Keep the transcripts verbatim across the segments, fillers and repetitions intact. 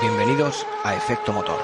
Bienvenidos a Efecto Motor.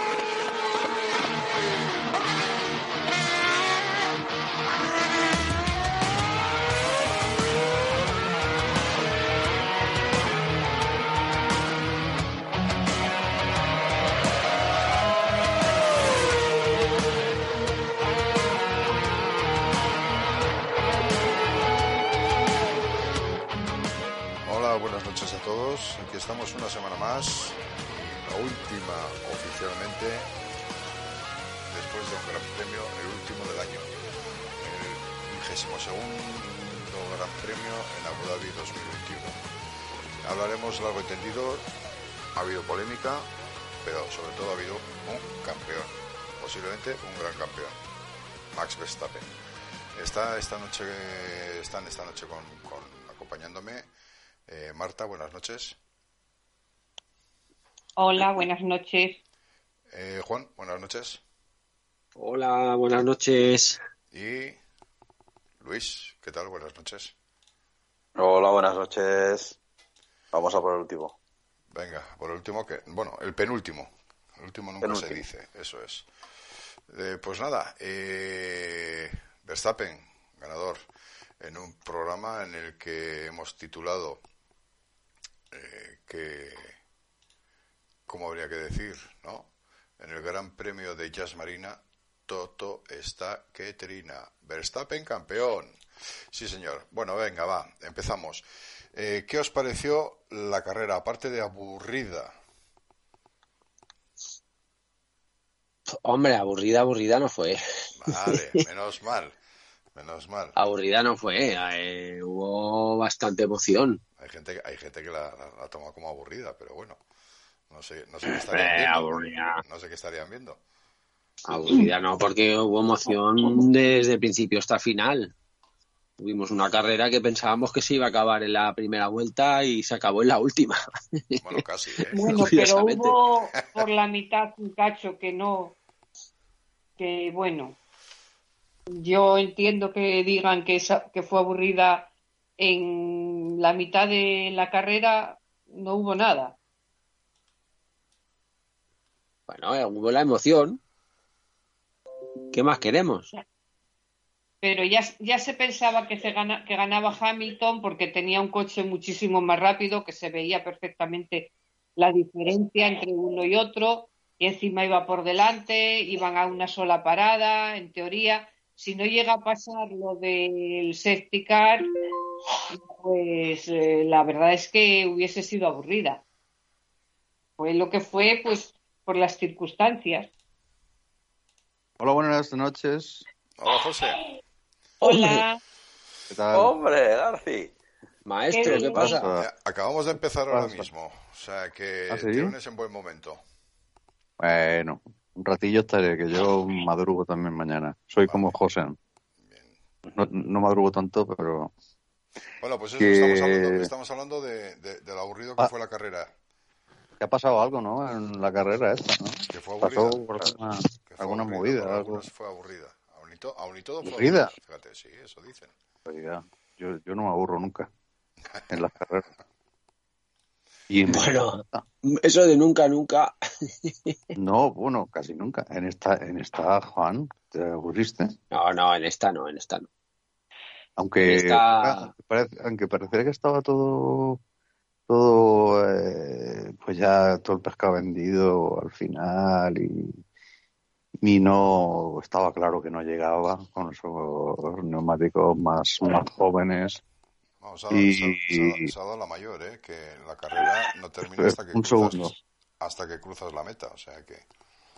Hola, buenas noches a todos. Aquí estamos una semana más, la última oficialmente, después de un gran premio, el último del año, el vigésimo segundo gran premio en Abu Dhabi dos mil veintiuno. Hablaremos largo y tendido, ha habido polémica, pero sobre todo ha habido un campeón, posiblemente un gran campeón, Max Verstappen. Está esta noche, están esta noche con, con acompañándome eh, Marta, buenas noches. Hola, buenas noches. Eh, Juan, buenas noches. Hola, buenas noches. Y Luis, ¿qué tal? Buenas noches. Hola, buenas noches. Vamos a por el último. Venga, por el último, que bueno, el penúltimo. El último nunca Penúltimo. se dice, eso es. Eh, pues nada, eh, Verstappen, ganador, en un programa en el que hemos titulado eh, que, ¿cómo habría que decir, no? En el Gran Premio de Jazz Marina, Toto está que trina. Verstappen campeón. Sí, señor. Bueno, venga, va, empezamos. Eh, ¿Qué os pareció la carrera, aparte de aburrida? Hombre, aburrida, aburrida no fue. Vale, menos mal, menos mal. Aburrida no fue. Eh, hubo bastante emoción. Hay gente, hay gente que la, la, la toma como aburrida, pero bueno, no sé, no sé qué estarían Eh, viendo. aburrida. No sé qué estarían viendo. Aburrida no, porque hubo emoción desde el principio hasta el final. Tuvimos una carrera que pensábamos que se iba a acabar en la primera vuelta y se acabó en la última. Bueno, casi, ¿eh? Bueno, pero Curiosamente. hubo por la mitad un cacho que no, que bueno, yo entiendo que digan que, esa, que fue aburrida en la mitad de la carrera, no hubo nada. Bueno, eh, hubo la emoción. ¿Qué más queremos? Pero ya, ya se pensaba que, se gana, que ganaba Hamilton porque tenía un coche muchísimo más rápido, que se veía perfectamente la diferencia entre uno y otro, y encima iba por delante, iban a una sola parada, en teoría. Si no llega a pasar lo del safety car, pues eh, la verdad es que hubiese sido aburrida. Fue lo que fue, pues, por las circunstancias. Hola, buenas noches. Hola, José. Hola. ¿Qué tal? ¡Hombre, Garci! Maestro, Qué ¿qué bien. pasa? Eh, acabamos de empezar ahora Pasa. mismo, o sea que ¿Ah, sí? te unes en buen momento. Bueno, un ratillo estaré, que yo madrugo también mañana. Soy como José. Bien. No, no madrugo tanto, pero... Bueno, pues eso, Que- estamos hablando, estamos hablando de, de, de lo aburrido que Ah. fue la carrera. que ha pasado algo, ¿no? En la carrera esta, ¿no? Que fue aburrida. Pasó alguna, Que fue alguna aburrida, movida, para algo. algunos fue aburrida. Aún y, to- aún y todo fue ¿Aburrida? aburrida. Fíjate, sí, eso dicen. Oiga, Yo, yo no me aburro nunca en las carreras. Y en Bueno, eso de nunca, nunca. No, bueno, casi nunca. En esta, en esta, Juan, ¿te aburriste? No, no, en esta no, en esta no. Aunque, Está- aunque, parece, aunque pareciera que estaba todo, todo eh, pues ya todo el pescado vendido al final y, y no estaba claro que no llegaba con esos neumáticos más, más jóvenes. Vamos, se ha, dado- Y- se ha- se ha dado- se ha dado la mayor, ¿eh? Que la carrera no termina hasta que Un cruzas, segundo. hasta que cruzas la meta, o sea que...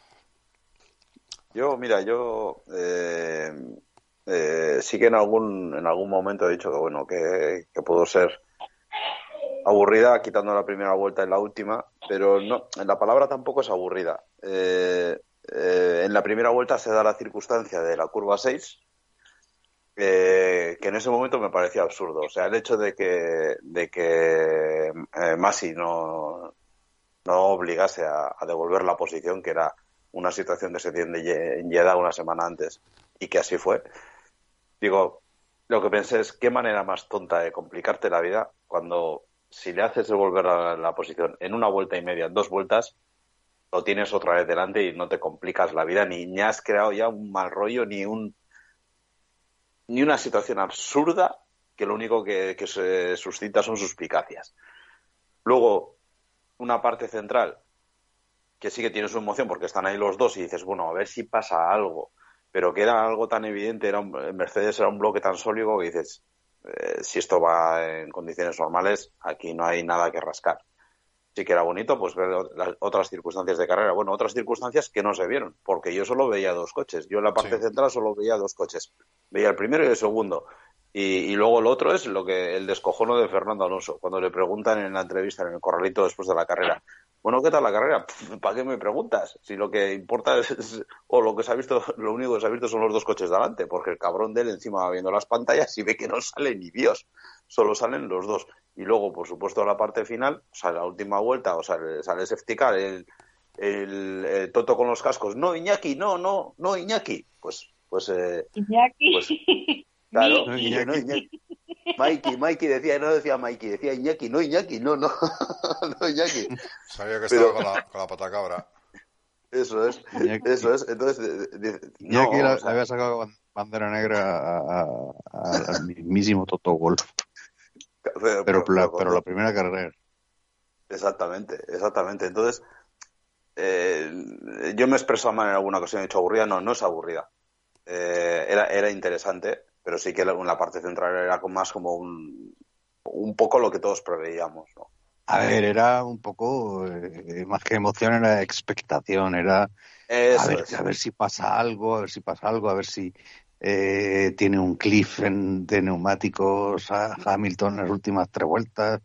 Yo, mira, yo eh, eh, sí que en algún en algún momento he dicho que bueno que, que pudo ser aburrida quitando la primera vuelta en la última, pero no, la palabra tampoco es aburrida. Eh, eh, en la primera vuelta se da la circunstancia de la curva seis, eh, que en ese momento me parecía absurdo. O sea, el hecho de que de que eh, Masi no no obligase a, a devolver la posición, que era una situación que se tiene en Jeddah una semana antes, y que así fue. Digo, lo que pensé es qué manera más tonta de complicarte la vida cuando si le haces devolver la, la posición en una vuelta y media, en dos vueltas, lo tienes otra vez delante y no te complicas la vida, ni, ni has creado ya un mal rollo, ni un ni una situación absurda que lo único que, que se suscita son suspicacias. Luego, una parte central que sí que tiene su emoción porque están ahí los dos y dices, bueno, a ver si pasa algo, pero que era algo tan evidente, era un, Mercedes era un bloque tan sólido que dices, eh, si esto va en condiciones normales, aquí no hay nada que rascar. Sí que era bonito pues ver las otras circunstancias de carrera. Bueno, otras circunstancias que no se vieron, porque yo solo veía dos coches. Yo en la parte sí. central solo veía dos coches. Veía el primero y el segundo. Y, y luego lo otro es lo que el descojono de Fernando Alonso, cuando le preguntan en la entrevista, en el corralito después de la carrera, bueno, ¿qué tal la carrera? ¿Para qué me preguntas? Si lo que importa es, es, o lo que se ha visto, lo único que se ha visto son los dos coches delante, porque el cabrón de él encima va viendo las pantallas y ve que no sale ni Dios, solo salen los dos. Y luego, por supuesto, la parte final, o sea, la última vuelta, o sea, sale el safety car, el, el, el Toto con los cascos, no, Iñaki, no, no, no, Iñaki, pues, pues, eh, Iñaki. pues, claro, no, Iñaki. No, Iñaki. Mikey, Mikey decía, no decía Mikey, decía Iñaki, no Iñaki, no, no, no Iñaki. Sabía que estaba Pero, con, la, con la patacabra. Eso es, Iñaki. eso es, entonces... De, de, Iñaki no, la, o sea, había sacado bandera negra a, a, a, al mismísimo Toto Wolff. Pero, pero, pero, la, pero la primera carrera. Exactamente, exactamente. Entonces, eh, yo me he expresado mal en alguna ocasión, he dicho aburrida, no, no es aburrida. Eh, era, era interesante, pero sí que la, la parte central era más como un, un poco lo que todos preveíamos, ¿no? A ver, era un poco, eh, más que emoción, era expectación, era Eso a ver, es. a ver si pasa algo, a ver si pasa algo, a ver si eh, tiene un cliff en, de neumáticos a Hamilton en las últimas tres vueltas,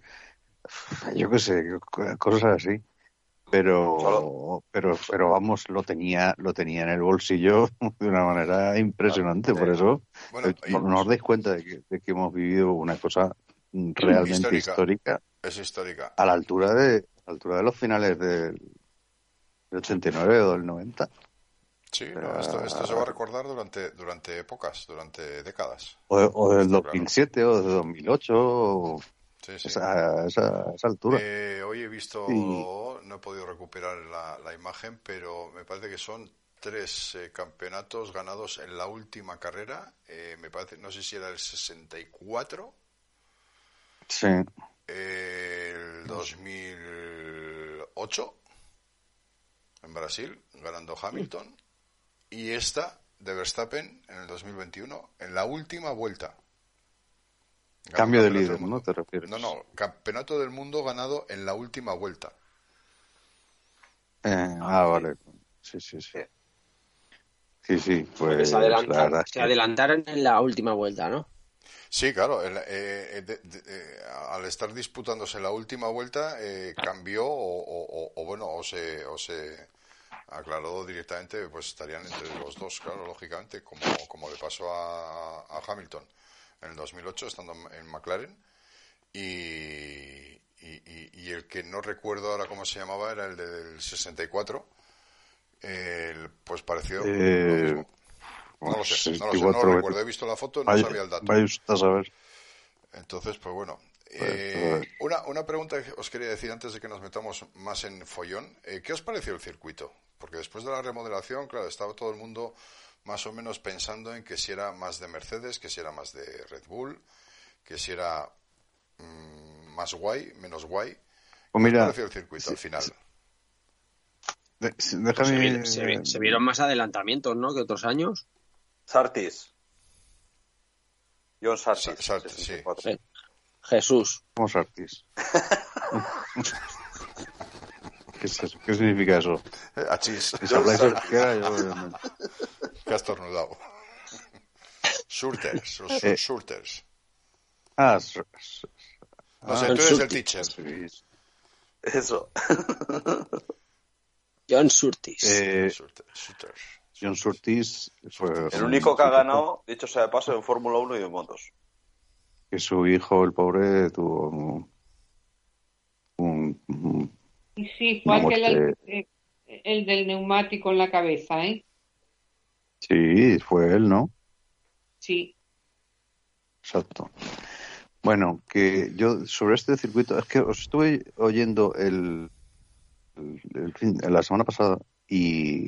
yo qué sé, cosas así. Pero, Solo... pero, pero vamos, lo tenía, lo tenía en el bolsillo de una manera impresionante. Ah, por eso bueno, eh, no, no os dais cuenta de que, de que hemos vivido una cosa realmente histórica. histórica. Es histórica. A la altura de, a la altura de los finales del, del ochenta y nueve o del noventa. Sí, no, esto, esto se va a recordar durante, durante épocas, durante décadas. O, o del dos mil siete claro. O de dos mil ocho. O... Sí, sí. Esa, esa, esa altura. Eh, hoy he visto, sí. no he podido recuperar la, la imagen, pero me parece que son tres eh, campeonatos ganados en la última carrera. Eh, me parece, no sé si era el sesenta y cuatro. Sí. Eh, el dos mil ocho en Brasil, ganando Hamilton. Sí. Y esta de Verstappen en el dos mil veintiuno, en la última vuelta. Cambio de líder, ¿no? ¿Te refieres? No, no, campeonato del mundo ganado en la última vuelta. Eh, ah, vale. Sí, sí, sí. Sí, sí, pues se, adelantan, la se que... adelantaron en la última vuelta, ¿no? Sí, claro. El, eh, de, de, de, al estar disputándose la última vuelta, eh, cambió o, o, o, bueno, o se, o se aclaró directamente, pues estarían entre los dos, claro, lógicamente, como, como le pasó a, a Hamilton en el dos mil ocho, estando en McLaren, y, y, y, y el que no recuerdo ahora cómo se llamaba era el del sesenta y cuatro, el, pues pareció eh, lo mismo. No lo sé, no lo sé, no lo recuerdo, he visto la foto, no vaya, sabía el dato. Vaya usted a saber. Entonces, pues bueno, eh, una, una pregunta que os quería decir antes de que nos metamos más en follón, eh, ¿qué os pareció el circuito? Porque después de la remodelación, claro, estaba todo el mundo más o menos pensando en que si era más de Mercedes, que si era más de Red Bull, que si era mmm, más guay, menos guay. Pues mira, ¿qué os pareció el circuito sí, al final? Sí. De, déjame... pues se, vi, se, vi, se vieron más adelantamientos, ¿no?, que otros años. Sartis. John Sartis. Sa Sartis, sí. sí. Jesús. ¿Cómo Sartis? ¿Qué es eso? ¿Qué significa eso? Achis. Si habláis euskera, yo... ¿Qué has estornudado? Surters, los eh. Surters. Ah, su, su, no sé, ah, tú eres el teacher. Eso. John Surtees. Eh, Surters. John Surtees fue... El único que ha ganado, dicho sea de paso, en Fórmula uno y en motos. Que su hijo, el pobre, tuvo un... un, un y sí, fue aquel el, el, el del neumático en la cabeza, ¿eh? Sí, fue él, ¿no? Sí. Exacto. Bueno, que yo sobre este circuito, es que os estuve oyendo el, el, el fin, la semana pasada y,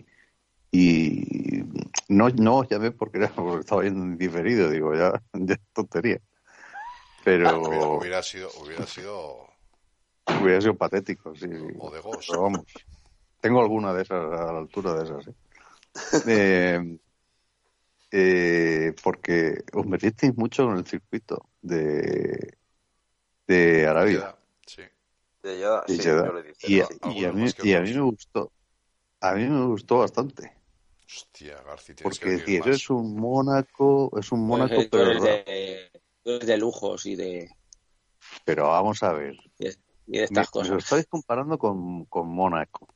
y no, no os llamé porque, era, porque estaba oyendo en diferido, digo, ya, ya es tontería. Pero Hubiera, hubiera sido, hubiera sido, hubiera sido patético, sí. o de Ghost. Pero vamos, tengo alguna de esas a la altura de esas, ¿eh? eh Eh, porque os metisteis mucho en el circuito de, de Arabia. Jeddah, sí. De Jeddah, De sí, Jeddah. yo le dije, Y, ¿no? y a mí, Algunos más que y a otros. mí me gustó. A mí me gustó bastante. Hostia, Garci, tienes Porque que venir decís, más. es un Mónaco, es un Mónaco, Pues, tú pero, eres de, tú eres de lujos y de, pero vamos a ver. y de, y de estas Me, me lo cosas. estáis comparando con, con Mónaco.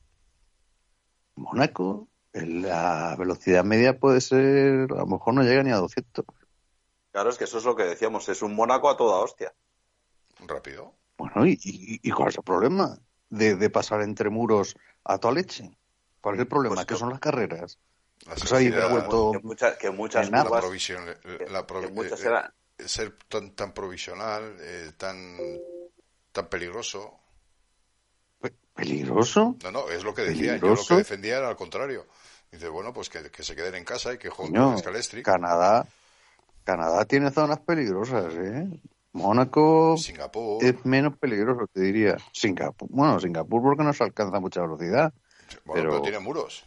Mónaco, la velocidad media puede ser, a lo mejor no llega ni a doscientos. Claro, es que eso es lo que decíamos, es un Mónaco a toda hostia. Rápido. Bueno, ¿y, y, y cuál es el problema de, de pasar entre muros a toda leche? ¿Cuál es el problema? Pues ¿Qué que- son las carreras? La Pues ahí me he seguridad, vuelto... Que, mucha- que muchas en nada. la curvas, provisión, la provi- que muchas eh, eran- eh, ser tan, tan provisional, eh, tan, tan peligroso. Pe- ¿Peligroso? No, no, es lo que decía. Yo lo ¿Peligroso? que defendía era al contrario. Dice, bueno, pues que, que se queden en casa y que jueguen Coño, con el Scalestri. Canadá, Canadá tiene zonas peligrosas, ¿eh? Mónaco Singapur. es menos peligroso, te diría. Singapur, bueno, Singapur porque no se alcanza mucha velocidad. Bueno, pero- pero tiene muros.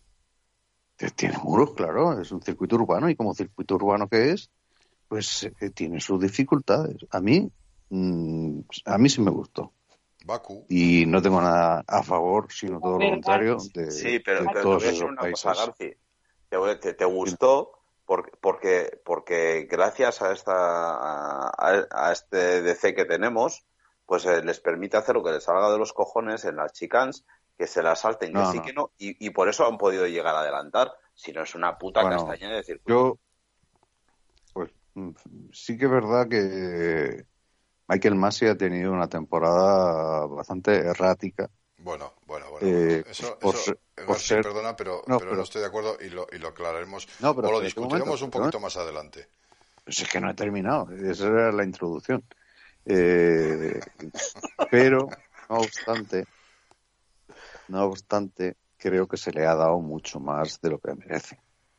Tiene muros, claro, es un circuito urbano y como circuito urbano que es, pues eh, tiene sus dificultades. A mí, mm, a mí sí me gustó. Bakú. Y no tengo nada a favor, sino todo lo Pero, contrario de, Sí, pero, de pero te todos voy a decir esos una países. cosa, Garci. Te, te, te gustó porque, porque, porque gracias a esta a, a este D C que tenemos, pues eh, les permite hacer lo que les salga de los cojones en las chicanes, que se las salten, que No, sí no. que no, y, y por eso han podido llegar a adelantar. Si no es una puta Bueno, castaña de circuito. Yo, pues mm, sí que es verdad que Michael Masi ha tenido una temporada bastante errática. Bueno, bueno, bueno. Eh, eso, por eso ser- Garci, por ser- perdona, pero No, pero, pero- no estoy de acuerdo y lo, y lo aclararemos. No, pero o lo espérate un discutiremos momento, un espérate un poquito más adelante. Pues es que no he terminado, esa era la introducción. Eh, pero, no obstante, no obstante, creo que se le ha dado mucho más de lo que merece.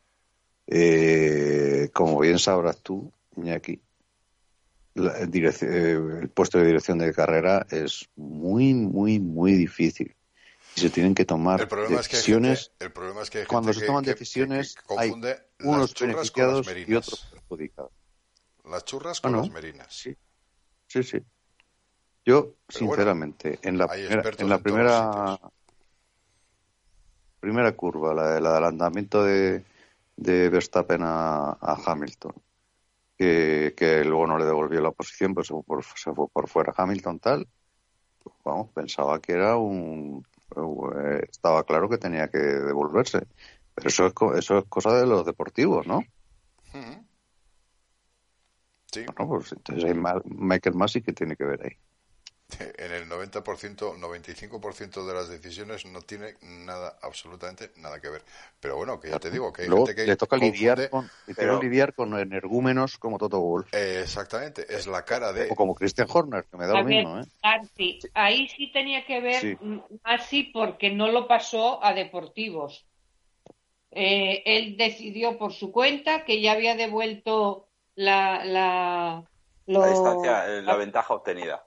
Eh, como bien sabrás tú, Iñaki, la direc- eh, el puesto de dirección de carrera es muy, muy, muy difícil. Y se tienen que tomar El problema es que hay decisiones. gente, el problema es que hay Cuando gente se que- toman que- que- decisiones, que hay confunde unos las churras con las beneficiados y merinas. otros perjudicados. Las churras con Ah, ¿no? las merinas. Sí, sí, sí. Yo, Pero sinceramente, en la hay primera, expertos en la en todos primera, los primera curva, la del adelantamiento de, de Verstappen a, a Hamilton, que, que luego no le devolvió la posición, pues se fue por, se fue por fuera Hamilton tal, pues, vamos, pensaba que era un, eh, estaba claro que tenía que devolverse, pero eso es, co- eso es cosa de los deportivos, ¿no? Ujú. Sí, Bueno, pues entonces hay Ma- Michael Masi que tiene que ver ahí. en el noventa por ciento, noventa y cinco por ciento de las decisiones no tiene nada, absolutamente nada que ver. Pero bueno, que ya te digo, que hay Luego gente que le toca confunde- lidiar con, le toca pero- lidiar con energúmenos como Toto Wolff. Eh, exactamente, es la cara de... O como Christian Horner, que me da A lo ver, mismo, ¿eh? Garci, ahí sí tenía que ver Sí. mm, Masi porque no lo pasó a deportivos. Eh, él decidió por su cuenta que ya había devuelto la la, lo- La distancia, eh, la ventaja obtenida.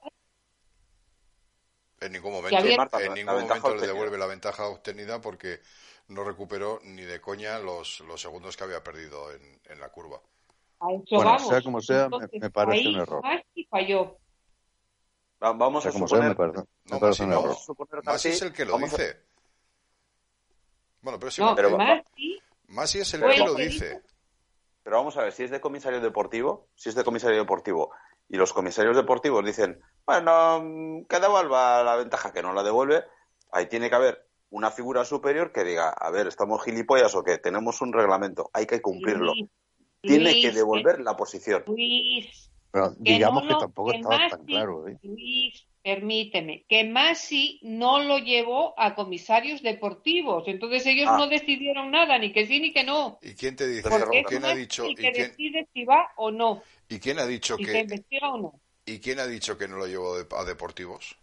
En ningún momento, Que había- Marta, en la ningún ventaja momento le obtenida. devuelve la ventaja obtenida porque no recuperó ni de coña los, los segundos que había perdido en, en la curva. a eso Bueno, vamos. sea como sea, me- Entonces, me parece ahí un error. Masi falló. Va- O Vamos sea, a como sea, suponer, me parece, me No, parece Masi un no. error. vamos a suponer, Masi Garci, es el que lo vamos a- dice. Bueno, pero es No, igual. pero va- Masi Masi es el fue que el lo que dice. Pero vamos a ver, si es de comisario deportivo, si es de comisario deportivo y los comisarios deportivos dicen, bueno, mm, que devuelva la ventaja, que no la devuelve, ahí tiene que haber una figura superior que diga, a ver, ¿estamos gilipollas o qué? Tenemos un reglamento, hay que cumplirlo. Luis, Tiene Luis, que devolver la posición. Luis, Pero que digamos no que lo- tampoco que estaba Masi- tan claro, ¿eh? Luis, permíteme, que Masi no lo llevó a comisarios deportivos, entonces ellos Ah. no decidieron nada, ni que sí ni que no, ¿Y quién te dice? Porque porque ¿Y es quién ha Masi dicho? el ¿Y que quién, decide si va o no, ¿Y quién ha dicho si se que investiga o no. ¿Y quién ha dicho que no lo llevó de- a deportivos?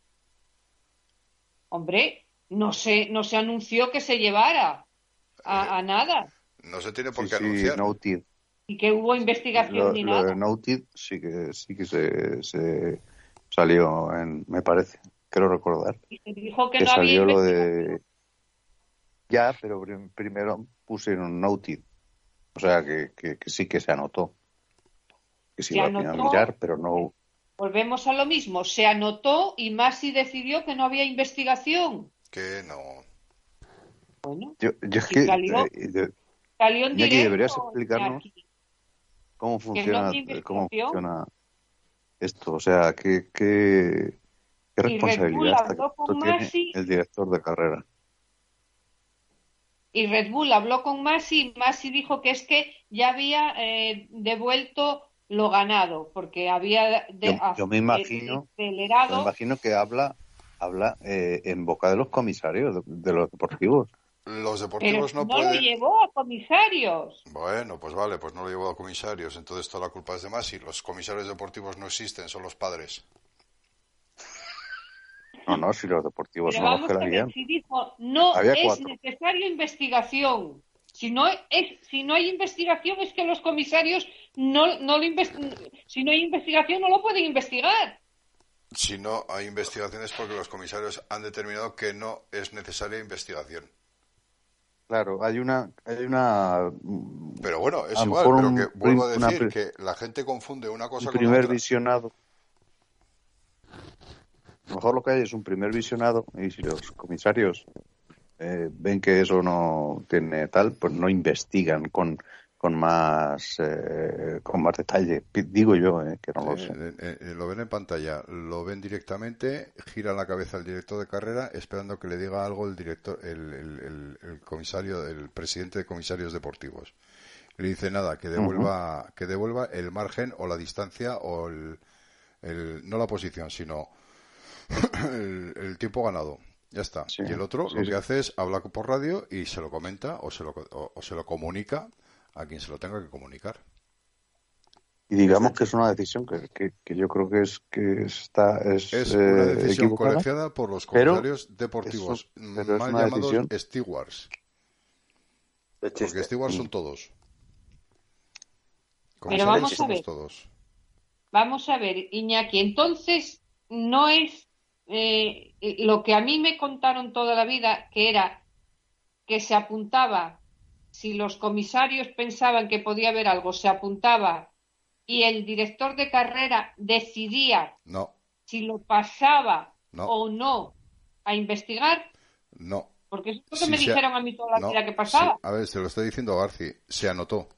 Hombre, no se, no se anunció que se llevara a, a nada No se tiene por Sí, qué sí, anunciar. Noted. y que hubo investigación Lo, ni lo de nada. Noted sí que sí que se, se salió en, me parece, creo recordar, Y se dijo que que no había salió lo investigación. de ya, pero prim- primero pusieron Noted, o sea que, que, que sí que se anotó, que se Se iba a mirar, anotó, pero no. volvemos a lo mismo, se anotó y Masi decidió que no había investigación. Que no. Bueno, Yo, yo es si que salió, eh, de- salió en Iñaki, deberías directo, explicarnos Iñaki, cómo que no funciona, había cómo investigación. funciona esto, o sea, qué, qué, qué Y Red Bull responsabilidad está- habló esto con tiene Masi el director de carrera. y Red Bull habló con Masi y Masi dijo que es que ya había eh, devuelto lo ganado porque había de, Yo, yo me eh, imagino, yo me acelerado. imagino que habla, habla eh, en boca de los comisarios de, de los deportivos. Los Pero deportivos si no no lo pueden. llevó a comisarios. Bueno, pues vale, pues no lo llevó a comisarios. Entonces toda la culpa es de Masi. Los comisarios deportivos no existen, son los padres. No, no, si los deportivos Pero son los vamos que la a ver, guían. si dijo no Había es cuatro. necesario investigación. Si no es, si no hay investigación es que los comisarios no, no lo inves- si no hay investigación no lo pueden investigar. Si no hay investigaciones porque los comisarios han determinado que no es necesaria investigación. Claro, hay una, hay una, Pero bueno, es a lo igual, mejor pero un que vuelvo a prim- una decir pri- que la gente confunde una un cosa con primer otra. visionado. A lo mejor lo que hay es un primer visionado y si los comisarios eh, ven que eso no tiene tal, pues no investigan con, con más eh, con más detalle. P- Digo yo, eh, que no lo Sí, sé. eh, eh, lo ven en pantalla, lo ven directamente, gira la cabeza el director de carrera esperando que le diga algo el director, el, el, el, el comisario, el presidente de comisarios deportivos. Le dice nada, que devuelva, uh-huh. que devuelva el margen o la distancia o el, el no la posición, sino el, el tiempo ganado. Ya está. Sí, y el otro sí, lo sí. que hace es hablar por radio y se lo comenta o se lo, o, o se lo comunica a quien se lo tenga que comunicar. Y digamos que es una decisión que, que, que yo creo que es que está es, es eh, una decisión equivocada, colegiada por los comisarios pero deportivos, eso, pero mal es una llamados decisión stewards. De chiste. Porque stewards Mm. son todos. Pero Comisarios vamos a somos ver. todos. Vamos a ver, Iñaki, entonces no es eh, lo que a mí me contaron toda la vida, que era que se apuntaba, si los comisarios pensaban que podía haber algo, se apuntaba y el director de carrera decidía No, si lo pasaba no, o no a investigar, no. porque eso es lo que Sí, me se- dijeron a mí toda la no, vida que pasaba. sí. A ver, se lo estoy diciendo a Garci. Se anotó.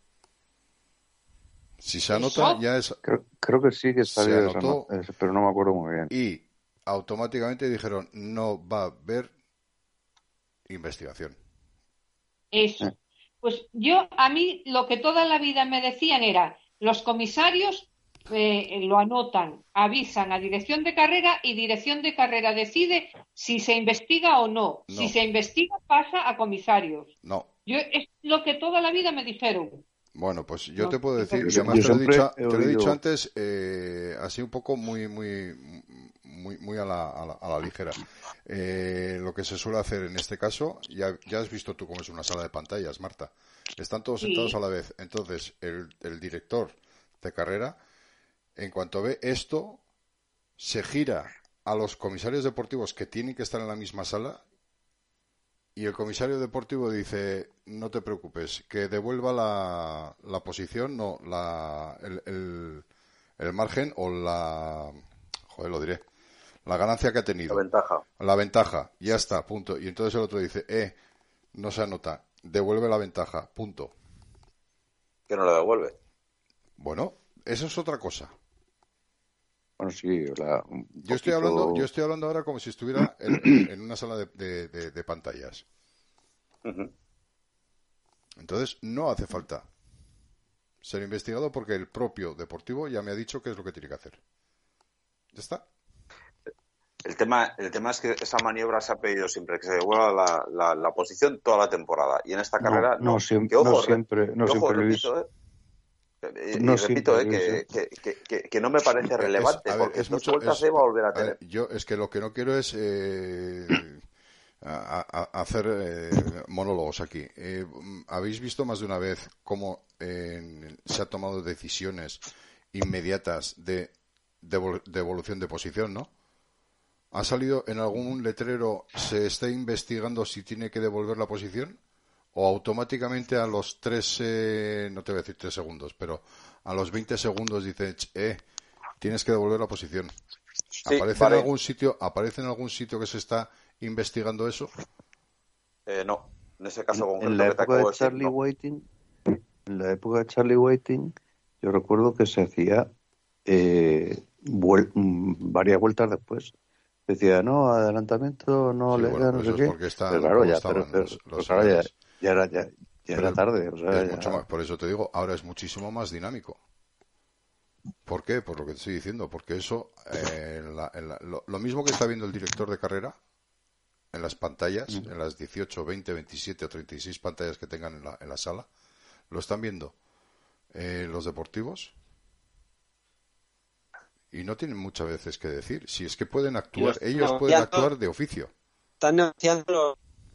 Si se Eso. anota, ya es. creo, creo que sí que Se salió esa, anotó. ¿no? Es- pero no me acuerdo muy bien. Y automáticamente dijeron: no va a haber investigación. Eso. Eh. Pues yo, a mí, lo que toda la vida me decían era, los comisarios eh, lo anotan, avisan a dirección de carrera y dirección de carrera decide si se investiga o no. No. Si se investiga, pasa a comisarios. No. Yo, es lo que toda la vida me dijeron. Bueno, pues yo No, te puedo decir, yo y además yo te lo he siempre dicho, he te lo he oído- dicho antes, eh, así un poco muy, muy, muy, muy a la, a la, a la ligera. Eh, lo que se suele hacer en este caso, ya, ya has visto tú cómo es una sala de pantallas, Marta. Están todos Sí. sentados a la vez. Entonces, el, el director de carrera, en cuanto ve esto, se gira a los comisarios deportivos que tienen que estar en la misma sala. Y el comisario deportivo dice: no te preocupes, que devuelva la, la posición, no, la, el, el, el margen o la, joder, lo diré, la ganancia que ha tenido. La ventaja. La ventaja, ya está, punto. Y entonces el otro dice: eh, no se anota, devuelve la ventaja, punto. Que no la devuelve. Bueno, eso es otra cosa. Bueno, sí, la, un Yo estoy poquito- hablando, yo estoy hablando ahora como si estuviera en, en- en una sala de, de- de- de pantallas. Ujú. Entonces, no hace falta ser investigado porque el propio deportivo ya me ha dicho qué es lo que tiene que hacer. ¿Ya está? El tema, el tema es que esa maniobra se ha pedido siempre, que se devuelva la, la, la posición toda la temporada. Y en esta No, carrera no, no. siempre, Que ojo, no re- siempre, no que ojo, siempre lo he repito, visto. ¿eh? Y, No y repito, siempre eh, que, debe que, que, que, que no me parece relevante, Es- a ver, porque es dos mucho. vueltas Es, se va a volver a a tener. ver, yo es que lo que no quiero es eh, a- a- hacer eh, monólogos aquí. Eh, ¿Habéis visto más de una vez cómo eh, se han tomado decisiones inmediatas de devol- devolución de posición, no? ¿Ha salido en algún letrero, se está investigando si tiene que devolver la posición? ¿O automáticamente a los tres, eh, no te voy a decir tres segundos, pero a los veinte segundos dice, "Ch, eh, tienes que devolver la posición"? Sí, ¿Aparece en vale. algún sitio, aparece en algún sitio que se está investigando eso? Eh, no, en ese caso En, en concreto la que te época acabo de de decir, Charlie no. Whiting, en la época de Charlie Whiting, yo recuerdo que se hacía eh, vuel- mm, varias vueltas después. Decía, no, adelantamiento, no Sí, bueno, legal, pero no sé eso es qué. porque Pero están claro, como ya, pero, estaban pero, los, pero los claro, ya, señales. ya era, ya, ya Pero era tarde. O sea, es ya... mucho más, por eso te digo, ahora es muchísimo más dinámico. ¿Por qué? Por lo que te estoy diciendo, porque eso, eh, en la- en la- lo, lo mismo que está viendo el director de carrera en las pantallas, en las dieciocho, veinte, veintisiete o treinta y seis pantallas que tengan en la, en la sala, lo están viendo eh, los deportivos y no tienen muchas veces que decir. Si es que pueden Y lo actuar, están ellos pueden negociando, actuar de oficio. están negociando los,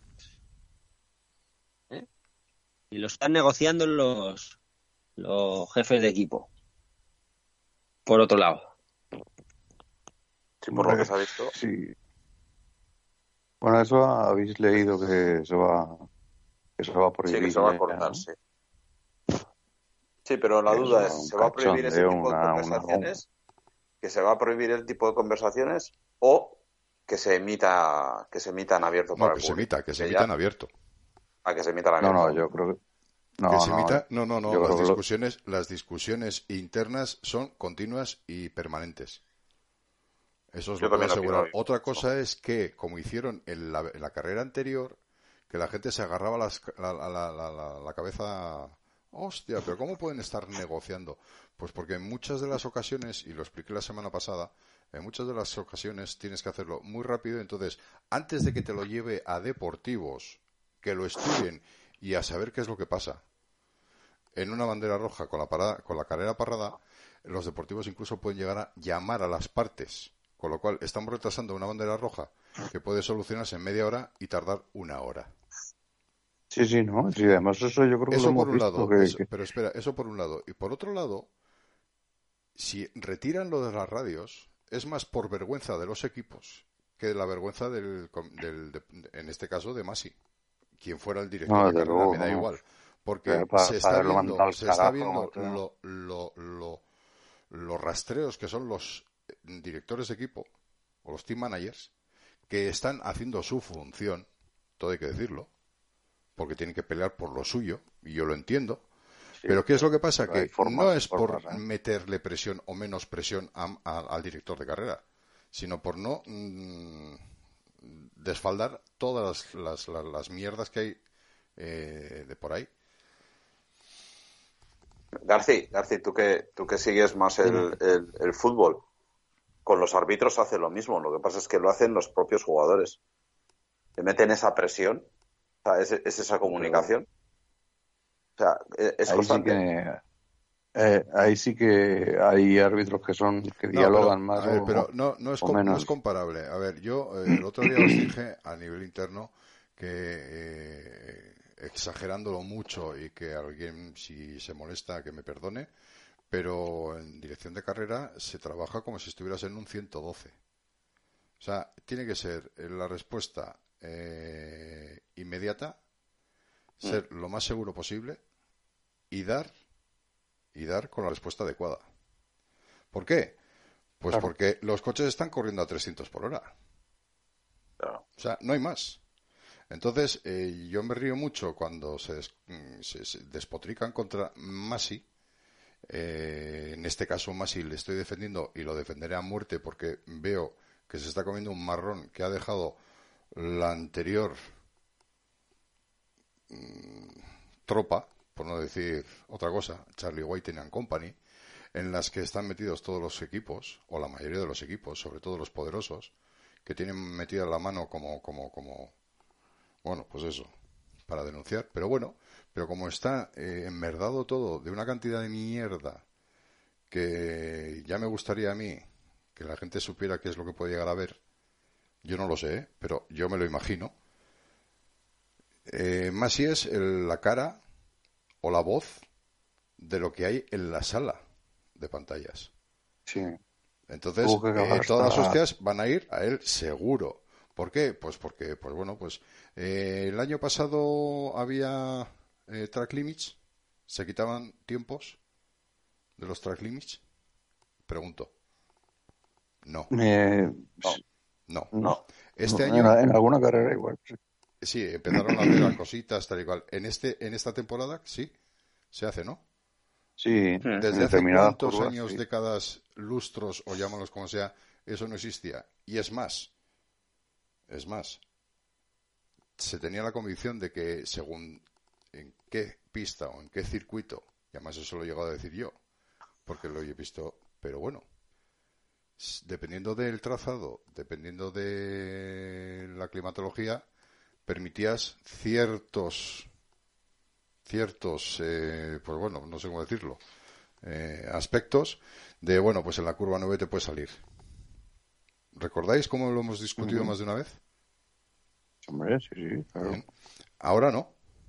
¿eh? Y lo están negociando los, los jefes de equipo. Por otro lado. Sí, por lo que se ha visto. Sí. Bueno, eso habéis leído que se va, que se va a Sí, prohibir. que se va a ya, cortar, ¿no? sí. Sí, pero la Que duda eso, es, un ¿se va a prohibir ese cachondeo, tipo de una, una conversaciones? ¿Que se va a prohibir el tipo de conversaciones? ¿O que se emita, que se emita en abierto No, para que el se público? emita, que se Que emita ya- en abierto. a que se emita en No, abierto. no, yo creo que... Que No, se no, emita, no, no, no, yo las creo que lo- discusiones, las discusiones internas son continuas y permanentes. Eso os Yo lo puedo también opino lo asegurar. mismo. Otra cosa es que, como hicieron en la, en la carrera anterior, que la gente se agarraba las- la, la- la- la- la- la cabeza. Hostia, pero ¿cómo pueden estar negociando? Pues porque en muchas de las ocasiones, y lo expliqué la semana pasada, en muchas de las ocasiones tienes que hacerlo muy rápido. Entonces, antes de que te lo lleve a deportivos, que lo estudien y a saber qué es lo que pasa, en una bandera roja con la parada, con la carrera parada, los deportivos incluso pueden llegar a llamar a las partes, con lo cual estamos retrasando una bandera roja que puede solucionarse en media hora y tardar una hora. Sí, sí, no. Sí, además eso yo creo que lo Eso hemos por un visto. lado, que- es- que- pero espera, eso por un lado. Y por otro lado, si retiran lo de las radios, es más por vergüenza de los equipos que la vergüenza del, com- del- de- en este caso, de Masi. Quien fuera el director No, de desde carrera, luego, me da no. igual. Porque Eh, para se está saberlo viendo, mandado al se está carajo, viendo tío. lo, lo, lo, los rastreos que son los directores de equipo o los team managers que están haciendo su función, todo hay que decirlo, porque tienen que pelear por lo suyo, y yo lo entiendo. Sí, Pero ¿qué es lo que pasa? pero hay Que formas, no es formas, por ¿eh? meterle presión o menos presión a- a- al director de carrera, sino por no mm, desfaldar todas las, las, las mierdas que hay eh, de por ahí. Garci, Garci, tú que, tú que sigues más el, el, el fútbol, con los árbitros hace lo mismo. Lo que pasa es que lo hacen los propios jugadores. Le meten esa presión, o sea, es, es esa comunicación. O sea, es, es Ahí sí constante. que eh, ahí sí que hay árbitros que son que No, dialogan pero, más a ver, o, pero no, no, es o com- no menos. es comparable. A ver, yo eh, el otro día os dije a nivel interno que eh, exagerándolo mucho y que alguien si se molesta que me perdone, pero en dirección de carrera se trabaja como si estuvieras en un ciento doce. O sea, tiene que ser eh, la respuesta eh, inmediata, ser lo más seguro posible y dar y dar con la respuesta adecuada. ¿Por qué? Pues Claro. porque los coches están corriendo a trescientos por hora. Claro. O sea, no hay más. Entonces, eh, yo me río mucho cuando se, des- mm, se- se despotrican contra Masi. Eh, en este caso, Masi le estoy defendiendo y lo defenderé a muerte porque veo que se está comiendo un marrón que ha dejado la anterior mm, tropa, por no decir otra cosa, Charlie Whiting and Company, en las que están metidos todos los equipos, o la mayoría de los equipos, sobre todo los poderosos, que tienen metida la mano como, como, como, bueno, pues eso, para denunciar. Pero bueno, pero como está eh, enmerdado todo de una cantidad de mierda que ya me gustaría a mí que la gente supiera qué es lo que puede llegar a ver. Yo no lo sé, ¿eh? Pero yo me lo imagino. Eh, más si es el, la cara o la voz de lo que hay en la sala de pantallas. Sí. Entonces, Tuvo que acabar eh, todas las hasta- hostias van a ir a él seguro. ¿Por qué? Pues porque, pues bueno, pues eh, el año pasado había eh, track limits, se quitaban tiempos de los track limits. Pregunto. No, Eh, No. no. no. Este En, año en alguna carrera igual. Sí. sí, empezaron a hacer las cositas tal y cual. En este, en esta temporada sí, se hace, ¿no? Sí, Hmm. en ¿Desde hace determinadas cuántos curvas, años, sí. décadas, lustros o llámalos como sea, eso no existía? Y es más, es más, se tenía la convicción de que según en qué pista o en qué circuito, y además eso lo he llegado a decir yo, porque lo he visto, pero bueno, s- dependiendo del trazado, dependiendo de la climatología, permitías ciertos, ciertos, eh, pues bueno, no sé cómo decirlo, eh, aspectos de, bueno, pues en la curva nueve te puede salir. ¿Recordáis cómo lo hemos discutido Ujú. más de una vez? Hombre, sí, sí, claro. Bien. Ahora no.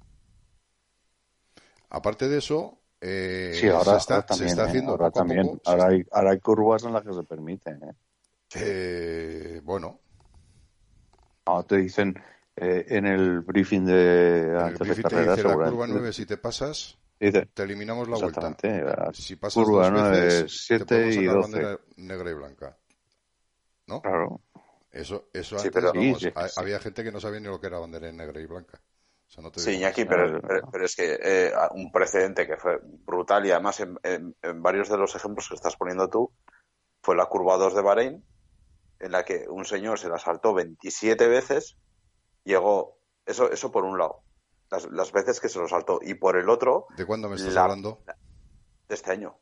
Aparte de eso, eh, Sí, se ahora, ahora está, se también, está ¿eh? haciendo Ahora poco a también. poco. se Ahora está- hay, ahora hay curvas en las que se permiten, ¿eh? eh, bueno, Ahora te dicen eh, en el briefing de en el antes de briefing te carrera, dice la curva seguramente. nueve, si te pasas, Dice, te eliminamos la vuelta. exactamente. La Si pasas curva dos nueve, veces, te siete podemos y sacar doce. bandera negra y blanca. ¿No? Claro. Eso, eso Sí, antes, pero Sí, vamos, sí, es que ha- sí. había gente que no sabía ni lo que era bandera negra y blanca. O sea, no te Sí, digo más. Iñaki, pero, pero, pero es que eh, un precedente que fue brutal y además en, en- en varios de los ejemplos que estás poniendo tú fue la curva dos de Bahrein, en la que un señor se la saltó veintisiete veces, llegó, eso, eso por un lado, las, las veces que se lo saltó, y por el otro, ¿De cuándo me estás la, hablando? de este año,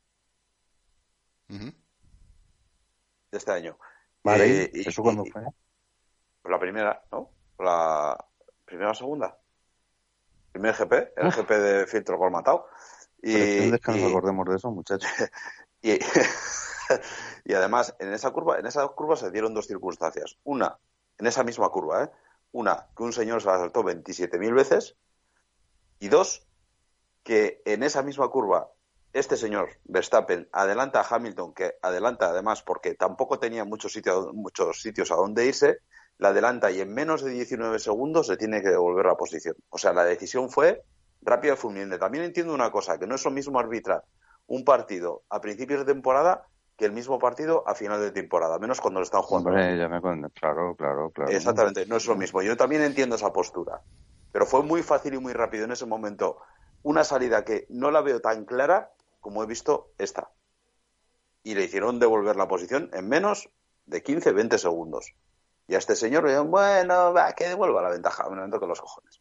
Ujú. de este año. Bahrein, Eh, y, ¿eso y- cuándo y- fue? por la primera, ¿no? Por la primera o segunda. Primer G P, el Uf, G P de filtro colmatado. pretendes Y, que nos y, acordemos de eso, muchachos. Y, y además, en esa curva, en esa curva se dieron dos circunstancias. Una, en esa misma curva, ¿eh? Una, que un señor se la saltó veintisiete mil veces. Y dos, que en esa misma curva, este señor, Verstappen, adelanta a Hamilton, que adelanta además porque tampoco tenía muchos sitios, muchos sitios a donde irse, la adelanta y en menos de diecinueve segundos se tiene que devolver la posición. O sea, la decisión fue rápida y fulminante. También entiendo una cosa, que no es lo mismo arbitrar un partido a principios de temporada que el mismo partido a final de temporada, menos cuando lo están jugando a la Hombre, liga. ya me con... Claro, claro, claro. Exactamente, no es lo mismo. Yo también entiendo esa postura, pero fue muy fácil y muy rápido en ese momento una salida que no la veo tan clara como he visto esta. Y le hicieron devolver la posición en menos de quince veinte segundos. Y a este señor le dijeron, bueno, va, que devuelva la ventaja. Un momento que los cojones.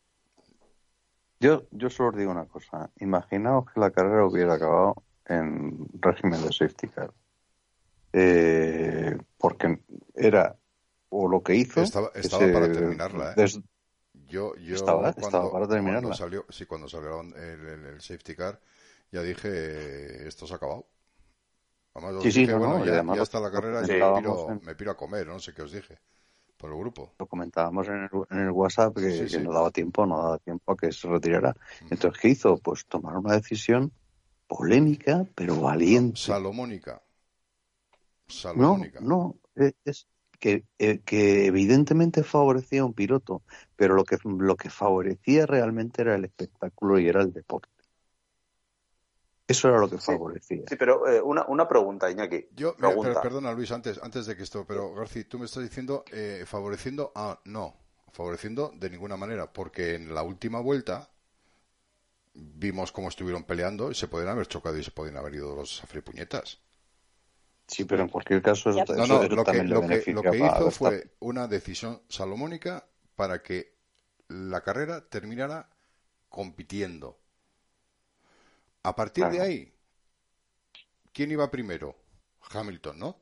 Yo, yo solo os digo una cosa. Imaginaos que la carrera hubiera acabado en régimen de safety car. Eh, porque era, o lo que hizo, Estaba, que estaba se para terminarla, ¿eh? des- Yo, estaba, yo estaba cuando, para cuando terminarla. salió, sí, cuando salió el, el- el safety car, ya dije, eh, esto se ha acabado. Además os Sí, sí, dije, no, bueno, no, y ya, además ya lo, está la lo carrera, yo me comentábamos piro, en, me piro a comer, no sé qué os dije, por el grupo. lo comentábamos en el, en el WhatsApp Sí, que, que sí. no daba tiempo, no daba tiempo a que se retirara. Ujú. Entonces, ¿qué hizo? Pues tomar una decisión polémica, pero No, valiente. Salomónica. No, Salomónica. no, eh, es que, eh, que evidentemente favorecía a un piloto, pero lo que, lo que favorecía realmente era el espectáculo y era el deporte. Eso era lo que Sí, favorecía. sí, pero eh, una, una pregunta, Iñaki. Yo, mira, pero, Pregunta. perdona Luis, antes, antes de que esto, pero García, tú me estás diciendo eh, favoreciendo a, no, favoreciendo de ninguna manera, porque en la última vuelta vimos cómo estuvieron peleando y se podían haber chocado y se podían haber ido los afripuñetas. Sí, pero en cualquier caso eso, No, eso, no, eso lo que, también le lo que, lo beneficia que a hizo Verstappen. fue una decisión salomónica para que la carrera terminara compitiendo. A partir de Claro, ahí, ¿quién iba primero? Hamilton, ¿no?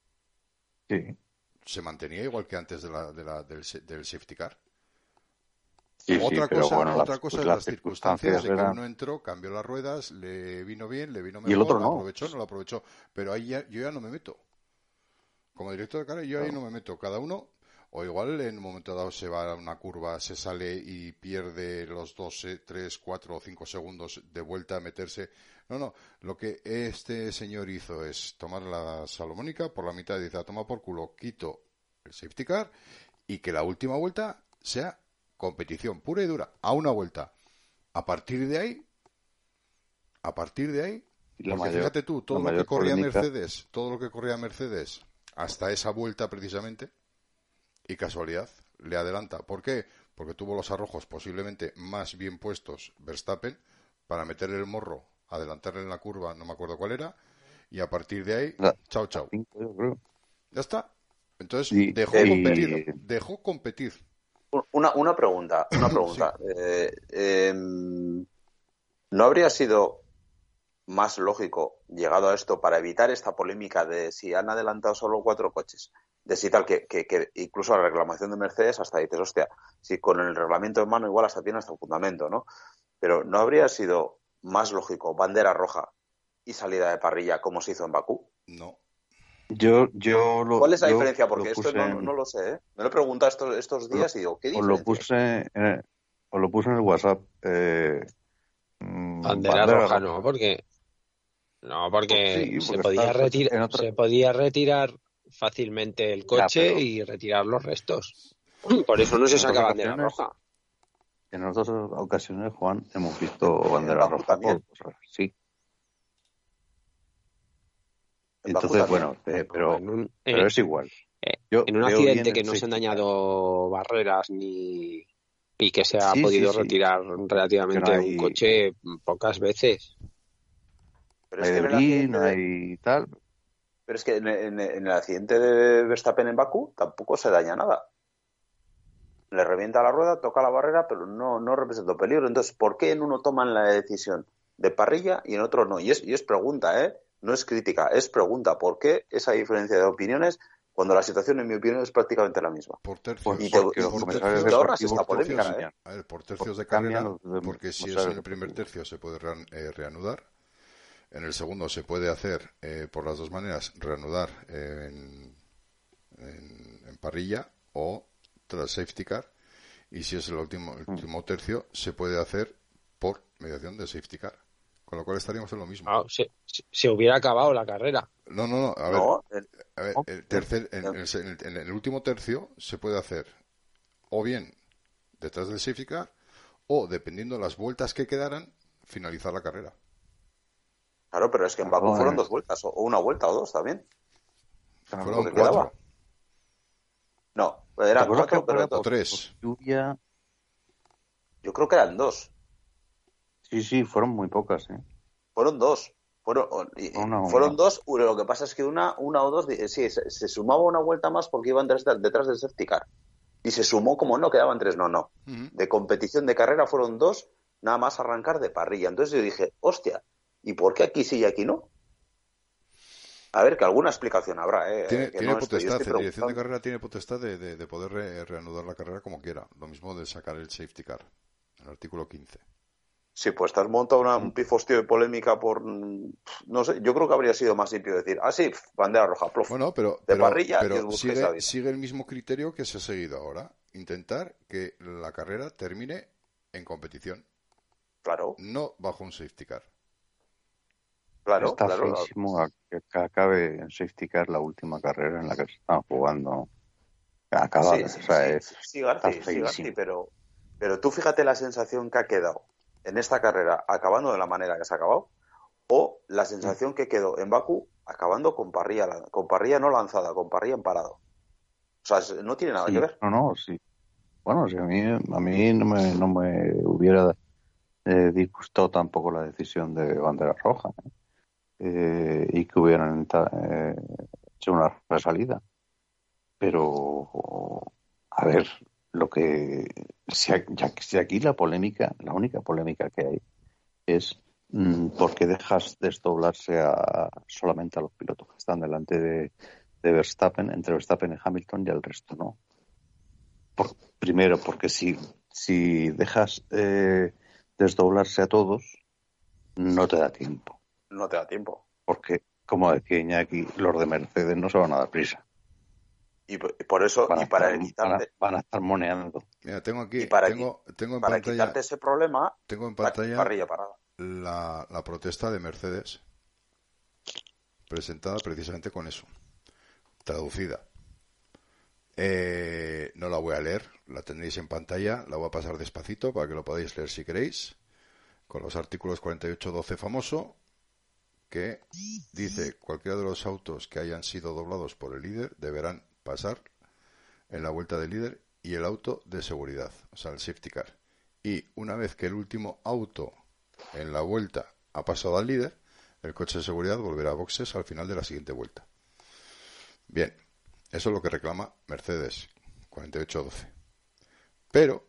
sí. Se mantenía igual que antes de la, de la, del, del safety car. Sí, sí, otra pero cosa, bueno, otra las, cosa pues es las las circunstancias de que circunstancias eran... uno entró, cambió las ruedas, le vino bien, le vino Y el otro mejor, no. aprovechó, no lo aprovechó. Pero ahí ya, yo ya no me meto. Como director de carrera, yo ahí Claro. no me meto. Cada uno, o igual en un momento dado se va a una curva, se sale y pierde los dos, tres, cuatro o cinco segundos de vuelta a meterse. No, no. Lo que este señor hizo es tomar la salomónica por la mitad y dice, a tomar por culo, quito el safety car y que la última vuelta sea competición pura y dura, a una vuelta. A partir de ahí, a partir de ahí, Y la porque mayor, fíjate tú, todo la lo que mayor corría polémica... Mercedes, todo lo que corría Mercedes hasta esa vuelta precisamente, y casualidad, le adelanta. ¿Por qué? Porque tuvo los arrojos posiblemente más bien puestos Verstappen para meterle el morro, adelantarle en la curva, no me acuerdo cuál era, y a partir de ahí, La, chao, la chao. cinco, yo creo. Ya está. Entonces, Y, dejó Eh, competir, y dejó competir. Una, una pregunta, una Sí. pregunta. Eh, eh, ¿no habría sido más lógico, llegado a esto, para evitar esta polémica de si han adelantado solo cuatro coches, de si tal, que, que, que incluso la reclamación de Mercedes hasta dices, hostia, si con el reglamento en mano igual hasta tiene hasta un fundamento, ¿no? Pero ¿no habría sido más lógico bandera roja y salida de parrilla como se hizo en Bakú? No. yo, yo lo, ¿Cuál es la yo diferencia? lo Porque esto puse no, no, en, no lo sé, ¿eh? Me lo he preguntado estos, estos lo- días y digo, ¿qué os lo diferencia hay? puse en, os lo puse en el WhatsApp. Eh, mm, Bandera bandera roja roja. no, porque no, Pues porque sí, se porque podía estás retirar, en otra... se podía retirar fácilmente el Ya, coche pero y retirar los restos. Por eso no se en otras saca bandera ocasiones, roja. en otras ocasiones, Juan, hemos visto En bandera Bakú roja también. por cosas así. En Bakú Entonces, también. bueno, eh, No, pero, en un, pero eh, es igual. eh, Yo en un veo bien accidente el que no se han safety car. dañado barreras ni y que se ha Sí, sí, podido sí. retirar Que no relativamente un hay, coche pocas veces. Pero no es hay que en el debris, accidente no de, hay tal. pero es que en, en- en el accidente de Verstappen en Bakú tampoco se daña nada. Le revienta la rueda, toca la barrera, pero no, no representó peligro. Entonces, ¿por qué en uno toman la decisión de parrilla y en otro no? Y es, y es pregunta, ¿eh? No es crítica, es pregunta. ¿Por qué esa diferencia de opiniones cuando la situación, en mi opinión, es prácticamente la misma? Por Pues tercios. Y te, porque los y, Por y te, comisarios y te tercios. ahorras deportivos esta Por tercios. polémica, ¿eh? cambian. A ver, por tercios Porque de cambian carrera, los porque si es en comisarios el primer deportivos. tercio se puede rean- eh, reanudar, en el segundo se puede hacer eh, por las dos maneras, reanudar en, en, en parrilla o tras safety car, y si es el último, el Mm. último tercio se puede hacer por mediación de safety car, con lo cual estaríamos en lo mismo. Ah, se, se- se hubiera acabado la carrera. No, no, no, a ver, No, el- a ver, No, el tercer, en, eh, en el, se- en el- en el último tercio se puede hacer o bien detrás del safety car o, dependiendo de las vueltas que quedaran, finalizar la carrera. claro, pero es que en Bakú Claro, fueron eh, dos vueltas, o o una vuelta o dos también, claro, Fueron lo que cuatro quedaba. No, ¿te eran acuerdas que cuatro, pero fuera o do- por, tres. por lluvia? yo creo que eran dos. Sí, sí, fueron muy pocas, ¿eh? Fueron dos. Fueron, o- y- y Una, fueron una. dos, una, lo que pasa es que una, una o dos, di- sí, se, se sumaba una vuelta más porque iban detrás, detrás del safety car. Y se sumó como no, quedaban tres, no, no. Ujú. De competición de carrera fueron dos, nada más arrancar de parrilla. Entonces yo dije, hostia, ¿y por qué aquí sí y aquí no? A ver, que alguna explicación habrá, ¿eh? Tiene, Que tiene no estoy, yo potestad, estoy en dirección de preguntando. carrera tiene potestad de, de, de poder re- reanudar la carrera como quiera. Lo mismo de sacar el safety car, el artículo quince. Sí, pues te has montado una- un pifostio de polémica por, mm, no sé, yo creo que habría sido más limpio decir, ah, sí, pf, bandera roja, plof, Bueno, pero, de pero, parrilla y os pero busquéis la sigue, vida. sigue el mismo criterio que se ha seguido ahora. Intentar que la carrera termine en competición, Claro, no bajo un safety car. claro, Está claro. feísimo a que que acabe en safety car la última carrera en la que se están jugando. Acabada, Sí, sí, o sea, sí, es, sí, sí, Garci, está sí, Garci, feísimo. pero, pero tú fíjate la sensación que ha quedado en esta carrera acabando de la manera que se ha acabado, o la sensación que quedó en Bakú acabando con parrilla, la- con parrilla no lanzada, con parrilla en parado. O sea, es- no tiene nada que Sí, ver. no, no, sí. Bueno, sí, a mí, a mí no me, no me hubiera eh, disgustado tampoco la decisión de bandera roja, ¿eh? Eh, y que hubieran enta- eh, hecho una resalida. Pero, a ver, lo que si, a- ya que- si aquí la polémica, la única polémica que hay es mm, por qué dejas desdoblarse a, solamente a los pilotos que están delante de, de Verstappen, entre Verstappen y Hamilton y el resto no. Por, primero, porque si si dejas eh, desdoblarse a todos, no te da tiempo. No te da tiempo. Porque, como decía Iñaki, los de Mercedes no se van a dar prisa. Y por, y por eso, Van a, y para estar, quitarte, van, a, van a estar moneando. Mira, tengo aquí, y para, tengo, tengo en para pantalla, quitarte ese problema, tengo en pantalla parrilla parada. La, la protesta de Mercedes, presentada precisamente con eso, traducida. Eh, no la voy a leer, la tendréis en pantalla, la voy a pasar despacito para que lo podáis leer si queréis, con los artículos cuarenta y ocho doce famoso, que dice: cualquiera de los autos que hayan sido doblados por el líder deberán pasar en la vuelta del líder y el auto de seguridad, o sea, el safety car. Y una vez que el último auto en la vuelta ha pasado al líder, el coche de seguridad volverá a boxes al final de la siguiente vuelta. Bien, eso es lo que reclama Mercedes, cuarenta y ocho doce. Pero,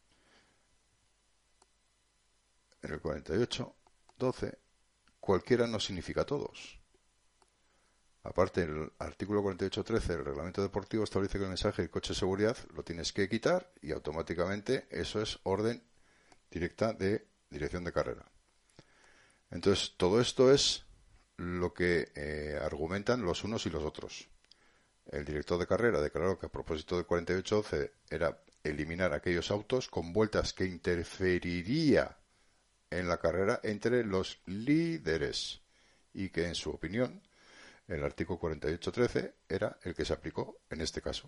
en el cuarenta y ocho doce, cualquiera no significa todos. Aparte, el artículo cuarenta y ocho trece del reglamento deportivo establece que el mensaje del coche de seguridad lo tienes que quitar y automáticamente eso es orden directa de dirección de carrera. Entonces, todo esto es lo que eh, argumentan los unos y los otros. El director de carrera declaró que a propósito del cuarenta y ocho doce era eliminar aquellos autos con vueltas que interferiría en la carrera entre los líderes y que, en su opinión, el artículo cuarenta y ocho trece era el que se aplicó en este caso.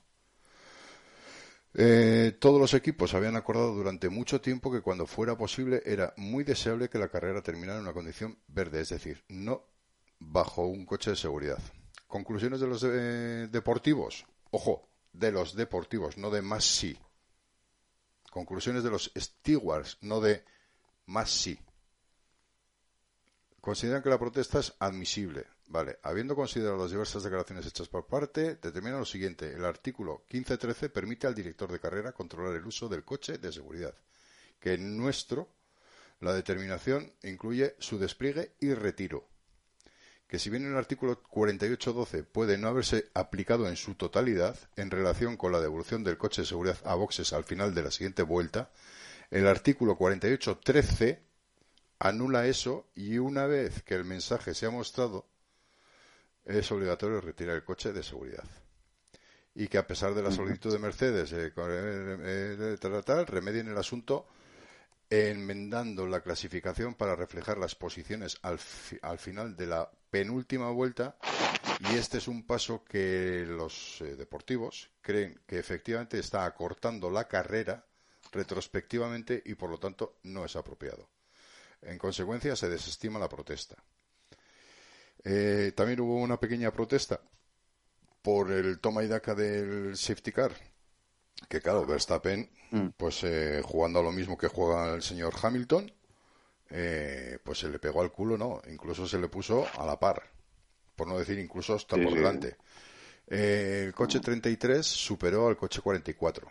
Eh, todos los equipos habían acordado durante mucho tiempo que cuando fuera posible era muy deseable que la carrera terminara en una condición verde, es decir, no bajo un coche de seguridad. Conclusiones de los de, deportivos. Ojo, de los deportivos, no de más sí. Conclusiones de los stewards, no de más sí. Consideran que la protesta es admisible. Vale, habiendo considerado las diversas declaraciones hechas por parte, determina lo siguiente: el artículo quince trece permite al director de carrera controlar el uso del coche de seguridad, que en nuestro, la determinación incluye su despliegue y retiro. Que si bien el artículo cuarenta y ocho doce puede no haberse aplicado en su totalidad en relación con la devolución del coche de seguridad a boxes al final de la siguiente vuelta, el artículo cuarenta y ocho trece anula eso y una vez que el mensaje se ha mostrado, es obligatorio retirar el coche de seguridad. Y que a pesar de la solicitud de Mercedes eh, eh, tal, tal, remedien el asunto enmendando la clasificación para reflejar las posiciones al, fi al final de la penúltima vuelta, y este es un paso que los eh, deportivos creen que efectivamente está acortando la carrera retrospectivamente y por lo tanto no es apropiado. En consecuencia se desestima la protesta. Eh, también hubo una pequeña protesta por el toma y daca del safety car, que claro, Verstappen, mm. pues eh, jugando a lo mismo que juega el señor Hamilton, eh, pues se le pegó al culo, no, incluso se le puso a la par, por no decir incluso hasta sí, por sí. delante. Eh, el coche treinta y tres superó al coche cuarenta y cuatro.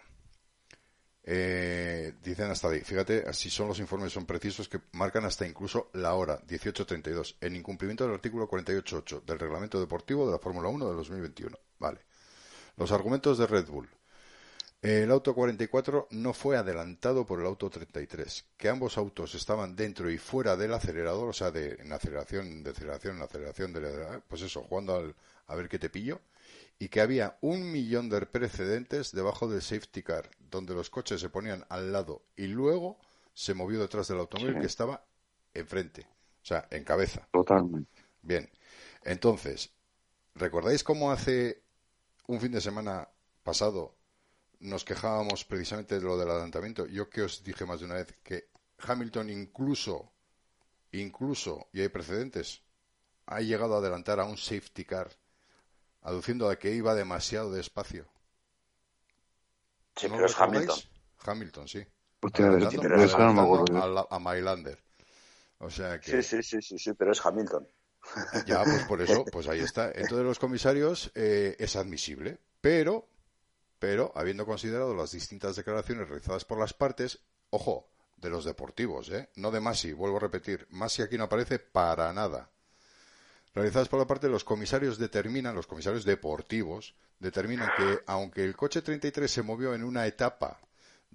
Eh, dicen hasta ahí, fíjate, así son los informes, son precisos, que marcan hasta incluso la hora, dieciocho treinta y dos, en incumplimiento del artículo cuarenta y ocho punto ocho del reglamento deportivo de la Fórmula uno de dos mil veintiuno. Vale. Los argumentos de Red Bull. El auto cuarenta y cuatro no fue adelantado por el auto treinta y tres, que ambos autos estaban dentro y fuera del acelerador, o sea, de, en aceleración, de aceleración, en aceleración, de, pues eso, jugando al, a ver qué te pillo, y que había un millón de precedentes debajo del safety car, donde los coches se ponían al lado y luego se movió detrás del automóvil sí. que estaba enfrente, o sea, en cabeza. Totalmente. Bien, entonces, ¿recordáis cómo hace un fin de semana pasado nos quejábamos precisamente de lo del adelantamiento? Yo que os dije más de una vez que Hamilton incluso, incluso, y hay precedentes, ha llegado a adelantar a un safety car, aduciendo a que iba demasiado despacio. Sí, ¿No pero es Hamilton. Hamilton, sí. Hostia, sí, pero es no me acuerdo. A, la, a Mylander. O sea que... Sí, sí, sí, sí, sí, pero es Hamilton. Ya, pues por eso, pues ahí está. Entonces los comisarios eh, es admisible, pero, pero habiendo considerado las distintas declaraciones realizadas por las partes, ojo, de los deportivos, ¿eh? No de Masi, vuelvo a repetir, Masi aquí no aparece para nada. Realizadas por la parte de los comisarios determinan, los comisarios deportivos, determinan que aunque el coche treinta y tres se movió en una etapa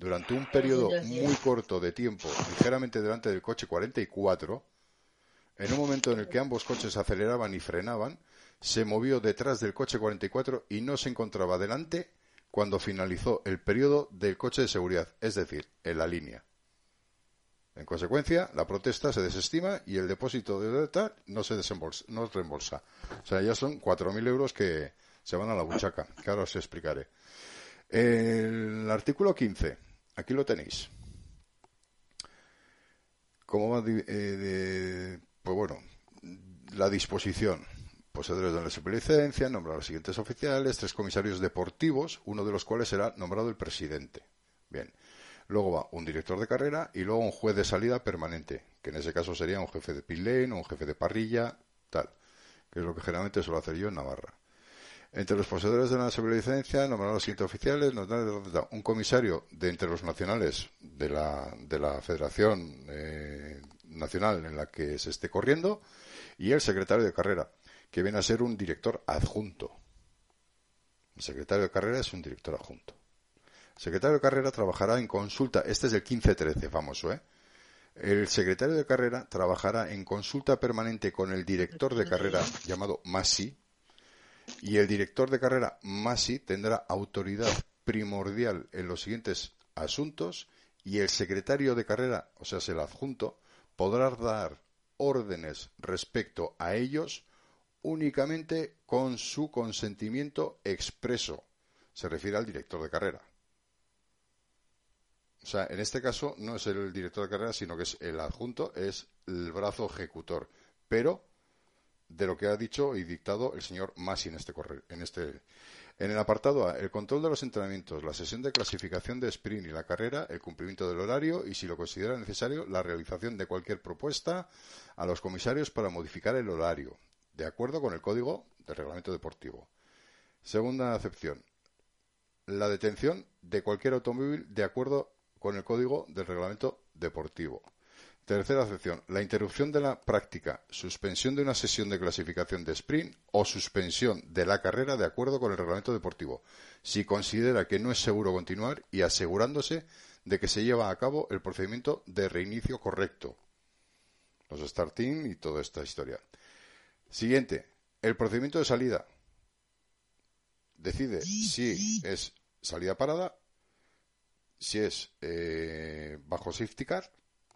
durante un periodo muy corto de tiempo, ligeramente delante del coche cuarenta y cuatro, en un momento en el que ambos coches aceleraban y frenaban, se movió detrás del coche cuarenta y cuatro y no se encontraba delante cuando finalizó el periodo del coche de seguridad, es decir, en la línea. En consecuencia, la protesta se desestima y el depósito de deuda no se desembolsa, no reembolsa. O sea, ya son cuatro mil euros que se van a la buchaca, que ahora os explicaré. El artículo quince, aquí lo tenéis. ¿Cómo va? Eh, de, pues bueno, la disposición. Poseedores de la superlicencia, nombrar a los siguientes oficiales, tres comisarios deportivos, uno de los cuales será nombrado el presidente. Bien. Luego va un director de carrera y luego un juez de salida permanente, que en ese caso sería un jefe de pit lane o un jefe de parrilla, tal, que es lo que generalmente suelo hacer yo en Navarra. Entre los poseedores de la superlicencia, nombrar a los siguientes oficiales, un comisario de entre los nacionales de la, de la federación eh, nacional en la que se esté corriendo, y el secretario de carrera, que viene a ser un director adjunto. El secretario de carrera es un director adjunto. El secretario de carrera trabajará en consulta, este es el quince trece, famoso, ¿eh? El secretario de carrera trabajará en consulta permanente con el director de carrera, llamado MASI, y el director de carrera MASI tendrá autoridad primordial en los siguientes asuntos, y el secretario de carrera, o sea, el adjunto, podrá dar órdenes respecto a ellos únicamente con su consentimiento expreso. Se refiere al director de carrera. O sea, en este caso no es el director de carrera, sino que es el adjunto, es el brazo ejecutor. Pero de lo que ha dicho y dictado el señor Masi en este correo, en este, en el apartado A, el control de los entrenamientos, la sesión de clasificación de sprint y la carrera, el cumplimiento del horario y, si lo considera necesario, la realización de cualquier propuesta a los comisarios para modificar el horario, de acuerdo con el Código de Reglamento Deportivo. Segunda acepción, la detención de cualquier automóvil de acuerdo con el Código del Reglamento Deportivo. Tercera acepción, la interrupción de la práctica, suspensión de una sesión de clasificación de sprint o suspensión de la carrera de acuerdo con el Reglamento Deportivo, si considera que no es seguro continuar y asegurándose de que se lleva a cabo el procedimiento de reinicio correcto. Los starting y toda esta historia. Siguiente, el procedimiento de salida. Decide si es salida parada, si es eh, bajo safety car,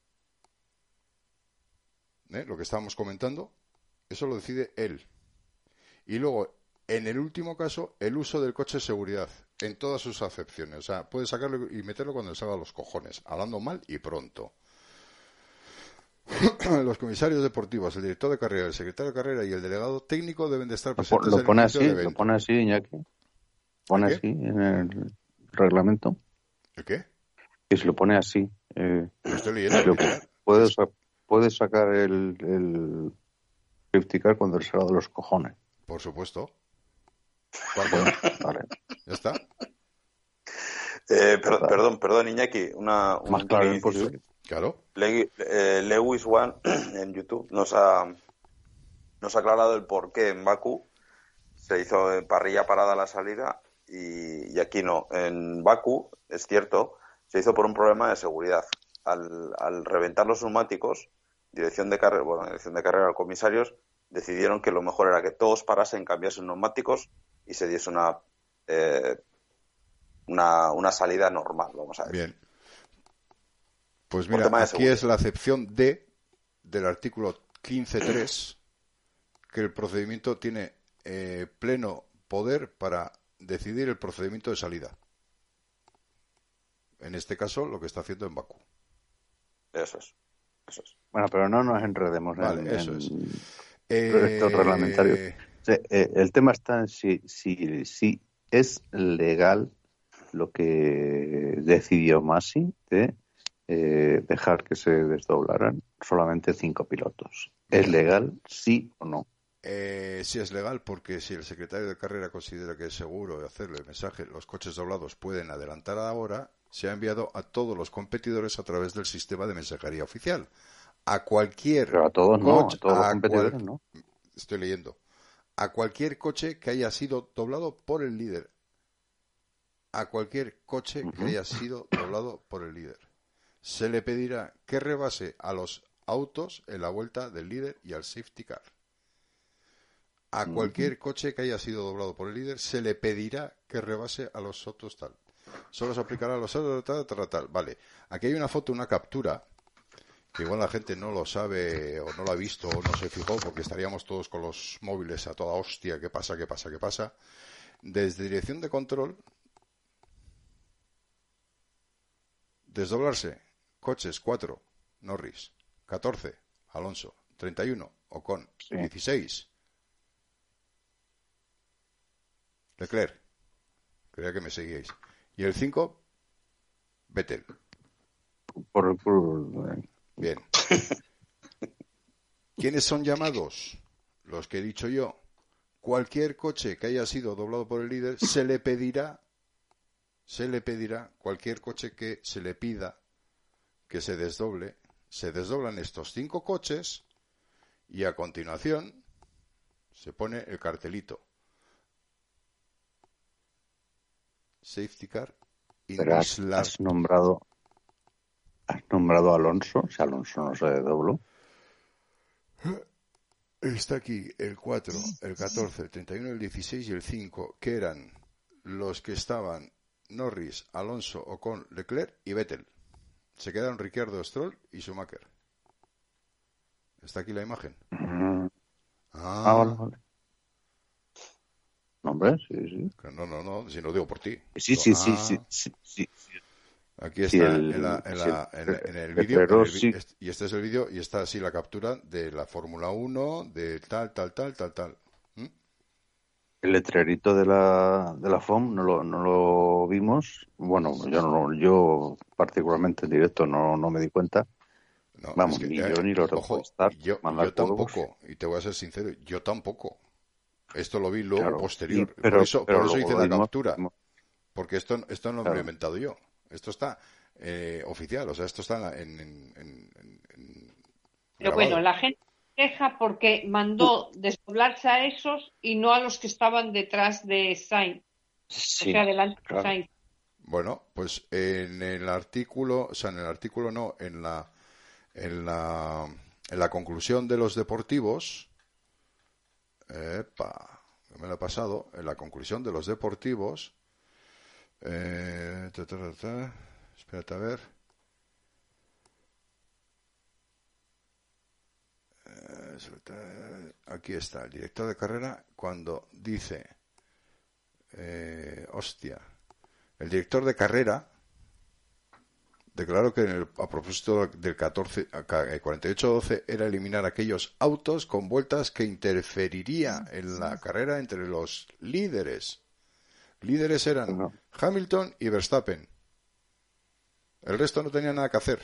¿eh? Lo que estábamos comentando, eso lo decide él. Y luego, en el último caso, el uso del coche de seguridad, en todas sus acepciones. O sea, puede sacarlo y meterlo cuando le salga los cojones, hablando mal y pronto. Los comisarios deportivos, el director de carrera, el secretario de carrera y el delegado técnico deben de estar presentes lo en el pone inicio así, del evento. lo pone así, Iñaki. Pone así en el reglamento. ¿El qué? Que se lo pone así. Eh, Lo estoy leyendo. lo original. puedes, puedes sacar el, el safety car cuando le salga de los cojones. Por supuesto. Vale, vale. Ya está. Eh, per- perdón, perdón, Iñaki. Una, un Más claro pequeño imposible. Claro. Le- eh, Lewis One en YouTube nos ha nos ha aclarado el por qué en Bakú se hizo en parrilla parada a la salida y, y aquí no. En Bakú, es cierto, se hizo por un problema de seguridad. Al, al reventar los neumáticos, dirección de carrera, bueno, dirección de carrera, los comisarios decidieron que lo mejor era que todos parasen, cambiasen neumáticos y se diese una eh, una, una salida normal, vamos a decir. Bien. Pues Por mira, tema de aquí seguridad. es la acepción D del artículo quince punto tres, que el procedimiento tiene eh, pleno poder para decidir el procedimiento de salida. En este caso, lo que está haciendo en Bakú. Eso es. Eso es. Bueno, pero no nos enredemos Vale, en, eso en es. proyectos Eh, reglamentarios. Sí, eh, el tema está en si, si, si es legal lo que decidió Masi de eh, dejar que se desdoblaran solamente cinco pilotos. ¿Es legal, sí o no? Eh, sí es legal, porque si el secretario de carrera considera que es seguro hacerle el mensaje, los coches doblados pueden adelantar ahora, se ha enviado a todos los competidores a través del sistema de mensajería oficial. A cualquier Pero a todos no, coche, a todos los a competidores cual- no. Estoy leyendo. A cualquier coche que haya sido doblado por el líder. a cualquier coche que haya sido doblado por el líder. Se le pedirá que rebase a los autos en la vuelta del líder y al safety car. A cualquier coche que haya sido doblado por el líder se le pedirá que rebase a los autos tal. Solo se aplicará a los autos tal, tal, tal. Vale, aquí hay una foto, una captura, que igual la gente no lo sabe o no lo ha visto o no se fijó porque estaríamos todos con los móviles a toda hostia, ¿qué pasa, qué pasa, qué pasa? Desde dirección de control, desdoblarse, coches cuatro, Norris, catorce, Alonso, treinta y uno, Ocon, Sí. dieciséis, Leclerc, creía que me seguíais, y el cinco, Vettel. Por, por, Bien. ¿Quiénes son llamados? Los que he dicho yo. Cualquier coche que haya sido doblado por el líder se le pedirá, se le pedirá, cualquier coche que se le pida que se desdoble, se desdoblan estos cinco coches y a continuación se pone el cartelito. Safety car in pero this has, lap. has nombrado has nombrado a Alonso, si Alonso no se dobló. Está aquí el cuatro, el catorce, el treinta y uno, el dieciséis y el cinco, que eran los que estaban Norris, Alonso, Ocon, Leclerc y Vettel. Se quedaron Ricciardo, Stroll y Schumacher. ¿Está aquí la imagen? Mm. Ah, Ah, vale, vale. No, hombre, sí, sí. no, no, no, si no digo por ti. Sí, sí, Ah, sí, sí, sí, sí, sí. aquí está Sí, el- en, la, en, sí, la, en, el- en el el vídeo, en Ferrero el vi- sí. est- y este es el vídeo, y está así la captura de la Fórmula uno, de tal, tal, tal, tal, tal. ¿Mm? El letrerito de la, de la F O M no lo, no lo vimos. Bueno, yo no, yo particularmente en directo no, no me di cuenta. No, Vamos, es que, ni eh, yo ni los de ojo, Movistar, yo, mandar yo huevos. tampoco, y te voy a ser sincero, yo tampoco. Esto lo vi luego, Claro, posterior. y- por pero, eso, pero por eso luego hice lo la vimos, captura. vimos- Porque esto, esto no me lo he claro. inventado yo. Esto está eh, oficial, o sea, esto está en, en, en, en- en Pero grabado. bueno, la gente se queja porque mandó desdoblarse a esos y no a los que estaban detrás de Sainz, Sí, o sea, delante de claro. Sainz. Bueno, pues en el artículo, o sea, en el artículo no, en la, en la, en la conclusión de los deportivos, epa, me lo he pasado, en la conclusión de los deportivos, eh, ta, ta, ta, ta, espérate a ver, eh, aquí está, el director de carrera cuando dice, eh, hostia, el director de carrera declaró que en el, a propósito del catorce, cuarenta y ocho doce era eliminar aquellos autos con vueltas que interferiría en la carrera entre los líderes. Líderes eran No. Hamilton y Verstappen. El resto no tenía nada que hacer.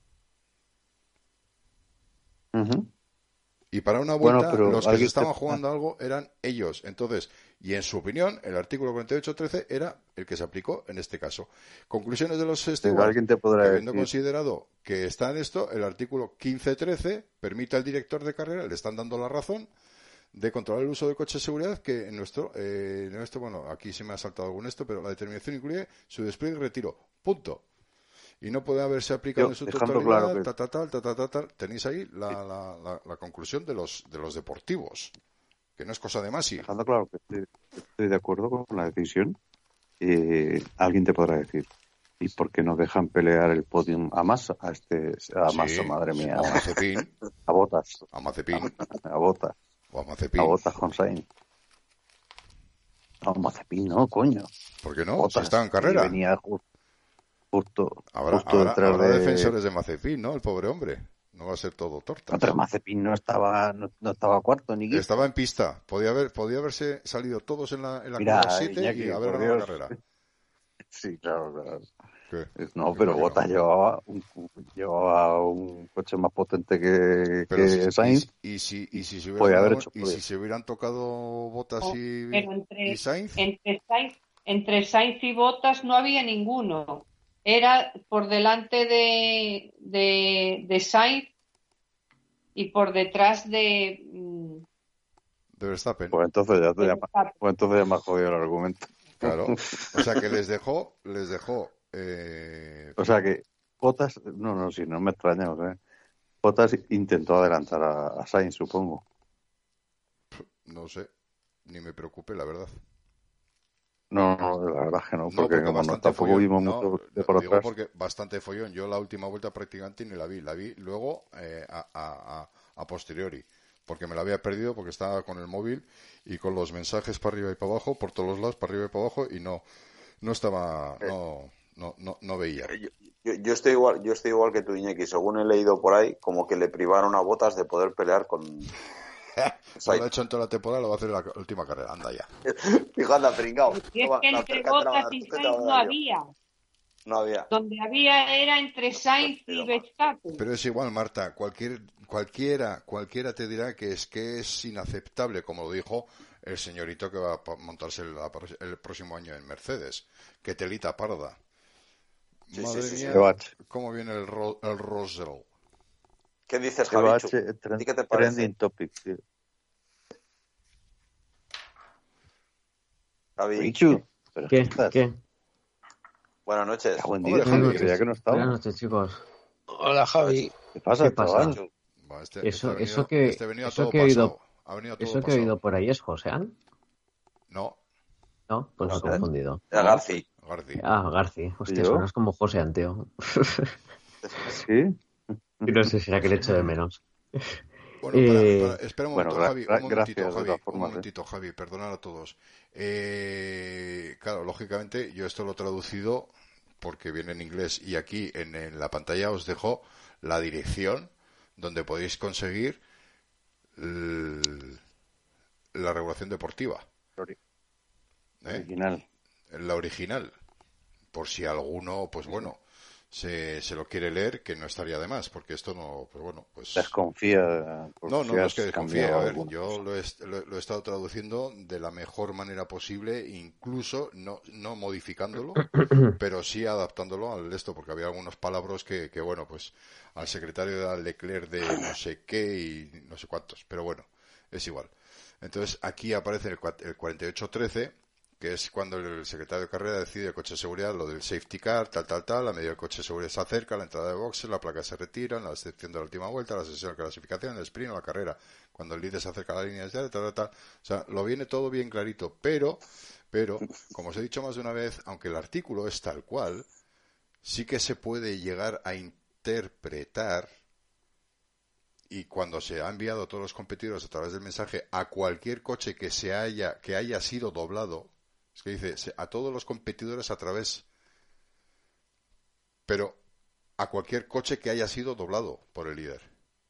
Ujú. Y para una Bueno, vuelta, pero los que se alguien estaban te- jugando algo eran ellos. Entonces, y en su opinión, el artículo cuarenta y ocho trece era el que se aplicó en este caso. Conclusiones de los Pero stewards, alguien te que podrá habiendo decir, considerado que está en esto, el artículo quince trece permite al director de carrera, le están dando la razón, de controlar el uso del coche de seguridad, que en nuestro, eh, en nuestro, bueno, aquí se me ha saltado algún esto, pero la determinación incluye su despliegue y retiro. Punto. Y no puede haberse aplicado Yo, en su dejando totalidad, claro que- ta, ta, tal, ta, ta, ta, tal. Tenéis ahí la, la, la, la conclusión de los, de los deportivos, que no es cosa de Masi. dejando claro que estoy, estoy de acuerdo con la decisión, eh, alguien te podrá decir, ¿y por qué no dejan pelear el podium a Massa? A este, a Sí, Massa, madre mía, o a Mazepin, a Botas, a Mazepin, a Botas, o a a Mazepin. Botas con Sainz. No, Mazepin no, coño. ¿Por qué no? Botas, Si está en que carrera. venía ju- justo, Habrá, justo habrá, detrás habrá de... defensores de Mazepin, ¿no? El pobre hombre. No va a ser todo tortas. No, pero Mazepin no estaba, no, no estaba cuarto ni quinto. Estaba en pista. Podía haber, podía haberse salido todos en la, en la Mira, curva siete Iñaki, y haber por ganado la Dios. carrera. Sí, claro, claro. ¿Qué? No, ¿Qué pero coño? Botas llevaba un, llevaba un coche más potente que, Pero que si, Sainz. y, y si, y si se hubieran Podía haber dado- hecho y podio. si se hubieran tocado Botas Oh, y, pero entre, y Sainz, entre Sainz, entre Sainz y Bottas no había ninguno. Era por delante de, de, de Sainz y por detrás de, mm, de Verstappen. Pues entonces ya te de llama, Verstappen. pues entonces ya me ha jodido el argumento. Claro. O sea que les dejó, les dejó. Eh... O sea que Bottas, no, no, sí, no me extraña, o sea, Bottas intentó adelantar a, a Sainz, supongo. No sé, ni me preocupe, la verdad. No, no, la verdad es que no, No, porque, porque como no, bastante tampoco follón. vimos No, mucho de por digo atrás. porque bastante follón. Yo la última vuelta prácticamente ni la vi. La vi luego eh, a, a, a, a posteriori. Porque me la había perdido porque estaba con el móvil y con los mensajes para arriba y para abajo, por todos los lados, para arriba y para abajo, y no, no estaba, no, no, no, no veía. Yo, yo, yo estoy igual, yo estoy igual que tú, Iñaki. Según he leído por ahí, como que le privaron a Bottas de poder pelear con. No lo ha hecho en toda la temporada, lo va a hacer en la última carrera. Anda ya. Fíjate, pringao. Y es que entre Bottas y Sainz no había. No había. Donde había era entre Sainz y Verstappen. Pero es igual, Marta. Cualquier, cualquiera, cualquiera te dirá que es que es inaceptable, como lo dijo el señorito que va a montarse el, el próximo año en Mercedes. Que telita parda. Sí, Madre sí, sí, mía, sí. cómo viene el, ro, el Rosell. ¿Qué dices, Javichu? Tren, ¿Qué te parece? Trending topic, tío. Javi. ¿Qué? ¿Qué? ¿Qué? Buenas noches. Buen día, Hola, Javi. creía que no estaba. Buenas noches, chicos. Hola, Javi. ¿Qué pasa, ¿Qué pasa? chaval? Va, este, Eso, este eso venido, que, este venido eso todo que he oído, pasado. Ha venido todo eso que he pasado. oído por ahí es Josean, No, ¿no? Pues me he José. confundido. Ya, Garci. Garci. Ah, Garci. Hostia, ¿Yo? suenas como Josean, tío. ¿Sí? Y no sé si era que le echo de menos. Bueno, Eh, para, para, espera un momento, bueno, gra- Javi, gra- un momentito, gracias, de Javi, todas un formas, momentito, Javi, perdonad a todos. Eh, claro, lógicamente, yo esto lo he traducido porque viene en inglés y aquí en, en la pantalla os dejo la dirección donde podéis conseguir el, la regulación deportiva. Ori- ¿eh? Original. La original, por si alguno, pues bueno, se, se lo quiere leer, que no estaría de más, porque esto no, pues bueno, pues... Desconfía. por No, si no, no has es que desconfíe. cambiado A ver, alguna yo cosa. lo he, lo, lo he estado traduciendo de la mejor manera posible, incluso no, no modificándolo, pero sí adaptándolo al esto, porque había algunos palabras que, que, bueno, pues al secretario de Leclerc de no sé qué y no sé cuántos, pero bueno, es igual. Entonces aquí aparece el, el cuarenta y ocho trece, que es cuando el secretario de carrera decide el coche de seguridad, lo del safety car, tal, tal, tal, a medida que el coche de seguridad se acerca, la entrada de boxes, la placa se retira, la excepción de la última vuelta, la sesión de clasificación, el sprint o la carrera, cuando el líder se acerca a la línea de tal, tal, tal. O sea, lo viene todo bien clarito, pero, pero, como os he dicho más de una vez, aunque el artículo es tal cual, sí que se puede llegar a interpretar, y cuando se ha enviado a todos los competidores a través del mensaje a cualquier coche que se haya, que haya sido doblado, es que dice a todos los competidores a través, pero a cualquier coche que haya sido doblado por el líder.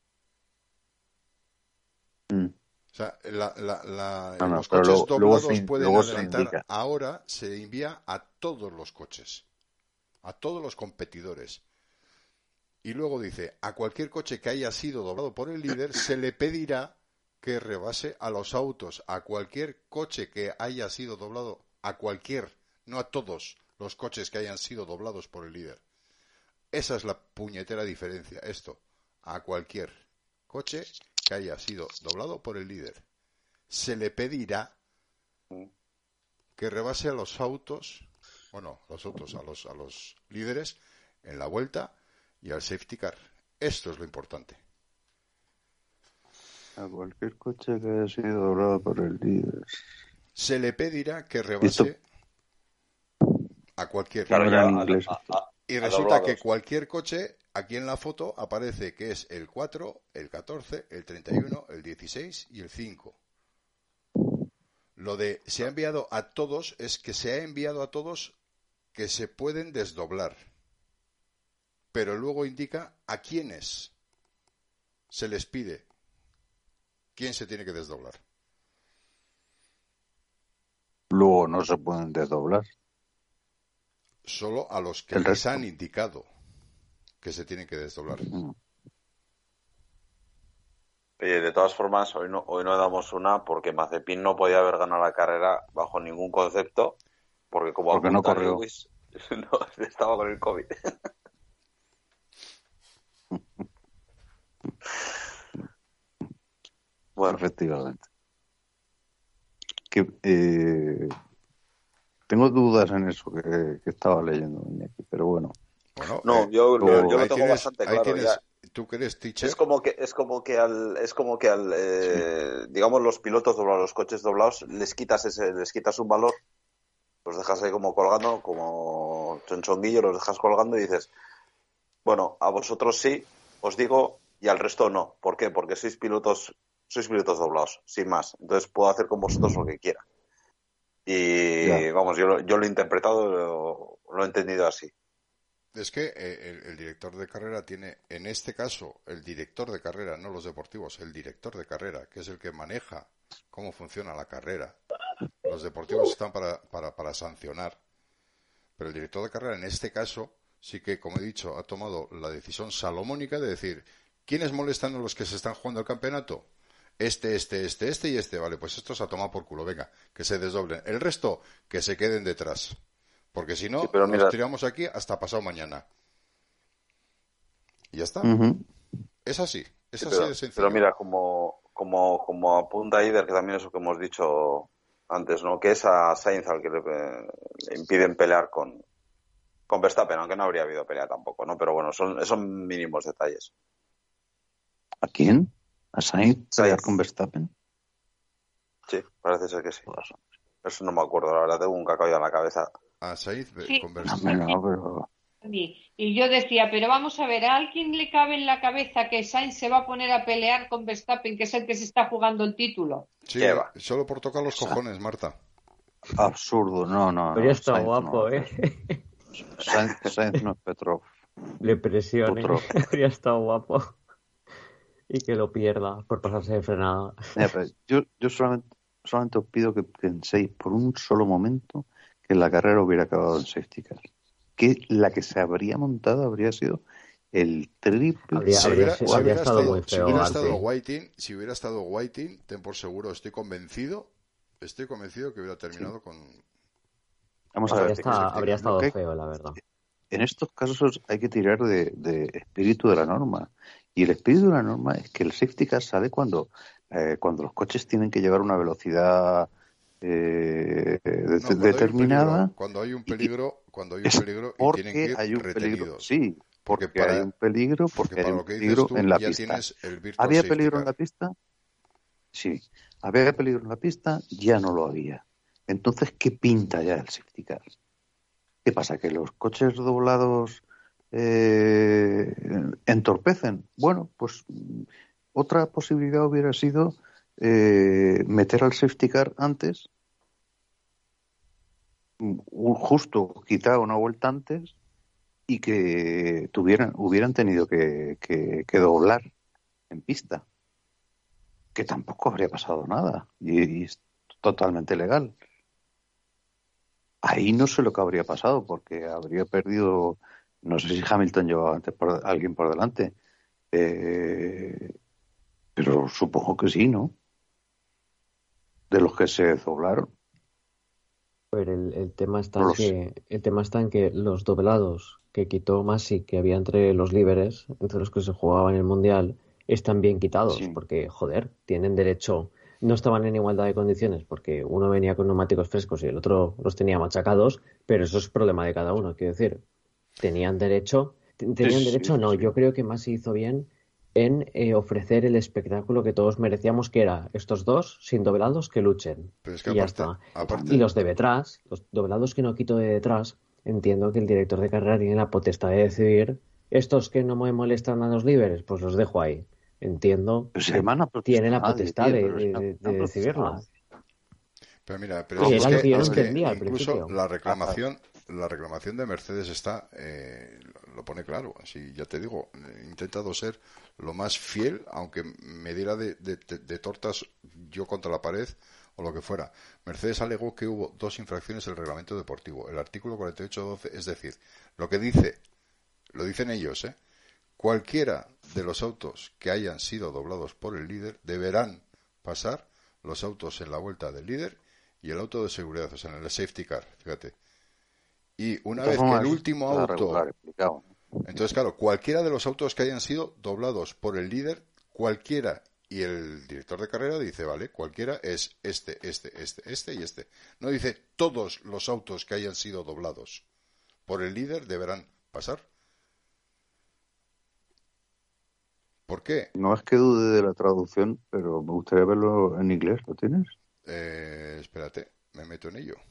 Mm. O sea, la, la, la, No, no, los pero coches luego- luego doblados se- pueden luego se adelantar. indica. Ahora se envía a todos los coches, a todos los competidores. Y luego dice, a cualquier coche que haya sido doblado por el líder se le pedirá que rebase a los autos, a cualquier coche que haya sido doblado, a cualquier, no a todos los coches que hayan sido doblados por el líder. Esa es la puñetera diferencia, esto, a cualquier coche que haya sido doblado por el líder. Se le pedirá que rebase a los autos, bueno, los autos, a los, a los líderes en la vuelta y al safety car. Esto es lo importante. A cualquier coche que haya sido doblado por el líder. Se le pedirá que rebase a cualquier. Claro, Era ya, en a- inglés. a- a- Y a resulta doblados. que cualquier coche, aquí en la foto, aparece que es el cuatro, el catorce, el treinta y uno, el dieciséis y el cinco. Lo de se ha enviado a todos es que se ha enviado a todos que se pueden desdoblar. Pero luego indica a quiénes se les pide quién se tiene que desdoblar. Luego no se pueden desdoblar. Solo a los que El les resto. han indicado que se tienen que desdoblar. Mm. Oye, de todas formas, hoy no, hoy no damos una porque Mazepin no podía haber ganado la carrera bajo ningún concepto, porque como Porque no apunta corrió. Lewis, no, estaba con el COVID. Bueno, Efectivamente. Que, eh, tengo dudas en eso que, que estaba leyendo, Iñaki, pero bueno. Bueno, No, eh, yo, tú- yo, yo lo ahí tengo tienes, bastante ahí claro tienes, ya. tú que eres teacher, Es como que, es como que al, es como que al, eh, digamos, los pilotos doblados, los coches doblados, les quitas ese, les quitas un valor, los dejas ahí como colgando, como chonchonguillo, los dejas colgando y dices, bueno, a vosotros sí, os digo, y al resto no. ¿Por qué? Porque sois pilotos, sois pilotos doblados, sin más. Entonces puedo hacer con vosotros lo que quiera. Y Ya. vamos, yo, lo- yo lo he interpretado, lo, lo he entendido así. es que eh, el, el director de carrera tiene, en este caso, el director de carrera, no los deportivos, el director de carrera, que es el que maneja cómo funciona la carrera. Los deportivos están para, para, para sancionar, pero el director de carrera, en este caso, sí que, como he dicho, ha tomado la decisión salomónica de decir, ¿quiénes molestan a los que se están jugando el campeonato? Este, este, este, este y este. Vale, pues estos a tomar por culo, venga, que se desdoblen. El resto, que se queden detrás. Porque si Sí, no, pero nos mira, tiramos aquí hasta pasado mañana. Y ya está. Ujú. Es así. Es sí, así pero, de sencillo. pero mira, como, como, como apunta Ider, que también es lo que hemos dicho antes, ¿no? Que es a Sainz al que le, le impiden pelear con, con Verstappen, aunque no habría habido pelea tampoco, ¿no? Pero bueno, son, son mínimos detalles. ¿A quién? ¿A Sainz pelear Sainz. con Verstappen? Sí, parece ser que sí. Joder, Eso no me acuerdo, la verdad, tengo un cacao en la cabeza. A Sainz Sí. con no, Verstappen. no, pero Y y yo decía, pero vamos a ver, ¿a alguien le cabe en la cabeza que Sainz se va a poner a pelear con Verstappen, que es el que se está jugando el título? Sí, ¿Qué va? solo por tocar los cojones, Marta. absurdo, no, no, Pero ya no. está Sainz guapo, no, ¿eh? Sainz, Sainz no es Petrov. Le presione. Petrov. Ya está guapo. Y que lo pierda por pasarse de frenada. Mira, pero yo, yo solamente, solamente os pido que penséis por un solo momento que la carrera hubiera acabado en safety car. Que la que se habría montado habría sido el triple. Habría- Si habría- hubiera, habría si hubiera estado estado, muy si feo, hubiera Alti. estado Whiting, si hubiera estado Whiting, ten por seguro, estoy convencido, estoy convencido que hubiera terminado con. Vamos a Habría, ver, estado, lo habría estado que hay- feo, la verdad. en estos casos hay que tirar de, de espíritu de la norma. Y el espíritu de la norma es que el safety car sale cuando, eh, cuando los coches tienen que llevar una velocidad eh, de- No, cuando hay un determinada. peligro, cuando hay un peligro, cuando hay un Es peligro y porque tienen que ir hay un peligro. retenidos. Sí, Porque porque, para- hay un peligro, porque, Porque hay para un lo que dices peligro tú, en la ya pista. tienes el virtual ¿Había safety peligro en car. la pista? Sí. ¿Había peligro en la pista? Ya no lo había. Entonces, ¿qué pinta ya el safety car? ¿Qué pasa? ¿Que los coches doblados eh, entorpecen? Bueno, pues mm, otra posibilidad hubiera sido eh, meter al safety car antes, mm, justo quitar una vuelta antes y que tuvieran, hubieran tenido que, que, que doblar en pista, que tampoco habría pasado nada y, y es totalmente legal. Ahí no sé lo que habría pasado porque habría perdido, no sé si Hamilton llevaba antes por, alguien por delante, eh, pero supongo que sí, ¿no? De los que se doblaron. Pero el, el tema está No en lo que el tema está en que los doblados que quitó Masi que había entre los líderes, entre los que se jugaban el mundial, están bien quitados, Sí. porque joder, tienen derecho, no estaban en igualdad de condiciones, porque uno venía con neumáticos frescos y el otro los tenía machacados, pero eso es problema de cada uno, quiero decir, tenían derecho, t- tenían Sí, derecho, sí, no, sí. yo creo que Masi hizo bien en eh, ofrecer el espectáculo que todos merecíamos, que era estos dos sin doblados que luchen. Pero es que Y ya aparte, está. aparte Y los de detrás, los doblados que no quito de detrás, entiendo que el director de carrera tiene la potestad de decidir, estos que no me molestan a los líderes, pues los dejo ahí. Entiendo Pero si que le van a protestar tiene la a nadie, potestad tío, de, pero si de- no- de- no de han protestado a decidirlo. nadie. Pero mira, pero Sí, es era que, lo que yo no es que entendía al incluso principio. la reclamación, la reclamación de Mercedes está, eh, lo pone claro. Así, ya te digo, he intentado ser lo más fiel, aunque me diera de, de- de- de tortas yo contra la pared o lo que fuera. Mercedes alegó que hubo dos infracciones del reglamento deportivo. El artículo cuarenta y ocho doce, es decir, lo que dice, lo dicen ellos, ¿eh? Cualquiera de los autos que hayan sido doblados por el líder deberán pasar los autos en la vuelta del líder y el auto de seguridad, o sea, en el safety car, fíjate. Y una De vez todas que el formas, último está auto... regular explicado. Entonces, claro, cualquiera de los autos que hayan sido doblados por el líder, cualquiera Y el director de carrera dice, vale, cualquiera es este, este, este, este y este. No dice todos los autos que hayan sido doblados por el líder deberán pasar. ¿Por qué? No es que dude de la traducción, pero me gustaría verlo en inglés. ¿Lo tienes? Eh, espérate, me meto en ello.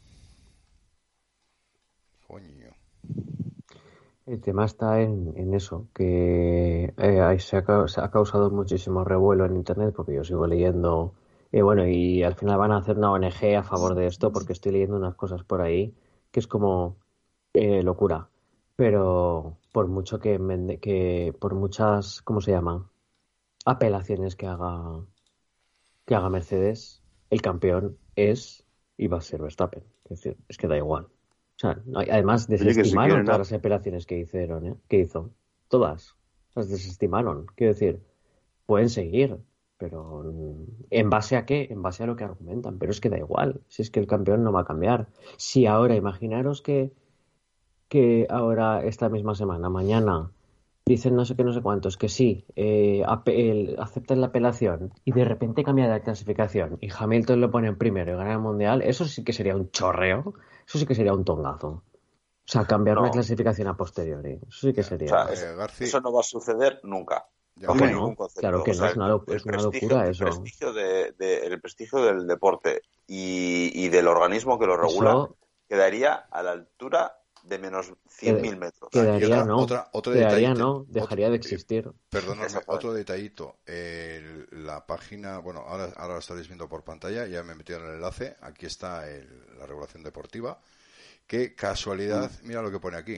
Coño. El tema está en, en eso, que eh, ahí se, ha, ca- se ha causado muchísimo revuelo en internet porque yo sigo leyendo, y bueno, y al final van a hacer una O N G a favor de esto porque estoy leyendo unas cosas por ahí que es como eh, locura, pero por mucho que, mende- que por muchas, ¿cómo se llama? Apelaciones que haga que haga Mercedes, el campeón es y va a ser Verstappen. Es decir, es que da igual. O sea, no hay- además Oye, que si desestimaron quieren... todas a- las apelaciones que hicieron, ¿eh? Que hizo. Todas. Las desestimaron. Quiero decir, pueden seguir, pero mm, ¿en base a qué? En base a lo que argumentan. Pero es que da igual. Si es que el campeón no va a cambiar. Si ahora, imaginaros que, que ahora, esta misma semana, mañana, dicen no sé qué, no sé cuántos, que sí, eh, ape- el- aceptan la apelación y de repente cambia de clasificación y Hamilton lo pone en primero y gana el mundial, eso sí que sería un chorreo, eso sí que sería un tongazo. O sea, cambiar una No, clasificación a posteriori, eso sí que Ya, o sería. sea, es- eh, Garci, eso no va a suceder nunca, ya, ¿Por bajo qué Garci, ningún no? Claro concepto. que O no, sea, es el, una, lo- el es una prestigio, locura el eso. prestigio de, de- el prestigio del deporte y, y del organismo que lo regula Eso quedaría a la altura de menos cien qued- mil metros. ah, y quedaría otra, no, otra, otro quedaría detallito, no, otro, dejaría de eh, existir. perdonadme, Exactamente. otro detallito. El- la página, bueno, ahora, ahora lo estaréis viendo por pantalla, ya me he metido en el enlace. Aquí está el- la regulación deportiva. Qué casualidad, mira lo que pone aquí.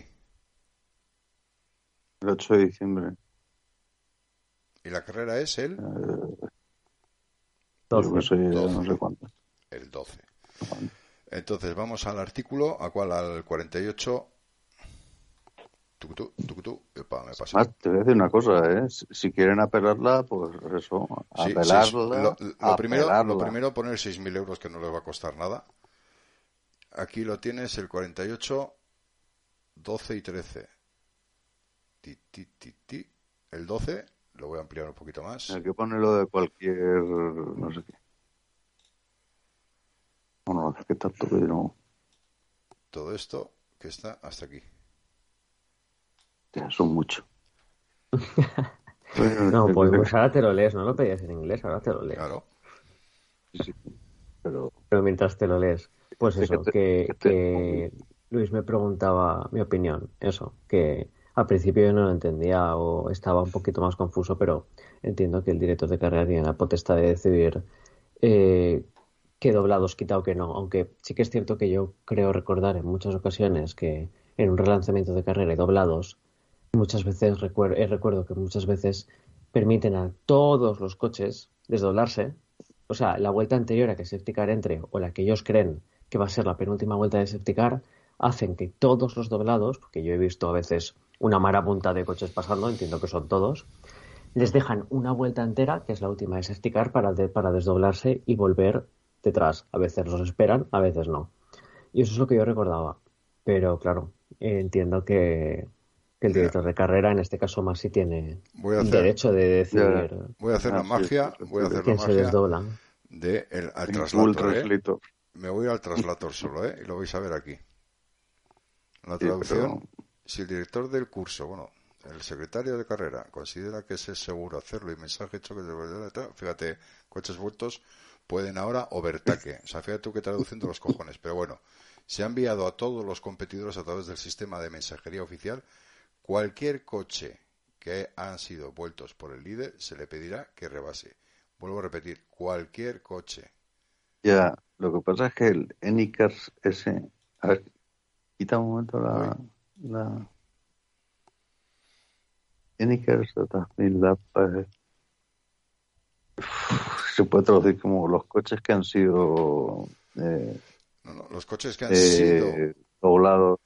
El ocho de diciembre. Y la carrera es el, Eh, yo doce. que sé, no sé doce. cuánto. El doce. Entonces vamos al artículo, ¿a cuál? Al cuarenta y ocho. Tucutú, tucutú. Epa, me pasa. Más, te voy a decir una cosa, ¿eh? Si si quieren apelarla, pues eso, Sí, seis- apelarla, lo, lo primero, lo apelarla. primero poner seis mil euros que no les va a costar nada. Aquí lo tienes, el cuarenta y ocho, doce y trece. Ti, ti, ti, ti. El doce, lo voy a ampliar un poquito más. Hay que ponerlo de cualquier, no sé qué. Bueno, no sé qué tanto, pero Todo esto que está hasta aquí. ya son mucho. No, pues, pues ahora te lo lees, no lo pedías en inglés, ahora te lo lees. Claro. Sí, pero Pero mientras te lo lees, pues Sí, eso, que te- que, que te- que Luis me preguntaba mi opinión, eso, que al principio yo no lo entendía o estaba un poquito más confuso, pero entiendo que el director de carrera tiene la potestad de decidir eh, qué doblados quita o qué no, aunque sí que es cierto que yo creo recordar en muchas ocasiones que en un relanzamiento de carrera y doblados, muchas veces recuerdo, recuerdo que muchas veces permiten a todos los coches desdoblarse, o sea, la vuelta anterior a que safety car entre o la que ellos creen que va a ser la penúltima vuelta de safety car, hacen que todos los doblados, porque yo he visto a veces una marabunta de coches pasando, entiendo que son todos, les dejan una vuelta entera, que es la última de safety car, para, de- para desdoblarse y volver detrás. A veces los esperan, a veces no. Y eso es lo que yo recordaba. Pero claro, eh, entiendo que, que el Mira. director de carrera, en este caso Masi, tiene Voy a el hacer- derecho de decidir Voy a hacer Ah, la sí, magia, sí, sí, voy a sí. hacer la quién se magia desdobla. de el, al Google translator, ¿eh? Translator. Me voy al translator solo, ¿eh? Y lo vais a ver aquí. La Sí, traducción, pero- si el director del curso, bueno, el secretario de carrera considera que es seguro hacerlo y mensaje hecho que fíjate, coches vueltos pueden ahora overtake. O sea, fíjate tú qué traducción de los cojones. Pero bueno, se ha enviado a todos los competidores a través del sistema de mensajería oficial. Cualquier coche que han sido vueltos por el líder se le pedirá que rebase. Vuelvo a repetir, cualquier coche. Ya, lo que pasa es que el Anycars ese... A ver, quita un momento la... la... Anycars Data eh, se puede traducir como los coches que han sido eh, No, no, los coches que han eh, sido... doblados.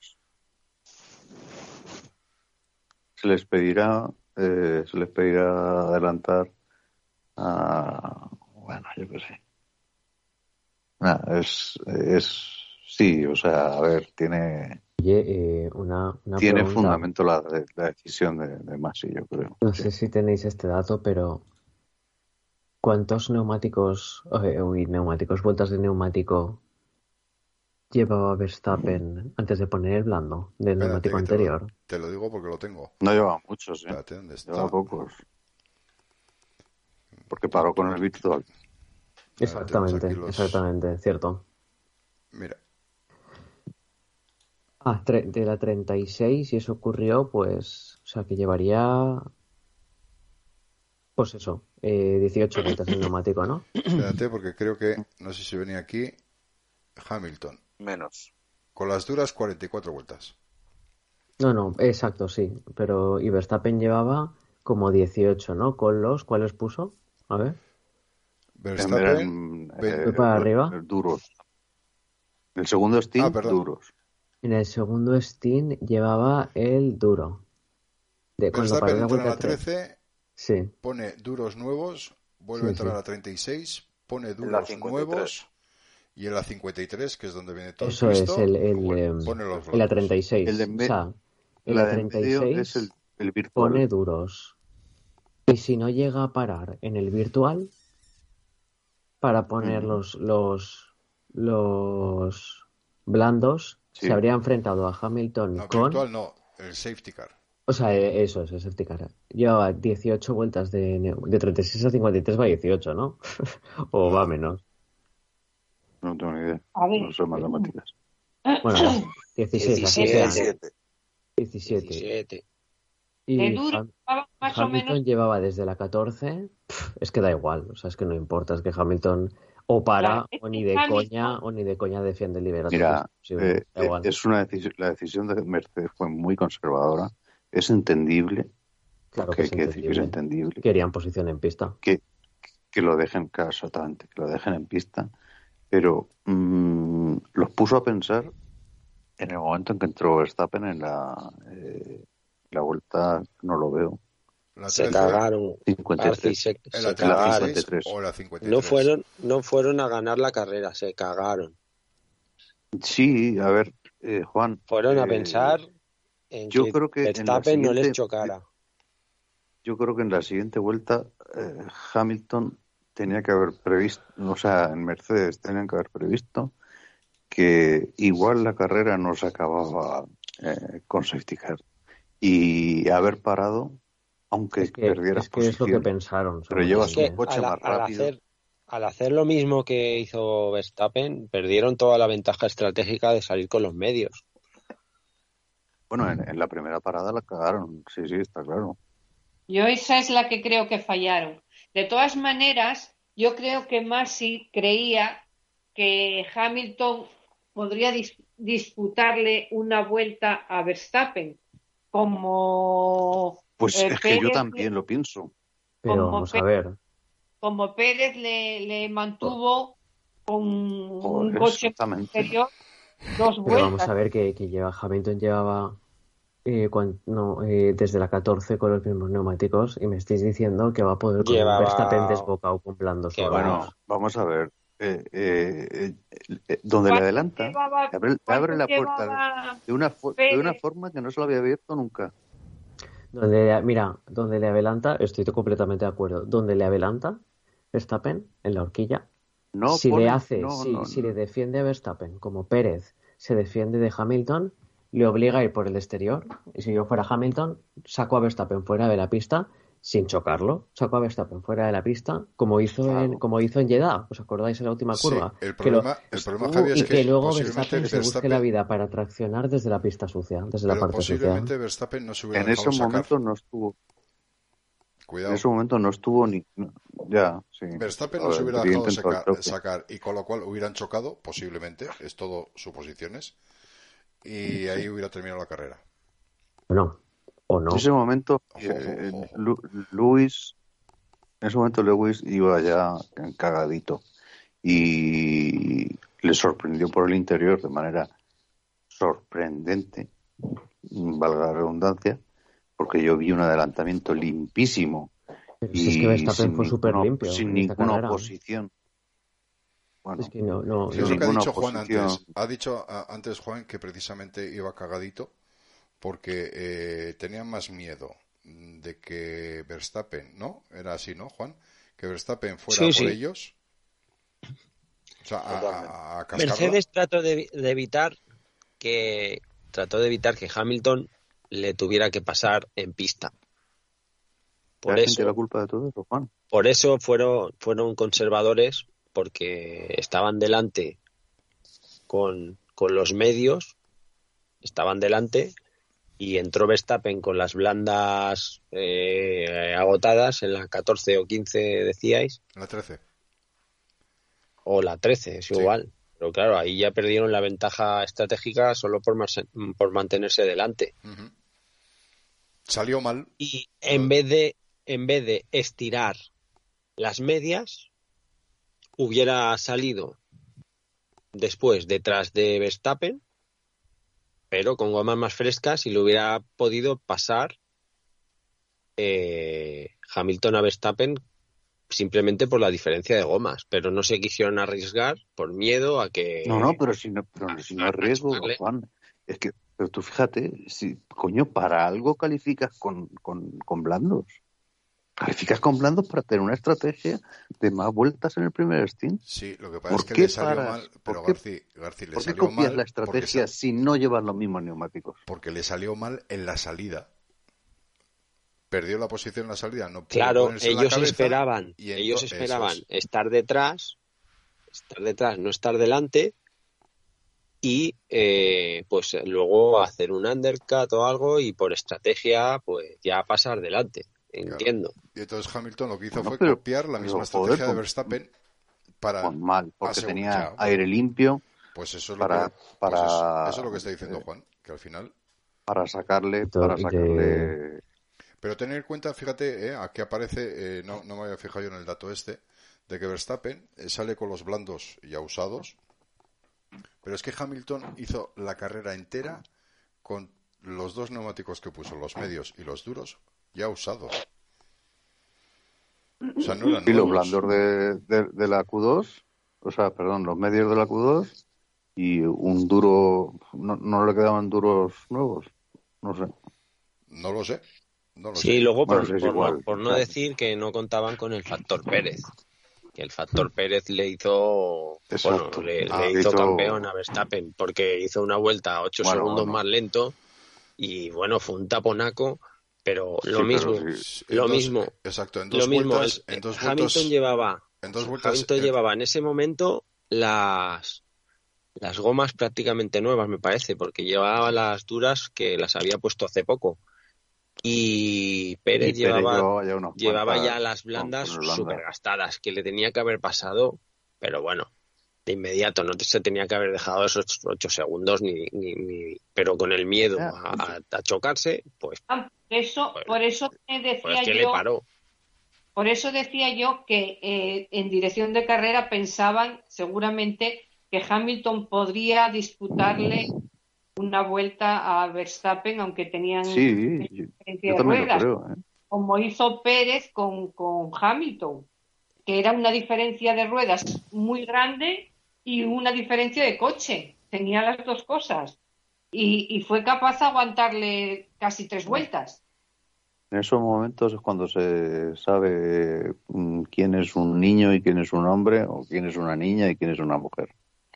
Se les pedirá, eh, se les pedirá adelantar a... Bueno, yo qué sé. Nah, es, es... Sí, o sea, a ver, tiene... Oye, eh, una, una Tiene pregunta. fundamento la, la decisión de, de Masi, yo creo. No sé si tenéis este dato, pero ¿Cuántos neumáticos, eh, uy, neumáticos, vueltas de neumático llevaba Verstappen antes de poner el blando del Espérate, neumático que te lo, anterior? te lo digo porque lo tengo. No llevaba muchos, ¿eh? Espérate, ¿dónde está? Llevaba pocos. Porque paró con el virtual. Exactamente, tenemos aquí los- exactamente, cierto. Mira, Ah, tre- de la treinta y seis y eso ocurrió, pues, o sea, que llevaría, pues eso, eh, dieciocho vueltas el neumático, ¿no? espérate porque creo que, no sé si venía aquí, Hamilton. Menos. Con las duras cuarenta y cuatro vueltas. No, no, exacto, sí, pero y Verstappen llevaba como dieciocho, ¿no? Con los, ¿cuáles puso? A ver, Verstappen, Eran ve- ¿Fue para eh, arriba? duros. El segundo Steam, Ah, perdón. duros. En el segundo stint llevaba el duro. De cuando paró Verstappen la entra en vuelta la tres. trece, Sí, pone duros nuevos, vuelve a sí, entrar sí. a la treinta y seis, pone En la duros cincuenta y tres. nuevos y en la cincuenta y tres, que es donde viene todo Eso el es, Cristo, el, el, em, pone los en la blandos. treinta y seis. El de en O me- sea, en la la de en treinta y medio es el, seis el virtual. pone duros. Y si no llega a parar en el virtual para poner Ujú. los, los, los blandos, Sí. se habría enfrentado a Hamilton No, con... virtual no, el safety car. O sea, eh, eso es, el safety car. Llevaba dieciocho vueltas de, neu- de treinta y seis a cincuenta y tres va dieciocho, ¿no? O va No. menos. No tengo ni idea. A ver. No sé matemáticas. Bueno, dieciséis, las que sean. diecisiete. diecisiete. diecisiete. Y De duro Ham- estaba más o Hamilton menos. llevaba desde la catorce, pf, es que da igual, o sea, es que no importa, es que Hamilton o para Claro, es o ni que de Hamilton- coña o ni de coña defiende el liderato. Mira, Sí, eh, da igual. es una decisión, la decisión de Mercedes fue muy conservadora. Es entendible, Claro porque que es hay que decir que es entendible. entendible, Querían posición en pista. que, que lo dejen, claro, exactamente, que lo dejen en pista, pero mm, los puso a pensar en el momento en que entró Verstappen en la, eh, la vuelta, no lo veo, La Se trece, cagaron. cincuenta y Arci, tres. se, en se la cagaron. treinta y seis cincuenta y tres. o la cincuenta y No tres. fueron, no fueron a ganar la carrera, se cagaron. Sí, a ver, eh, Juan. Fueron a eh, pensar en yo que creo que en la Verstappen no les siguiente- chocara. Yo creo que en la siguiente vuelta eh, Hamilton tenía que haber previsto, o sea, en Mercedes tenían que haber previsto que igual la carrera no se acababa eh, con safety car y haber parado, aunque Es que, perdiera es que es lo que posición, pensaron. pero llevas Es seguramente. que un coche al, más al rápido. hacer, al hacer lo mismo que hizo Verstappen, perdieron toda la ventaja estratégica de salir con los medios. Bueno, en, en la primera parada la cagaron, sí, sí, está claro. Yo esa es la que creo que fallaron. De todas maneras, yo creo que Masi creía que Hamilton podría dis- disputarle una vuelta a Verstappen, como Pues eh, es que yo Pérez, también lo pienso. Pero como vamos a Pe- ver. como Pérez le, le mantuvo con un Joder, coche exactamente. inferior dos Pero vueltas. vamos a ver que, que lleva Hamilton llevaba eh, cuan- no, eh, desde la catorce con los mismos neumáticos y me estáis diciendo que va a poder con Llevaba- un Verstappen desbocado con blandos Que nuevos. Bueno, vamos a ver. Eh, eh, eh, eh, donde le ¿Cuánto adelanta, llevaba- le abre, le cuánto abre la puerta llevaba de una, fo- de una Pérez? forma que no se lo había abierto nunca. Donde le- mira, donde le adelanta, estoy completamente de acuerdo. Donde le adelanta Verstappen en la horquilla, No si pone- le hace, no, si, no, si no. le defiende a Verstappen como Pérez se defiende de Hamilton, le obliga a ir por el exterior. Y si yo fuera Hamilton, saco a Verstappen fuera de la pista sin chocarlo. Saco a Verstappen fuera de la pista, como hizo Claro. en, como hizo en Jeddah. ¿Os acordáis en la última Sí, curva? el Que lo- problema, el problema estuvo- Javi, es y que, que luego posiblemente Verstappen se busque Verstappen- la vida para traccionar desde la pista sucia, desde la pero parte posiblemente sucia. Verstappen no se hubiera En dejado ese sacar. momento no estuvo. Cuidado. En ese momento no estuvo ni. no, ya, sí. Verstappen A no se ver, hubiera habría dejado intentado el sacar, choque. sacar y con lo cual hubieran chocado, posiblemente, es todo suposiciones, y ahí hubiera terminado la carrera. No, o no. En ese momento, Ojo, eh, ojo, ojo. Lu- Luis. En ese momento, Lewis iba ya cagadito y le sorprendió por el interior de manera sorprendente, valga la redundancia, porque yo vi un adelantamiento limpísimo Pero si es que y Verstappen sin fue súper ninguna, limpio sin en esta ninguna carrera. oposición. Bueno, Es que no, no, Sí, sin es lo que ha ninguna dicho Juan oposición. antes. Ha dicho a- antes Juan que precisamente iba cagadito porque eh, tenían más miedo de que Verstappen, ¿no? Era así, ¿no, Juan? que Verstappen fuera Sí, por sí. ellos. O sea, a, a- a cascarla. Mercedes trató de, de evitar que trató de evitar que Hamilton le tuviera que pasar en pista. Por ¿Te has sentido la eso, culpa de todo eso, Juan? por eso fueron, fueron conservadores, porque estaban delante con, con los medios, estaban delante, y entró Verstappen con las blandas eh, agotadas en la catorce o quince, decíais, La trece. o la trece, es Sí. igual. Pero claro, ahí ya perdieron la ventaja estratégica solo por, mas- por mantenerse delante. Ujú. Salió mal. Y en vez de en vez de estirar las medias, hubiera salido después detrás de Verstappen, pero con gomas más frescas, y le hubiera podido pasar eh, Hamilton a Verstappen simplemente por la diferencia de gomas, pero no se quisieron arriesgar por miedo a que... No, no, pero si no, pero si no es riesgo, chocarle. Juan. Es que, pero tú fíjate, si, coño, para algo calificas con, con, con blandos. Calificas con blandos para tener una estrategia de más vueltas en el primer stint. Sí, lo que pasa ¿Por es que qué le salió paras? mal, ¿Por pero qué- Garci, Garci le ¿Por qué salió copias mal la porque, estrategia sa- si no llevas los mismos neumáticos? porque le salió mal en la salida. Perdió la posición en la salida, no pudo Claro, ponerse en la ellos cabeza esperaban, y ellos ento- eso esperaban es. estar detrás, estar detrás, no estar delante, y eh, pues luego hacer un undercut o algo, y por estrategia pues ya pasar delante, entiendo. Y entonces Hamilton lo que hizo Bueno, fue pero- copiar la pero, misma joder, estrategia de con- Verstappen para Con mal, porque asegurar- tenía ya, bueno, aire limpio pues eso es lo para- que pues para- eso, eso es lo que está diciendo eh, Juan, que al final. para sacarle, Y todo- para y de- sacarle. Pero tener en cuenta, fíjate, eh, aquí aparece, eh, no, no me había fijado yo en el dato este, de que Verstappen eh, sale con los blandos ya usados, pero es que Hamilton hizo la carrera entera con los dos neumáticos que puso, los medios y los duros, ya usados. O sea, no eran Y los nuevos. blandos de, de, de la Q dos, o sea, perdón, los medios de la Q dos y un duro, no, no le quedaban duros nuevos, no sé. No lo sé. No lo Sí, sé. luego Bueno, por, sí, es por igual. no, por no Claro. decir que no contaban con el factor Pérez, que el factor Pérez le hizo, Exacto. bueno, le, Ah, le hizo hizo- campeón a Verstappen, porque hizo una vuelta ocho Bueno, segundos bueno. más lento, y bueno, fue un taponaco, pero lo Sí, mismo, pero sí. En lo dos- mismo, Exacto, en dos lo mismo, vueltas, el- en dos Hamilton vueltas, llevaba, en dos vueltas, Hamilton eh, llevaba en ese momento las las gomas prácticamente nuevas, me parece, porque llevaba las duras que las había puesto hace poco. Y Pérez Y Pérez llevaba, llevaba ya unas llevaba cuantas ya las con- blandas con el blanda. súper gastadas, que le tenía que haber pasado, pero bueno, de inmediato, no te- se tenía que haber dejado esos ocho segundos, ni, ni, ni- pero con el miedo Ya, a, a- a chocarse, pues, Ah, por eso, Pues- por eso me pues decía que le yo, paró. por eso decía yo que eh, en dirección de carrera pensaban seguramente que Hamilton podría disputarle una vuelta a Verstappen, aunque tenían Sí, yo, diferencia yo de también lo ruedas, creo. ¿eh? como hizo Pérez con, con Hamilton, que era una diferencia de ruedas muy grande y una diferencia de coche. Tenía las dos cosas. Y, y fue capaz de aguantarle casi tres vueltas. En esos momentos es cuando se sabe mm, quién es un niño y quién es un hombre, o quién es una niña y quién es una mujer.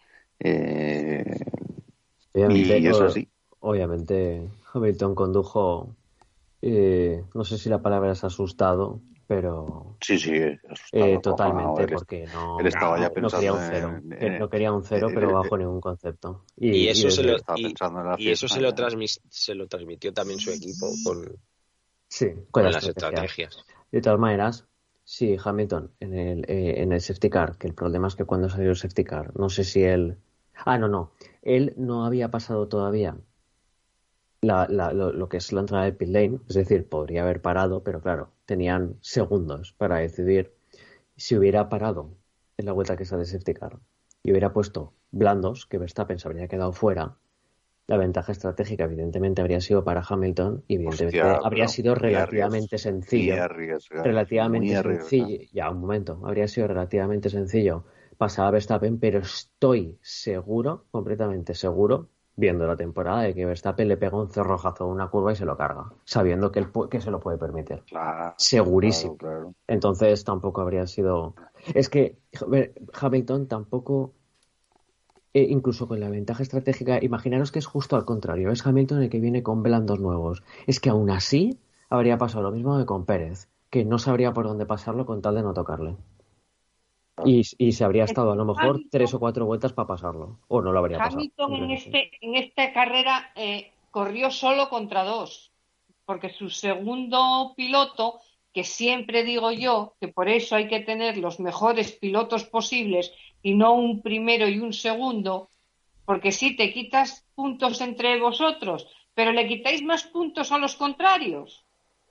Eh, Obviamente, y es o- así. obviamente Hamilton condujo, eh, no sé si la palabra es asustado, pero Sí, sí, asustado, eh, acojonado, totalmente, él, porque no, él estaba ya no, no quería un pensando cero, en- que en- no quería un cero, eh, pero eh, bajo ningún concepto. Y eso se desde- lo, estaba y, pensando en la y eso fiesta se lo, ya. transmis- se lo transmitió también su equipo con, sí, con con la las estrategia. estrategias. De todas maneras, sí, Hamilton en el, eh, en el safety car, que el problema es que cuando salió el safety car, no sé si él... Ah, no, no, él no había pasado todavía la, la- lo, lo que es la entrada del pit lane, es decir, podría haber parado, pero claro, tenían segundos para decidir. Si hubiera parado en la vuelta que está de safety car y hubiera puesto blandos, que Verstappen se habría quedado fuera, la ventaja estratégica evidentemente habría sido para Hamilton y evidentemente Hostia, habría pero sido muy relativamente arries- sencillo. muy arriesgado, relativamente muy arriesgado. sencillo, ya un momento, habría sido relativamente sencillo pasar a Verstappen, pero estoy seguro, completamente seguro, viendo la temporada de que Verstappen le pega un cerrojazo a una curva y se lo carga, sabiendo que, él, que se lo puede permitir. Claro, Segurísimo. Claro, claro. Entonces tampoco habría sido... Es que Hamilton tampoco... Eh, incluso con la ventaja estratégica, imaginaros que es justo al contrario, es Hamilton el que viene con blandos nuevos. Es que aún así habría pasado lo mismo que con Pérez, que no sabría por dónde pasarlo con tal de no tocarle. Y, y se habría estado a lo mejor Hamilton, tres o cuatro vueltas para pasarlo, o no lo habría pasado. Hamilton en, este, en esta carrera eh, corrió solo contra dos, porque su segundo piloto, que siempre digo yo que por eso hay que tener los mejores pilotos posibles y no un primero y un segundo, porque sí te quitas puntos entre vosotros, pero le quitáis más puntos a los contrarios.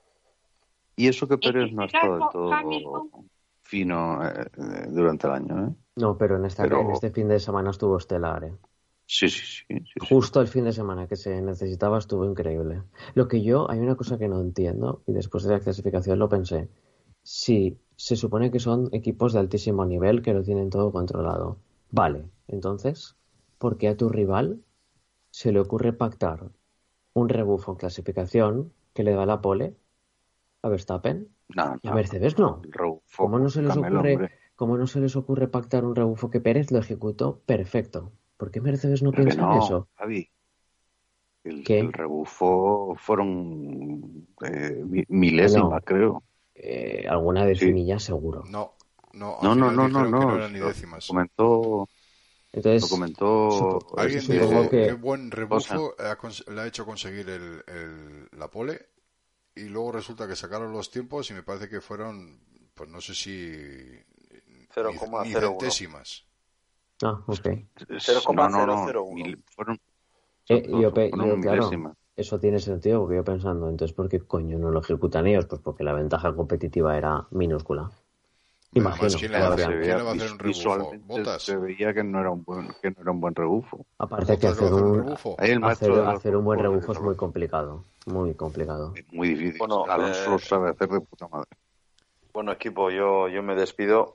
Y eso que En Pérez este no ha estado del caso, todo Hamilton, fino eh, eh, durante el año, ¿eh? No, pero en, esta, Pero- en este fin de semana estuvo estelar, ¿eh? Sí, sí, sí. sí, sí. Justo el fin de semana que se necesitaba estuvo increíble. Lo que yo, hay una cosa que no entiendo, y después de la clasificación lo pensé. Si se supone que son equipos de altísimo nivel que lo tienen todo controlado. Vale, entonces, ¿por qué a tu rival se le ocurre pactar un rebufo en clasificación que le da la pole a Verstappen? No, Y a no, Mercedes no. el rebufo, ¿Cómo no se les Camelo, ocurre, hombre. cómo no se les ocurre pactar un rebufo que Pérez lo ejecutó perfecto? ¿Por qué Mercedes no Pero que piensa en no, eso? Javi. El, ¿Qué? el rebufo fueron eh, mi- milésimas, Bueno, creo. eh, alguna decimilla seguro. No, no, al No, no, final no, no, dijeron que no no. eran ni Lo décimas. comentó, lo Entonces, comentó supo- Alguien este, supongo dijo que- qué buen rebufo ha cons- le ha hecho conseguir el, el- la pole, y luego resulta que sacaron los tiempos y me parece que fueron, pues no sé si cero ni, coma ni cero uno. centésimas. Ah, ok. cero coma no, no, cero no, cero uno. mil- fueron, Eh, exacto, yo, pe- fueron yo, claro, milésimas. eso tiene sentido porque yo pensando, entonces, ¿por qué coño no lo ejecutan ellos? Pues porque la ventaja competitiva era minúscula. Pero además, Imagino ¿quién que le, lo hace- habrían- Se quién veía le va a hacer un vis- rebufo? visualmente ¿Botas? se veía que no era un buen, que no era un buen rebufo. Aparte que ¿Botas le va a hacer hacer un un, rebufo? Ahí el maestro hacer, de los hacer un buen rebufos, rebufo es muy complicado. Muy complicado. es muy difícil. Bueno, Alonso eh, lo sabe hacer de puta madre. Bueno, equipo, yo, yo me despido.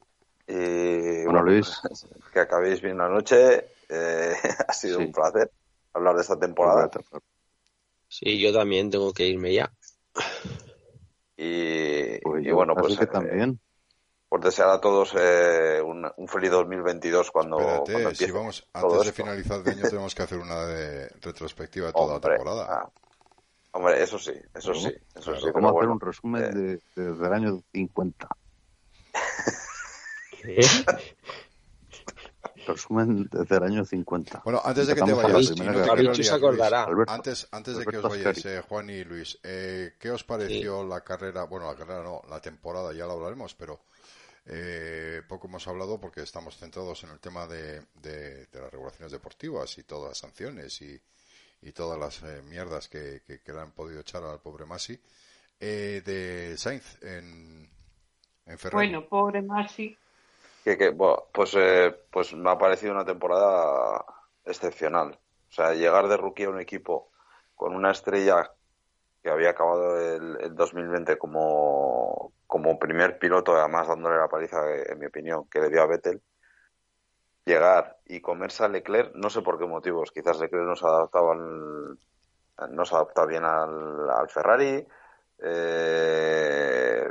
Y Bueno, Luis. que acabéis bien la noche. Eh, ha sido Sí. un placer hablar de esta temporada. Sí, yo también tengo que irme ya. Y, Pues y yo bueno, casi pues que eh, también. por desear a todos eh, un, un feliz dos mil veintidós cuando, cuando Espérate, empiece si vamos, todo antes de esto. finalizar el año tenemos que hacer una de retrospectiva de toda Hombre, la temporada. ah, hombre, eso sí, eso sí, eso sí. Vamos Pero a hacer bueno, un resumen eh, de, de- del año cincuenta. ¿Qué? Resumen desde el año cincuenta. Bueno, antes de que te Empezamos con la vayas, y Primera no te Guerra quiero Javichu se liar, Luis, acordará. Alberto, antes, antes de que os Alberto vayáis, Ascari. eh, Juan y Luis, eh, ¿qué os pareció la carrera? Bueno, la carrera no, la temporada, ya lo hablaremos, pero eh, poco hemos hablado porque estamos centrados en el tema de, de, de las regulaciones deportivas y todas las sanciones y, y todas las eh, mierdas que, que, que le han podido echar al pobre Masi. Eh, de Sainz en, en Ferrari. bueno, pobre Masi. que, que, bueno, pues, eh, pues me ha parecido una temporada excepcional. O sea, llegar de rookie a un equipo con una estrella que había acabado el, el dos mil veinte como, como primer piloto, además dándole la paliza, en mi opinión, que le dio a Vettel, llegar y comerse a Leclerc, no sé por qué motivos, quizás Leclerc no se adaptaba, al, no se adapta bien al, al Ferrari, eh,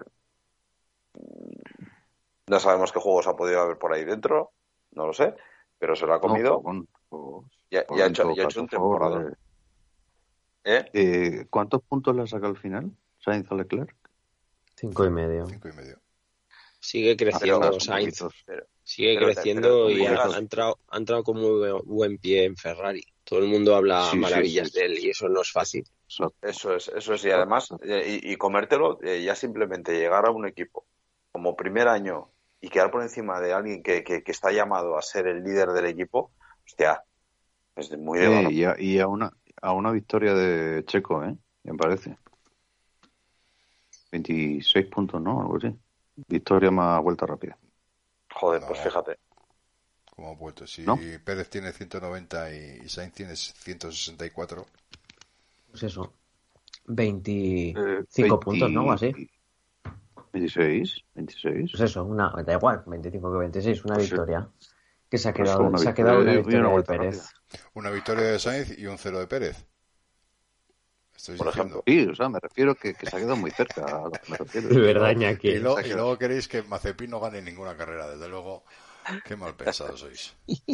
no sabemos qué juegos ha podido haber por ahí dentro, no lo sé, pero se lo ha comido No, con- con- y, ha- con- y ha en hecho, todo y ha caso, hecho un por favor, temporada. eh, ¿Eh? eh, ¿Cuántos puntos le saca al final Sainz a Leclerc? Cinco y medio. Cinco y medio. Sigue creciendo Apenas, son Sainz. poquitos. Pero, Sigue pero- creciendo pero tú y ha, llegas- ha entrado, ha entrado con muy buen- buen pie en Ferrari. Todo el mundo habla Sí, sí, maravillas sí, sí. de él y eso no es fácil. Exacto. Eso es, eso es, y además, eh, y, y comértelo, eh, ya simplemente llegar a un equipo como primer año y quedar por encima de alguien que, que, que está llamado a ser el líder del equipo, hostia, es de muy de Eh, valor. y a, y a una, a una victoria de Checo, ¿eh? Me parece. veintiséis puntos, ¿no? Algo así. Victoria más vuelta rápida. Joder, No. pues fíjate. ¿Cómo ha vuelto? Si ¿No? Pérez tiene ciento noventa y, y Sainz tiene ciento sesenta y cuatro. Pues eso. veinticinco Eh, veinte puntos, ¿no? O así. veintiséis, veintiséis. Pues eso, una, da igual, veinticinco que veintiséis, una Pues sí. victoria. Que se ha Pues quedado, una se ha victoria quedado una y una victoria de vuelta Pérez. rápida. Una victoria de Sainz y un cero de Pérez. Estoy Por diciendo. Sí, o sea, me refiero que, que se ha quedado muy cerca a lo que me refiero. De verdad, Y, Iñaki. lo- y luego queréis que Mazepin no gane ninguna carrera, desde luego. Qué mal pensados sois.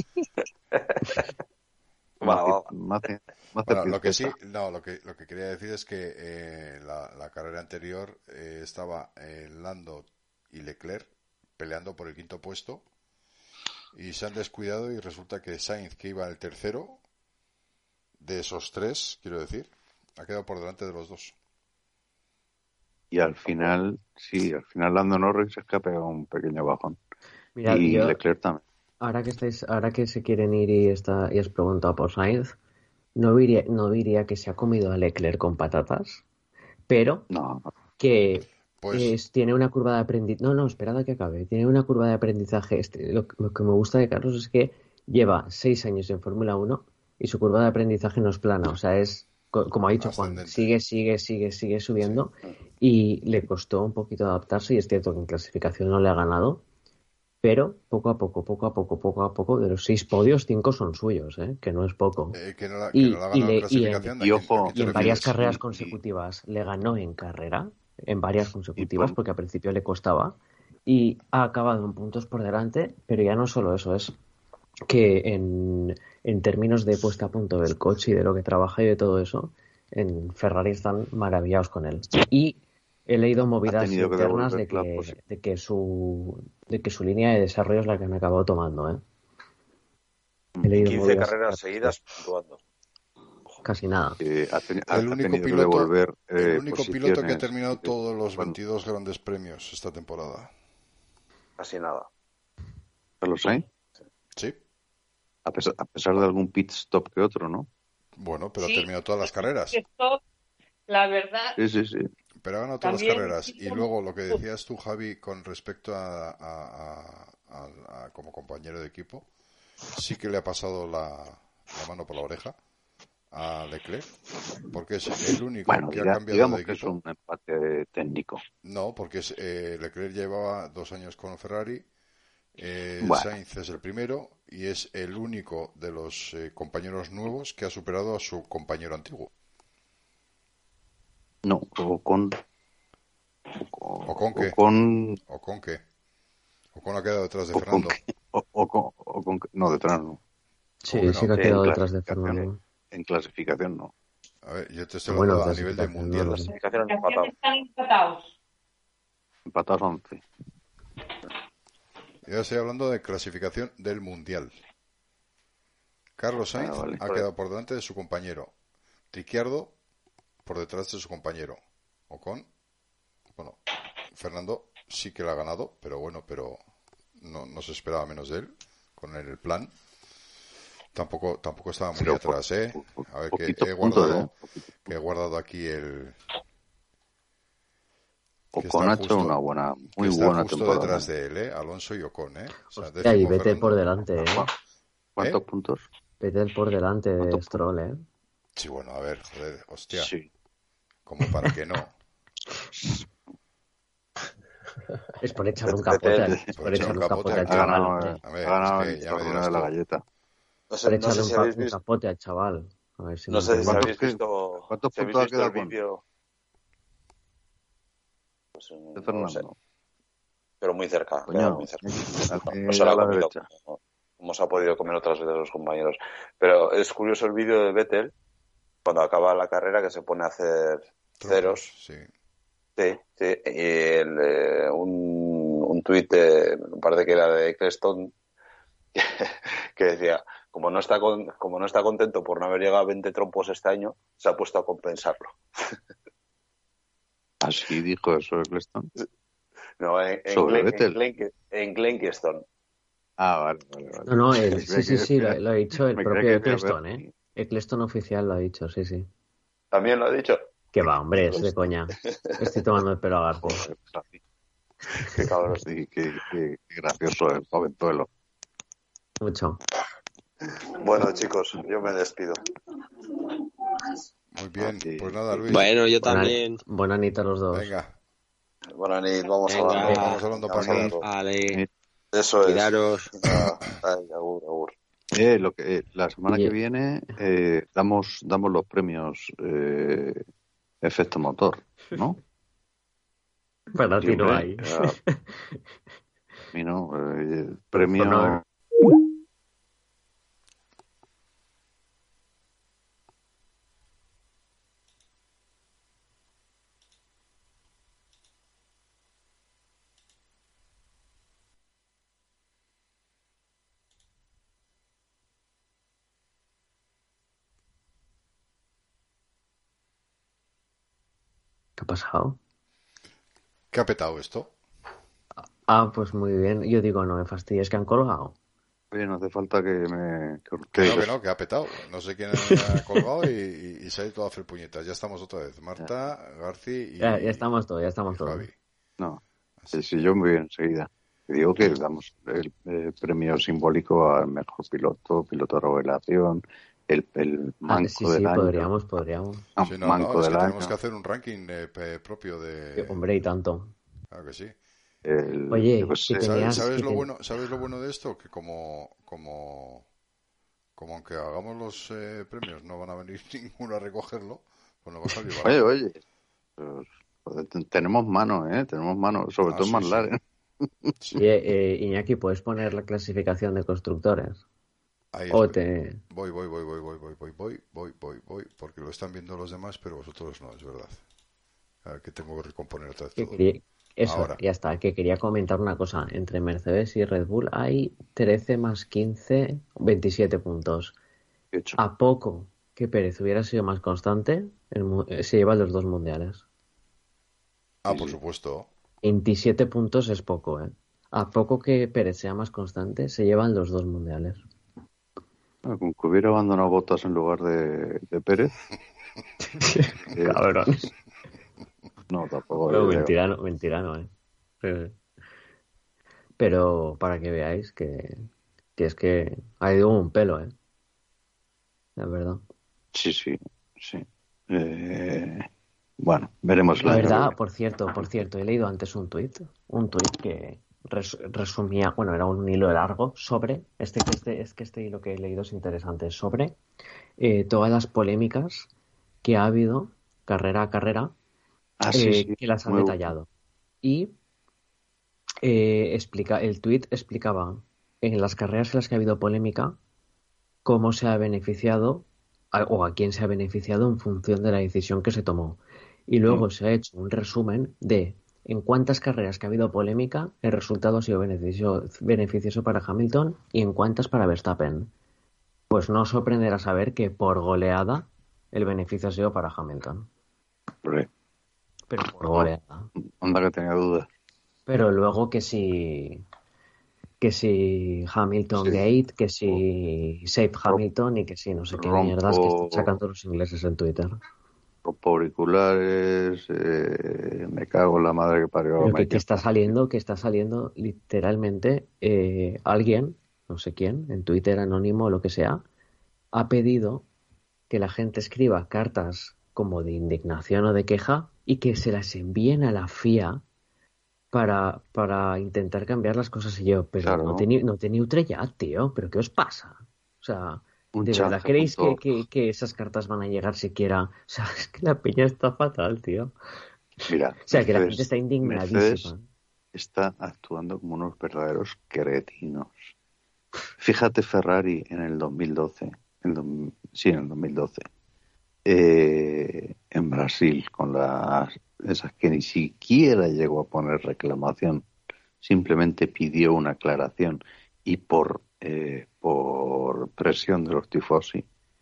Va, va. Me hace- me hace Bueno, lo que sí, tristeza. no, lo que, lo que quería decir es que eh, la, la carrera anterior eh, estaba eh, Lando y Leclerc peleando por el quinto puesto y se han descuidado y resulta que Sainz, que iba el tercero de esos tres, quiero decir, ha quedado por delante de los dos. Y al final, sí, al final Lando Norris es que ha pegado un pequeño bajón. Mirad, y yo, Leclerc también. ahora que estáis, ahora que se quieren ir y está, y has preguntado por Sainz, no diría, no diría que se ha comido a Leclerc con patatas, pero No, que Pues es- tiene una curva de aprendizaje. No, no, esperad a que acabe. Tiene una curva de aprendizaje. Este, lo, lo que me gusta de Carlos es que lleva seis años en Fórmula uno y su curva de aprendizaje no es plana. O sea, es, co- como ha dicho Juan, ascendente. sigue, sigue, sigue, sigue subiendo y le costó un poquito adaptarse. Y es cierto que en clasificación no le ha ganado, pero poco a poco, poco a poco, poco a poco, de los seis podios, cinco son suyos, ¿eh? Que no es poco. eh, que no la, que Y, no la ha y ganado le- en y clasificación. en, ¿a y quién- ojo, a quién te y en Pero varias refieres? carreras y- consecutivas le ganó en carrera, en varias consecutivas, pon- porque al principio le costaba, y ha acabado en puntos por delante, pero ya no solo eso, es que en, en términos de puesta a punto del coche y de lo que trabaja y de todo eso, en Ferrari están maravillados con él. Y he leído movidas tenido que internas de devolver la que, posi- de que su de que su línea de desarrollo es la que han acabado tomando, ¿eh? He leído quince movidas carreras internas, seguidas puntuando. casi nada. eh, ha, teni- ha- El ha único tenido que piloto, devolver eh, el único piloto que ha posiciones. terminado todos los Bueno, veintidós grandes premios esta temporada. Casi nada. Carlos Sainz, Sí, a pesar, a pesar de algún pit stop que otro, ¿no? bueno, pero Sí. ha terminado todas las carreras. Esto, la verdad, Sí, sí, sí. Pero ha ganado todas las También carreras. Y hicimos- luego lo que decías tú, Javi, con respecto a, a- a- a- a- como compañero de equipo, sí que le ha pasado la, la mano por la oreja a Leclerc, porque es el único Bueno, que diga- ha cambiado digamos de que es equipo. un empate técnico. No, porque es, eh, Leclerc llevaba dos años con Ferrari, eh, Bueno. Sainz es el primero y es el único de los eh, compañeros nuevos que ha superado a su compañero antiguo. No, o con... ¿O con qué? O con... ¿O con qué? ¿O con ha quedado detrás de o con Fernando? qué- o- o con- o con- no, detrás no. Sí, Bueno, sí que ha en quedado detrás de clasificación, Fernando. En clasificación no. A ver, yo te estoy Bueno, hablando a nivel de clasificación, mundial. no, no. Clasificación las empatado. están empatados. Empatados once. Yo estoy hablando de clasificación del mundial. Carlos Sainz Ah, vale. ha quedado por delante de su compañero. Ricciardo por detrás de su compañero. Ocon, bueno, Fernando sí que la ha ganado, pero bueno, pero no, no se esperaba menos de él con el plan. Tampoco tampoco estaba muy Pero atrás, po- ¿eh? po- A ver, que poquito he punto, guardado, ¿eh? que he guardado aquí el... que Ocon está ha hecho justo- una buena, que muy está buena justo temporada. detrás de él, ¿eh? Alonso y Ocon, ¿eh? O sea, Hostia, y décimo Vettel Fernando. por delante, ¿eh? ¿Cuántos ¿Eh? puntos? Vettel por delante de ¿Cuántos Stroll, ¿eh? Sí, bueno, a ver, joder, hostia, Sí. como para que no. Es por echarle un capote, al- es Por por echarle un capote al al Ha ganado, chaval. eh, hombre. A ver, ha ganado es que el ya me torneo dirás de la tú. galleta. No sé, Por no sé echarle si un, habéis pa- un visto, capote al chaval. A ver si no sé si entiende. habéis ¿Cuántos- visto, cuántos si habéis puntos ha visto el quedado con- vídeo. Pues, De no lo sé, Fernando. pero muy cerca, Coño, queda muy cerca. hace No se lo a ha la comido derecha. como, como se ha podido comer otras veces los compañeros. Pero es curioso el vídeo de Vettel cuando acaba la carrera que se pone a hacer ceros. Sí. Sí, sí. Y el, eh, un, un tuit, de, me parece que era de Eccleston, que decía, como no está con, como no está contento por no haber llegado a veinte trompos este año, se ha puesto a compensarlo. Así dijo eso Eccleston. No, en, en, Sobre Glen, Vettel. en, Glen, en Glenkeston. Ah, vale, vale, vale. No, no, el- Me sí, creía sí, que sí, lo, decía- lo ha dicho el me propio creía que decía Eccleston, Bernie. ¿eh? Eccleston oficial lo ha dicho, sí, sí. También lo ha dicho. Que va, hombre, es de coña. Estoy tomando el pelo a García. Joder, pues así. Qué cabrón. Sí, qué, qué- qué gracioso el jovenzuelo. Mucho. Bueno, chicos, yo me despido. Muy bien, Sí. pues nada, Luis. Bueno, yo Buena, también. buena nit a los dos. Venga, Buenas noches, vamos Venga. hablando. vamos hablando Vamos para hablando. Vale, Eso es. cuidaros. Ah, ay, agur, agur. Eh, lo que, eh, la semana Oye. que viene eh, damos damos los premios eh, efecto motor, ¿no? Para Sí, ti no hombre, hay. a mí no, eh, Por premio honor. ¿Qué ha pasado? ¿Qué ha petado esto? Ah, pues muy bien. Yo digo, no me fastidies que han colgado. Oye, no hace falta que me que, Que no, que- que no, que ha petado. No sé quién ha colgado y, y- y se ha ido a hacer puñetas. Ya estamos otra vez. Marta, Garci y, Ya, ya estamos todos, ya y estamos todos. Javi. no, Así si que- yo me voy enseguida. Digo que damos el, eh, premio simbólico al mejor piloto, piloto de revelación, el, el Ah, manco sí, del sí, año, podríamos, podríamos. ah, Sí, no, manco no, es del que tenemos año, que hacer un ranking eh, pe- propio Eh, de... Hombre, y tanto. Claro que sí. el, yo Oye, qué que sé, ¿Sabes, tenías... sabes Que lo ten- bueno, sabes lo bueno de esto? Que como, como, como aunque hagamos los eh, premios no van a venir ninguno a recogerlo, pues nos va a salir oye, barato. oye, pues, joder, ten- tenemos mano, ¿eh? Tenemos mano, sobre Ah, todo sí, en sí. McLaren. Sí. Oye, eh, Iñaki, ¿puedes poner la clasificación de constructores? Ahí O estoy. te... Voy, voy, voy, voy, voy, voy, voy, voy, voy, voy, voy, porque lo están viendo los demás, pero vosotros no, es verdad. A ver, que tengo que recomponer otra vez Que todo. quería... Eso, Ahora. ya está. Que quería comentar una cosa. Entre Mercedes y Red Bull hay trece más quince, veintisiete puntos. Hecho. A poco que Pérez hubiera sido más constante, el mu- eh, se lleva los dos mundiales. Ah, Sí, por sí. supuesto. veintisiete puntos es poco, ¿eh? A poco que Pérez sea más constante, se llevan los dos mundiales. Ah, con que hubiera abandonado Bottas en lugar de, de Pérez. eh, Cabrón. no, tampoco. No, eh, mentira, no, mentira, no, ¿eh? Eh, Pero para que veáis que, que es que ha ido un pelo, ¿eh? La verdad. Sí, sí, sí. Eh, bueno, veremos el La año que verdad, viene. por cierto, por cierto, he leído antes un tuit, un tuit que res- resumía, bueno, era un hilo largo sobre, este, este, es que este hilo que he leído es interesante, sobre eh, todas las polémicas que ha habido, carrera a carrera, Ah, sí, eh, sí. que las han Muy detallado. Y eh, explica, el tuit explicaba en las carreras en las que ha habido polémica cómo se ha beneficiado a- o a quién se ha beneficiado en función de la decisión que se tomó. Y luego se ha hecho un resumen de en cuántas carreras que ha habido polémica el resultado ha sido beneficio- beneficioso para Hamilton y en cuántas para Verstappen. Pues no os sorprenderá saber que por goleada el beneficio ha sido para Hamilton. hombre, Pero por goleada. anda que tenía dudas. Pero luego que si que si Hamilton Sí. Gate, que si Save Hamilton y que si no sé qué Rompo- mierdas que están sacando los ingleses en Twitter. Rompo auriculares, eh, me cago en la madre que parió. Pero me que, que quiero- está saliendo, que está saliendo literalmente eh, alguien, no sé quién, en Twitter anónimo o lo que sea, ha pedido que la gente escriba cartas como de indignación o de queja y que se las envíen a la F I A para, para intentar cambiar las cosas. Y yo, pero Claro. no teniu, no teniu trellat, tío, pero ¿qué os pasa? O sea, Un ¿de verdad chanza creéis que, punto- que, que esas cartas van a llegar siquiera? O sea, es que la peña está fatal, tío. Mira, O sea, que la Mercedes- gente está Mercedes indignadísima. está actuando como unos verdaderos cretinos. Fíjate Ferrari en el dos mil doce, en do- sí, en el dos mil doce, eh, en Brasil, con las esas que ni siquiera llegó a poner reclamación, simplemente pidió una aclaración y por eh, por presión de los tifosi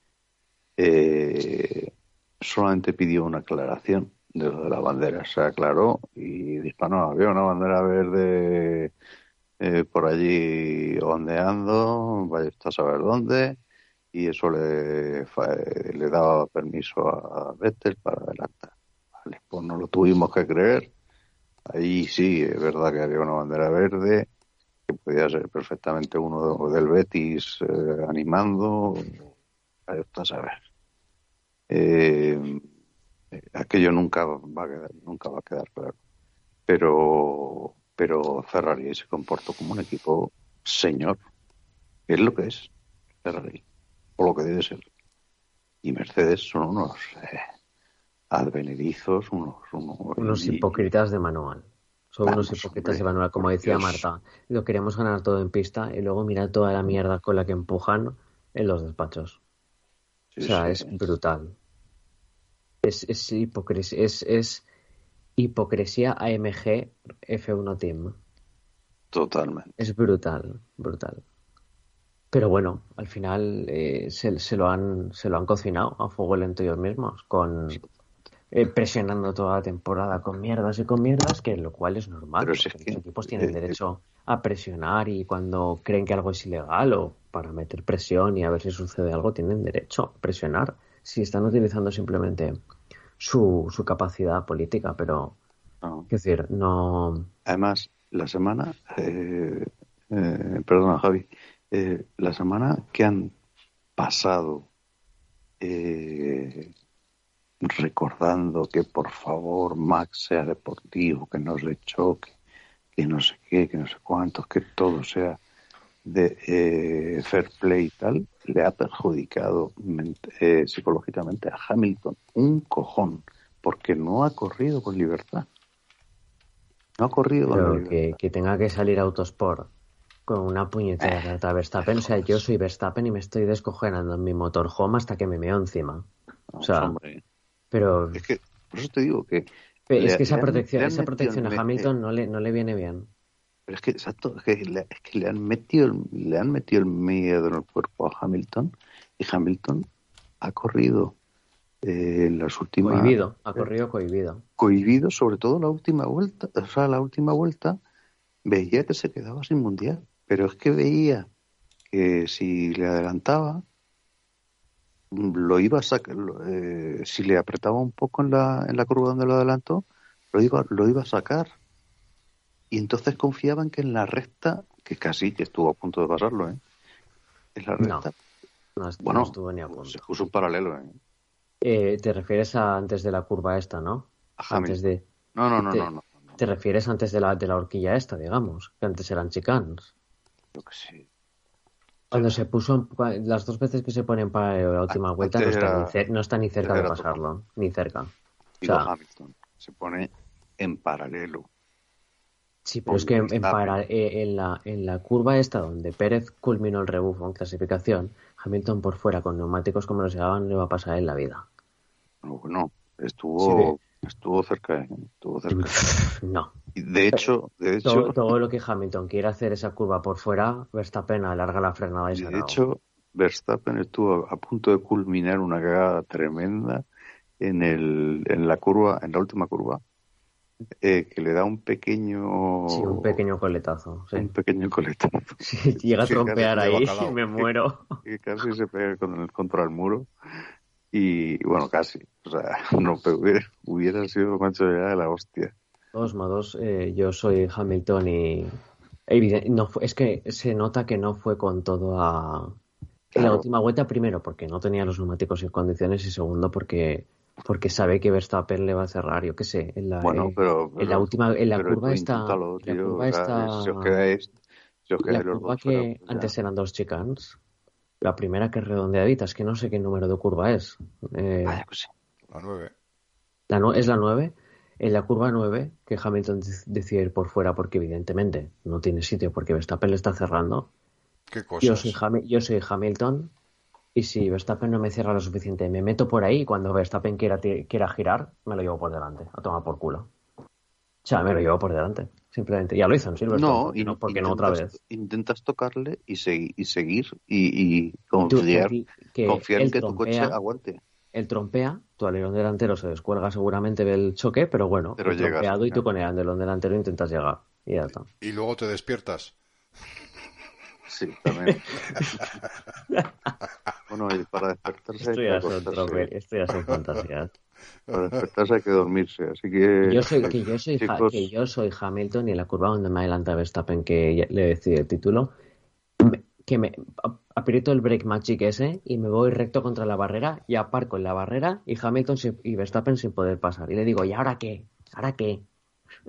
eh, solamente pidió una aclaración de lo de la bandera. Se aclaró y dijo, no, había una bandera verde eh, por allí ondeando, vaya usted a saber dónde, y eso le, fa- le daba permiso a Vettel para adelantar. Vale, pues no lo tuvimos que creer. Ahí sí, es verdad que había una bandera verde, que podía ser perfectamente uno del Betis eh, animando, vaya usted a saber. Eh, aquello nunca va a quedar, nunca va a quedar claro. Pero, pero Ferrari se comportó como un equipo señor, que es lo que es. Ferrari, o lo que debe ser. Y Mercedes son unos eh, advenerizos, unos... Unos, unos y, hipócritas de manual. Son vamos, unos hipócritas hombre, de manual, como decía Dios. Marta. Lo queremos ganar todo en pista y luego mira toda la mierda con la que empujan en los despachos. Sí, O sea, sí. es brutal. Es, es, hipocresía, es, es hipocresía A M G F uno Team. Totalmente. Es brutal, brutal. Pero bueno, al final eh, se, se lo han se lo han cocinado a fuego lento ellos mismos, con eh, presionando toda la temporada con mierdas y con mierdas, que lo cual es normal, Pero si porque es que, los equipos tienen eh, derecho a presionar y cuando creen que algo es ilegal o para meter presión y a ver si sucede algo, tienen derecho a presionar. Si están utilizando simplemente su, su capacidad política, pero no. es decir, no... Además, la semana, eh, eh, perdona Javi, eh, la semana que han pasado eh, recordando que por favor Max sea deportivo, que no se choque, que no sé qué, que no sé cuántos, que todo sea de eh, fair play y tal, le ha perjudicado eh, psicológicamente a Hamilton un cojón, porque no ha corrido con libertad. No ha corrido con la Pero libertad. que, que tenga que salir Autosport con una puñetera carta a Verstappen. O sea, yo soy Verstappen y me estoy descojonando en mi motorhome hasta que me meo encima. O sea, Vamos, hombre. pero Es que, por eso te digo que... es le- que esa le han- protección, le han esa metido protección en a me- Hamilton eh, no le, no le viene bien. pero es que, exacto, es que, le, es que le han metido el, le han metido el miedo en el cuerpo a Hamilton y Hamilton ha corrido eh, en las últimas... Cohibido, ha corrido cohibido. cohibido, sobre todo la última vuelta, o sea, la última vuelta veía que se quedaba sin mundial, pero es que veía que si le adelantaba, lo iba a sacar, eh, si le apretaba un poco en la, en la curva donde lo adelantó, lo iba, lo iba a sacar. Y entonces confiaban que en la recta, que casi que estuvo a punto de pasarlo, ¿eh? En la No, recta, no, est- bueno, no estuvo ni a se punto. puso un paralelo, ¿eh? Eh, te refieres a antes de la curva esta, ¿no? A Antes Hamilton. de... No, no, no, te, no, no, no, te refieres antes de la, de la horquilla esta, digamos, que antes eran chicanes. yo que sé. Cuando se puso, las dos veces que se ponen para la última vuelta, no Antes está, era- ni, cer- no está ni cerca de era pasarlo, ni cerca. O Digo, sea, Hamilton se pone en paralelo. sí, pero es que en, en, Verstappen. para- eh, en, la, en la curva esta donde Pérez culminó el rebufo en clasificación, Hamilton por fuera con neumáticos como los llevaban le va a pasar en la vida. No, bueno, estuvo, Sí, estuvo cerca, ¿eh? Estuvo cerca. No. Y de hecho, de hecho, Todo, todo lo que Hamilton quiere hacer esa curva por fuera, Verstappen alarga la frenada y y se de acabó. hecho, Verstappen estuvo a punto de culminar una cagada tremenda en el, en la curva, en la última curva, eh, que le da un pequeño, Sí, un pequeño coletazo. Sí. un pequeño coletazo. Sí, llega a Sí, trompear casi de ahí bacalao. y me muero. Que casi se pega con el, contra el muro. Y bueno, casi. O sea, no, pero hubiera, hubiera sido macho ya de la hostia. De todos modos, eh, yo soy Hamilton y evidente, no fue, es que se nota que no fue con todo a en la Claro. última vuelta, primero porque no tenía los neumáticos en condiciones y segundo porque porque sabe que Verstappen le va a cerrar, yo qué sé, en la, Bueno, eh, pero, en la pero- última en la pero curva tú esta inténtalo, en la tío, curva o sea, esta si os quedáis, si os la quedáis los curva dos fuera, que pues ya. antes eran dos chicanes, la primera que es redondeadita, es que no sé qué número de curva es. Eh, Vaya, pues sí. La nueve. La nue- es la nueve. En la curva nueve, que Hamilton dec- decide ir por fuera porque evidentemente no tiene sitio porque Verstappen le está cerrando. Qué Yo cosas. soy, Hami- yo soy Hamilton y si Verstappen no me cierra lo suficiente, me meto por ahí y cuando Verstappen quiera, ti- quiera girar, me lo llevo por delante, a tomar por culo. O sea, me lo llevo por delante, simplemente. Ya lo hizo en Silverstone, No, ¿por qué no, in- por qué no otra intentas, vez? intentas tocarle y, segui- y seguir y, y Y tú- confiar, tú- que confiar en él que tu coche trompea, aguante. él trompea, tu alerón delantero se descuelga seguramente del choque, pero bueno, Pero el llegas, trompeado y tú claro. con el alerón delantero intentas llegar y ya está. Y luego te despiertas. Sí, también. Bueno, y para despertarse hay Esto que ya son acostarse. trope- esto ya son fantasías. Para despertarse hay que dormirse, así que... Yo soy, que yo soy, Ha- chicos, que yo soy Hamilton y en la curva donde me adelanta Verstappen que ya le decide el título, me- que me a- aprieto el brake magic ese y me voy recto contra la barrera y aparco en la barrera y Hamilton sin- y Verstappen sin poder pasar. Y le digo, ¿y ahora qué? ¿Ahora qué?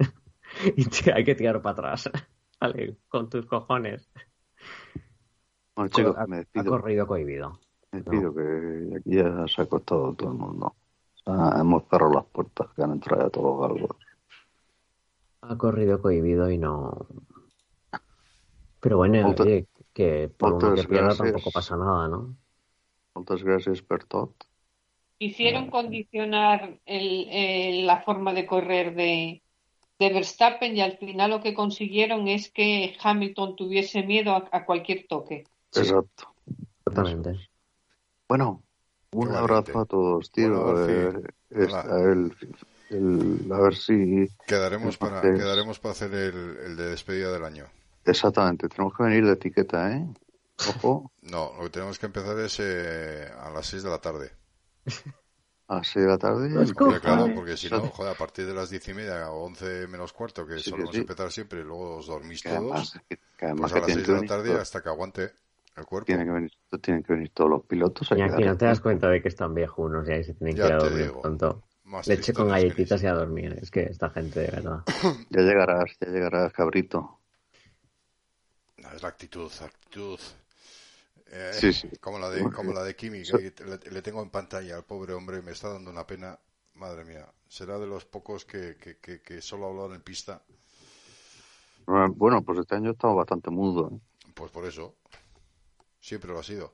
Y te- hay que tirar para atrás. Vale, con tus cojones. Bueno, chicos, ha, me ha despido. corrido cohibido. Me despido, que aquí ya se ha acostado todo el mundo. O sea, hemos cerrado las puertas, que han entrado ya todos los galgos. Ha corrido cohibido y no. Pero bueno, Moltes, oye, que por uno moltes que pierda gràcies. tampoco pasa nada, ¿no? Moltes gràcies per tot. Quisieron condicionar el, el- la forma de correr de, de Verstappen y al final lo que consiguieron es que Hamilton tuviese miedo a, a cualquier toque. Sí. Exacto. Totalmente. Eso es. Bueno, un Qué abrazo valiente. a todos, tío. Bueno, Garci, Eh, hola. esta- el, el- a ver si... Quedaremos para, entonces- quedaremos para hacer el, el de despedida del año. Exactamente, tenemos que venir de etiqueta, ¿eh? Ojo, No, lo que tenemos que empezar es eh, a las seis de la tarde. a las seis de la tarde. Los Porque, claro, cojones. porque si no, joder, a partir de las diez y media o once menos cuarto, que Sí, solemos sí. empezar siempre, y luego os dormís Que todos, además, que, que además pues a que las tienen seis que de la venir tarde todos- hasta que aguante el cuerpo. tienen que venir, tienen que venir todos los pilotos. hay Y que aquí darle no te das tiempo. cuenta de que están viejunos y ahí se tienen que Ya ir a te dormir digo. pronto. Más Leche con tristones que galletitas ni- y a dormir. Es que esta gente, de verdad. Ya llegarás, ya llegarás, cabrito. No, es la actitud, actitud. Eh, Sí, sí. Como la de, como la de Kimi, So- que le, le tengo en pantalla al pobre hombre, me está dando una pena. Madre mía, será de los pocos que, que, que, que solo ha hablado en pista. Bueno, pues este año estamos bastante mudo, ¿eh? Pues por eso, siempre lo ha sido.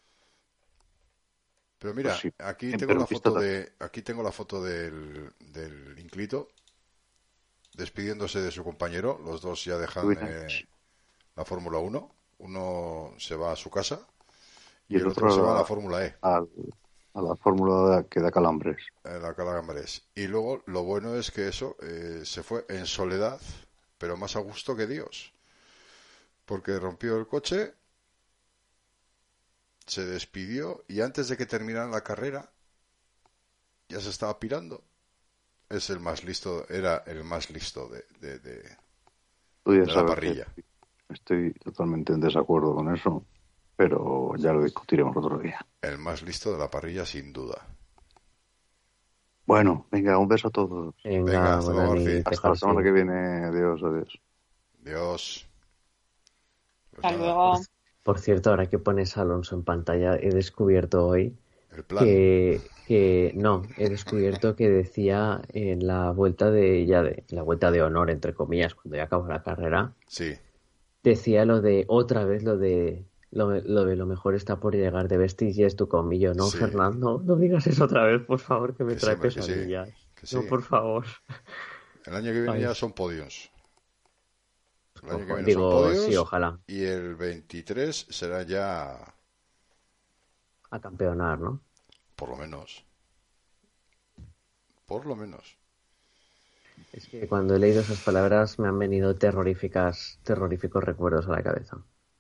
Pero mira, Pues sí, aquí siempre tengo en la pista foto también. de, aquí tengo la foto del, del Inclito despidiéndose de su compañero. Los dos ya dejan Uy, eh, la Fórmula uno. Uno se va a su casa y, Y el otro, se va a la Fórmula E, al- a la fórmula que da calambres. en la Calagambres. Y luego lo bueno es que eso eh, se fue en soledad, pero más a gusto que Dios, porque rompió el coche, se despidió y antes de que terminara la carrera ya se estaba pirando. Es el más listo, era el más listo de, de, de, Tú ya de la sabes parrilla. que estoy totalmente en desacuerdo con eso, pero ya lo discutiremos otro día. El más listo de la parrilla sin duda. Bueno, venga, un beso a todos. Venga, Venga, hasta luego, Dani, Garci. te Hasta la semana Garci. que viene. Adiós, adiós. Dios. Pues Hasta nada, luego. Por cierto, ahora que pones a Alonso en pantalla, he descubierto hoy el plan. que, que no, he descubierto que decía en la vuelta de ya de la vuelta de honor, entre comillas, cuando ya acabó la carrera, Sí, decía lo de otra vez lo de lo, lo de lo mejor está por llegar de Vestige y es tu comillo. No, Sí. Fernando, no digas eso otra vez, por favor, que me Que sí, trae hombre, que sí, pesadillas. que sí. No, por favor. El año que viene Ay. ya son podios. El año que viene Digo, son podios sí, ojalá. y el veintitrés será ya, A campeonar, ¿no? por lo menos. Por lo menos. Es que cuando he leído esas palabras me han venido terroríficas, terroríficos recuerdos a la cabeza.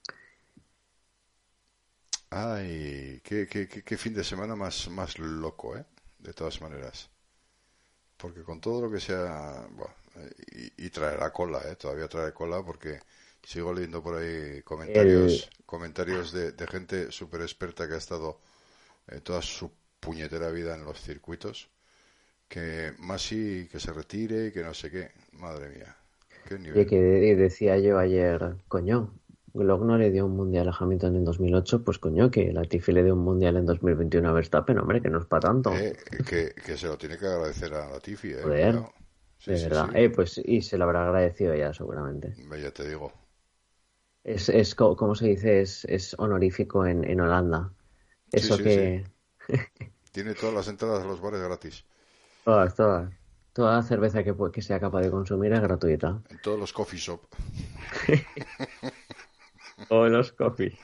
Ay, qué, qué, qué, qué fin de semana más, más loco, ¿eh? De todas maneras. Porque con todo lo que sea... Bueno, y, y traerá cola, ¿eh? Todavía trae cola porque sigo leyendo por ahí comentarios, comentarios de, de gente súper experta que ha estado eh, toda su puñetera vida en los circuitos. Que Masi que se retire y que no sé qué. Madre mía. Qué nivel. Y que de- decía yo ayer, coño, Glock no le dio un mundial a Hamilton en dos mil ocho, pues coño, que Latifi le dio un mundial en dos mil veintiuno a Verstappen, hombre, que no es para tanto. Eh, que, que se lo tiene que agradecer a Latifi, ¿eh? Joder, Cuidado. Sí, de sí, verdad. sí. Eh, pues y se lo habrá agradecido ya, seguramente. Ya te digo. Es, es co- como se dice, es, es honorífico en, en Holanda. Eso sí, que... Tiene todas las entradas a los bares gratis. Todas, todas. Toda cerveza que, pu- que sea capaz de consumir es gratuita. En todos los coffee shop. O los coffee.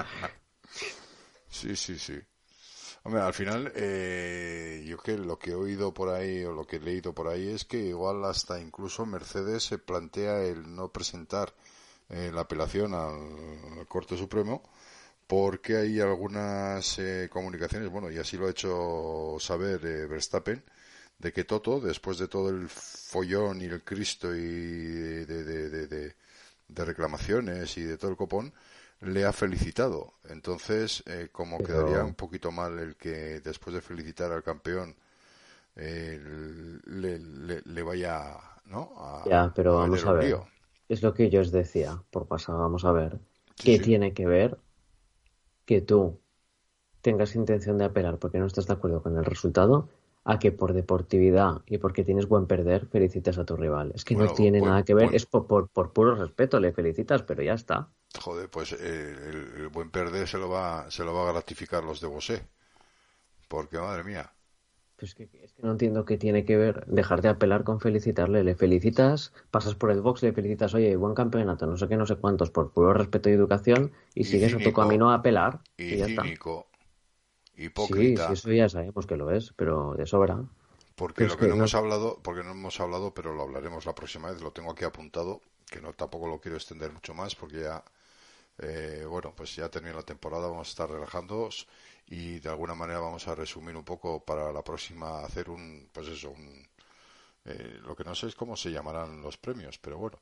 Sí, sí, sí. Hombre, al final, eh, yo que lo que he oído por ahí o lo que he leído por ahí es que igual hasta incluso Mercedes se plantea el no presentar eh, la apelación al, al Corte Supremo porque hay algunas eh, comunicaciones, bueno, y así lo ha hecho saber eh, Verstappen, de que Toto, después de todo el follón y el Cristo y de, de, de, de, de reclamaciones y de todo el copón, le ha felicitado. Entonces, eh, como Pero- quedaría un poquito mal el que después de felicitar al campeón eh, le, le, le vaya, ¿no? A, Ya, pero vamos meter a un ver. lío. Es lo que yo os decía, por pasado, vamos a ver. Sí, ¿Qué sí. tiene que ver que tú tengas intención de apelar porque no estás de acuerdo con el resultado, a que por deportividad y porque tienes buen perder felicites a tu rival. Es que Bueno, no tiene pues, nada que ver, bueno. es por, por, por puro respeto, le felicitas, pero ya está. Joder, pues eh, el, el buen perder se lo va se lo va a gratificar los de Bosé. Porque, madre mía. Pues que, es que no entiendo qué tiene que ver dejar de apelar con felicitarle. Le felicitas, pasas por el box, le felicitas, oye, buen campeonato, no sé qué, no sé cuántos, por puro respeto y educación, y, Y sigues a tu cínico, camino a apelar, y y ya está. cínico, Sí, sí, hipócrita. eso ya sabemos que lo es, pero de sobra. Porque Pero lo es que que no no. hemos hablado, porque no hemos hablado, pero lo hablaremos la próxima vez, lo tengo aquí apuntado, que no tampoco lo quiero extender mucho más, porque ya, eh, bueno, pues ya termina la temporada, vamos a estar relajándonos y de alguna manera vamos a resumir un poco para la próxima, hacer un, pues eso, un, eh, lo que no sé es cómo se llamarán los premios, pero bueno.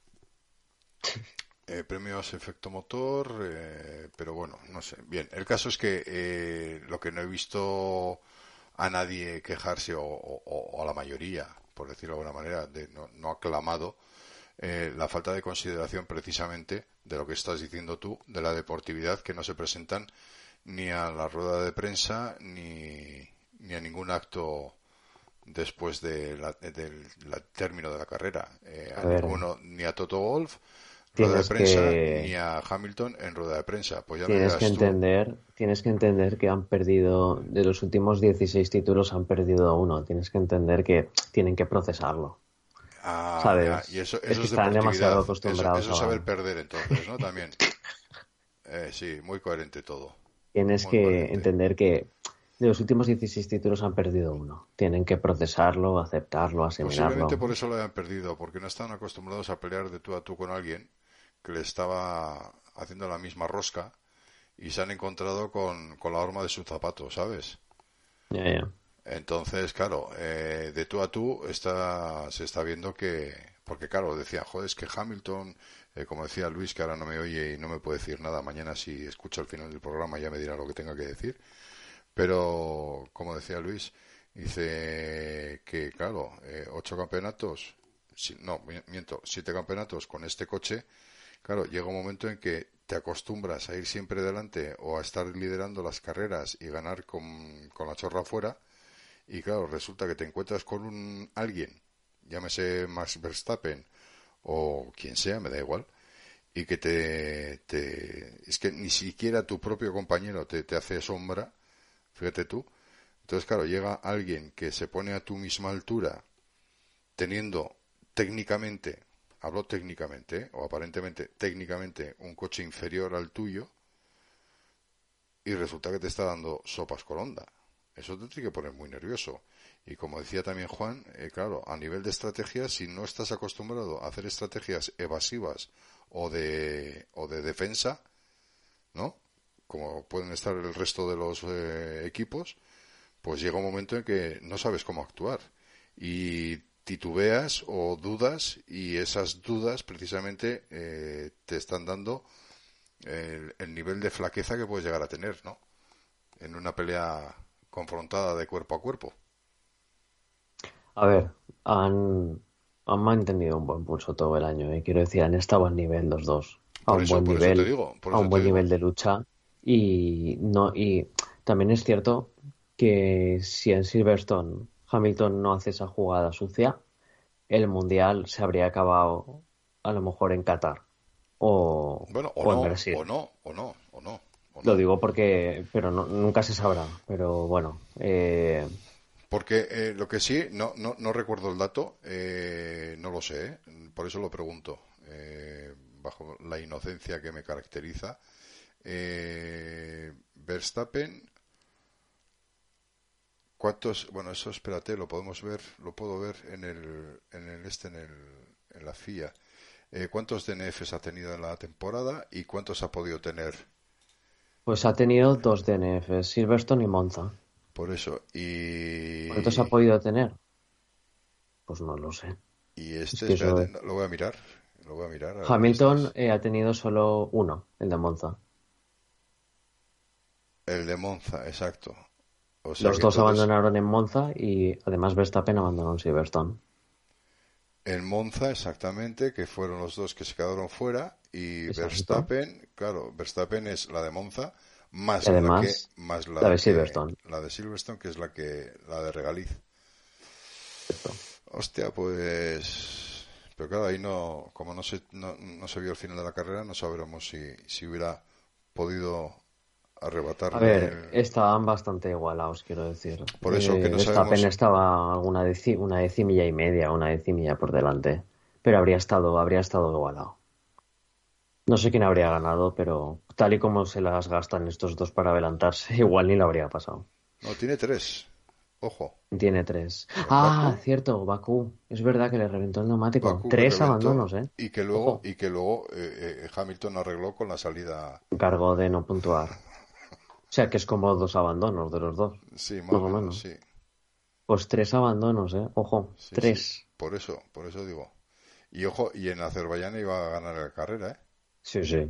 Eh, premios efecto motor, eh, pero bueno, no sé. Bien, el caso es que eh, lo que no he visto a nadie quejarse, o, o- o a la mayoría, por decirlo de alguna manera, de, no, no ha clamado eh, la falta de consideración precisamente de lo que estás diciendo tú, de la deportividad, que no se presentan ni a la rueda de prensa ni, ni a ningún acto después de la- del la término de la carrera. Eh, A a ver, ninguno, ni a Toto Wolff, rueda de tienes prensa, que, ni a Hamilton en rueda de prensa. Pues ya me tienes que dirás tú. entender, tienes que entender que han perdido, de los últimos dieciséis títulos han perdido uno. Tienes que entender que tienen que procesarlo, Ah, ya, y ¿sabes? eso, Es eso que es están demasiado deportividad. Eso, acostumbrados eso es saber a... perder entonces, ¿no? También. Eh, sí, muy coherente todo. Tienes Muy que coherente. entender que de los últimos dieciséis títulos han perdido uno. Tienen que procesarlo, aceptarlo, Posiblemente asimilarlo. por eso lo hayan perdido, porque no están acostumbrados a pelear de tú a tú con alguien que le estaba haciendo la misma rosca y se han encontrado con, con la horma de su zapato, ¿sabes? Ya, ya. Entonces, claro, eh, de tú a tú está, se está viendo que, porque claro, decía, joder, es que Hamilton, eh, como decía Luis, que ahora no me oye y no me puede decir nada, mañana si escucha el final del programa ya me dirá lo que tenga que decir, pero como decía Luis, dice que, claro, eh, ocho campeonatos, si- no, mi- miento, siete campeonatos con este coche, claro, llega un momento en que te acostumbras a ir siempre delante o a estar liderando las carreras y ganar con, con la chorra afuera. Y claro, resulta que te encuentras con un alguien, llámese Max Verstappen o quien sea, me da igual, y que te, te es que ni siquiera tu propio compañero te, te hace sombra, fíjate tú. Entonces, claro, llega alguien que se pone a tu misma altura, teniendo técnicamente, hablo técnicamente, ¿eh? O aparentemente técnicamente un coche inferior al tuyo, y resulta que te está dando sopas con onda. Eso te tiene que poner muy nervioso. Y como decía también Juan, eh, claro, a nivel de estrategia, si no estás acostumbrado a hacer estrategias evasivas o de, o de defensa, ¿no? Como pueden estar el resto de los eh, equipos, pues llega un momento en que no sabes cómo actuar. Y titubeas o dudas, y esas dudas precisamente eh, te están dando el, el nivel de flaqueza que puedes llegar a tener, ¿no? En una pelea confrontada de cuerpo a cuerpo. A ver, han, han mantenido un buen pulso todo el año, ¿eh? Quiero decir, han estado al nivel los dos, a Por un eso, buen por eso te nivel, digo, por a eso un te buen digo. nivel de lucha y no y también es cierto que si en Silverstone Hamilton no hace esa jugada sucia, el mundial se habría acabado a lo mejor en Qatar o, Bueno, o o en no, o Brasil. no, o no, o no, o Lo no. digo porque, pero no- nunca se sabrá. Pero bueno, eh, Porque eh, lo que sí, no, no, no recuerdo el dato, eh, no lo sé, ¿eh? Por eso lo pregunto, eh, bajo la inocencia que me caracteriza. Eh, Verstappen, ¿cuántos? Bueno, eso espérate, lo podemos ver, lo puedo ver en el, en el este, en el, en la F I A. Eh, ¿cuántos D N Fs ha tenido en la temporada y cuántos ha podido tener? pues ha tenido dos D N Fs, Silverstone y Monza. Por eso. ¿Cuántos ha Y, podido tener? Pues no lo sé. y Es este, que espérate, eso. no, lo voy a mirar. Lo voy a mirar, a ver que Hamilton estás. eh, ha tenido solo uno, el de Monza. El de Monza, exacto. O sea Los que dos entonces, abandonaron en Monza y además Verstappen abandonó en Silverstone. en Monza, exactamente, que fueron los dos que se quedaron fuera. Y Exacto. Verstappen, claro, Verstappen es la de Monza, más Y además, la que más la, la de que- Silverstone. la de Silverstone, que es la que la de Regaliz. Cierto. Hostia, pues, pero claro, ahí no, como no se no, no se vio el final de la carrera, no sabremos si si hubiera podido A arrebatarle ver, el- estaban bastante igualados, quiero decir. Por eso que Eh, no Verstappen sabemos- estaba una, deci- una decimilla y media, una decimilla por delante, pero habría estado, habría estado igualado. No sé quién habría ganado, pero tal y como se las gastan estos dos para adelantarse, igual ni lo habría pasado. No, tiene tres. Ojo. Tiene tres. En Ah, Bakú- cierto, Bakú. Es verdad que le reventó el neumático. Bakú que Tres reventó abandonos, ¿eh? y que luego Ojo. y que luego eh, eh, Hamilton arregló con la salida. Encargó de no puntuar. O sea que es como dos abandonos de los dos. Sí, más Más o o menos, menos. sí. Pues tres abandonos, ¿eh? Ojo, Sí, tres. sí. Por eso, por eso digo. Y ojo, y en Azerbaiyán iba a ganar la carrera, ¿eh? Sí, sí.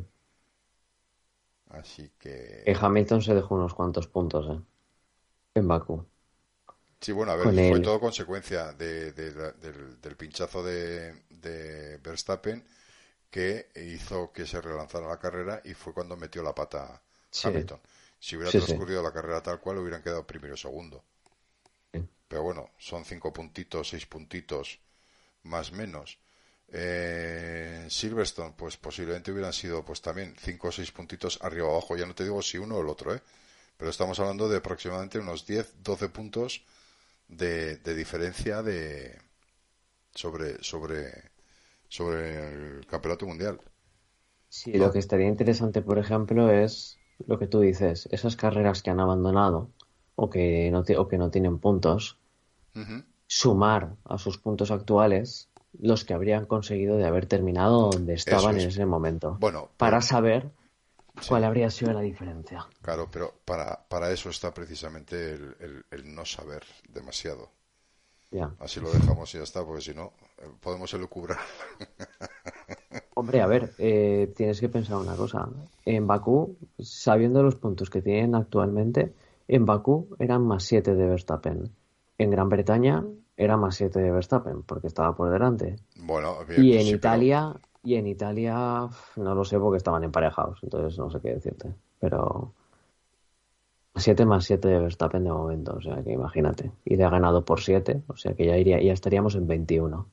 Así que Eh, Hamilton se dejó unos cuantos puntos, ¿eh? En Bakú. sí, bueno, a ver, con fue él. todo consecuencia de, de la- del, del pinchazo de, de Verstappen que hizo que se relanzara la carrera y fue cuando metió la pata Sí. Hamilton. Si hubiera Sí, sí. transcurrido la carrera tal cual, hubieran quedado primero y segundo. Sí. Pero bueno, son cinco puntitos, seis puntitos, más menos. Eh, Silverstone, pues posiblemente hubieran sido pues también cinco o seis puntitos arriba o abajo. Ya no te digo si uno o el otro, ¿eh? Pero estamos hablando de aproximadamente unos diez, doce puntos de, de diferencia de sobre sobre sobre el campeonato mundial. Sí, ¿no? lo que estaría interesante, por ejemplo, es lo que tú dices, esas carreras que han abandonado o que no, ti- o que no tienen puntos, Ujú. sumar a sus puntos actuales los que habrían conseguido de haber terminado donde estaban es. en ese momento, Bueno, para pero- saber Sí, cuál habría sido la diferencia. claro, pero para, para eso está precisamente el, el- el no saber demasiado. Ya. Así lo dejamos y ya está, porque si no, eh, podemos elucubrar. Hombre, a ver, eh, tienes que pensar una cosa. En Bakú, sabiendo los puntos que tienen actualmente, en Bakú eran más siete de Verstappen. En Gran Bretaña era más siete de Verstappen, porque estaba por delante. Bueno, bien, Y en sí, pero- Italia, y en Italia uf, no lo sé porque estaban emparejados, entonces no sé qué decirte. Pero siete más siete de Verstappen de momento, o sea que imagínate. Y le ha ganado por siete, o sea que ya iría, ya estaríamos en veintiuno.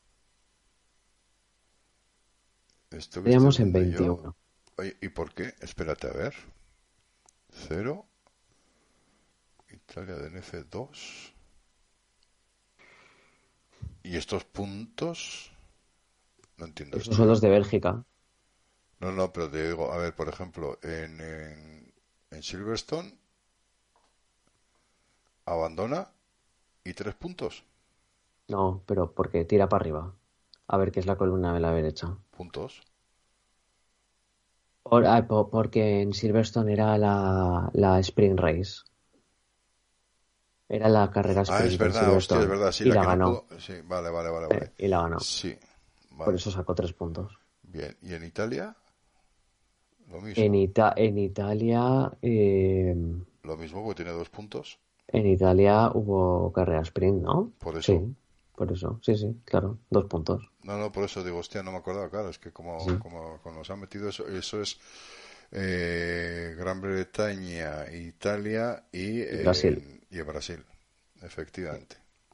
Esto que Estaríamos estoy en viendo yo- veintiuno. Oye, ¿y por qué? Espérate a ver. Cero. Italia D N F dos. ¿Y estos puntos? No entiendo Esos esto. son los de Bélgica. No, no, pero te digo, a ver, por ejemplo, en, en, en Silverstone abandona y tres puntos. No, pero porque tira para arriba. A ver qué es la columna de la derecha. Puntos. Por- ah, po- porque en Silverstone era la, la Spring Race. Era la carrera sprint Ah, es en verdad, hostia, Silverstone. es verdad, sí, y la, la que no ganó. pudo. Sí, vale, vale, vale, Eh, vale. y la ganó. Sí, Por vale. eso sacó tres puntos. Bien, ¿y en Italia? Lo mismo. En, Ita- en Italia, eh, Lo mismo, porque tiene dos puntos. en Italia hubo carrera sprint, ¿no? Por eso. Sí, por eso. Sí, sí, claro, dos puntos. No, no, por eso digo, hostia, no me acordaba, claro, es que como, Sí. como, como nos han metido eso, eso es eh, Gran Bretaña, Italia y, eh, Brasil. y Brasil, efectivamente.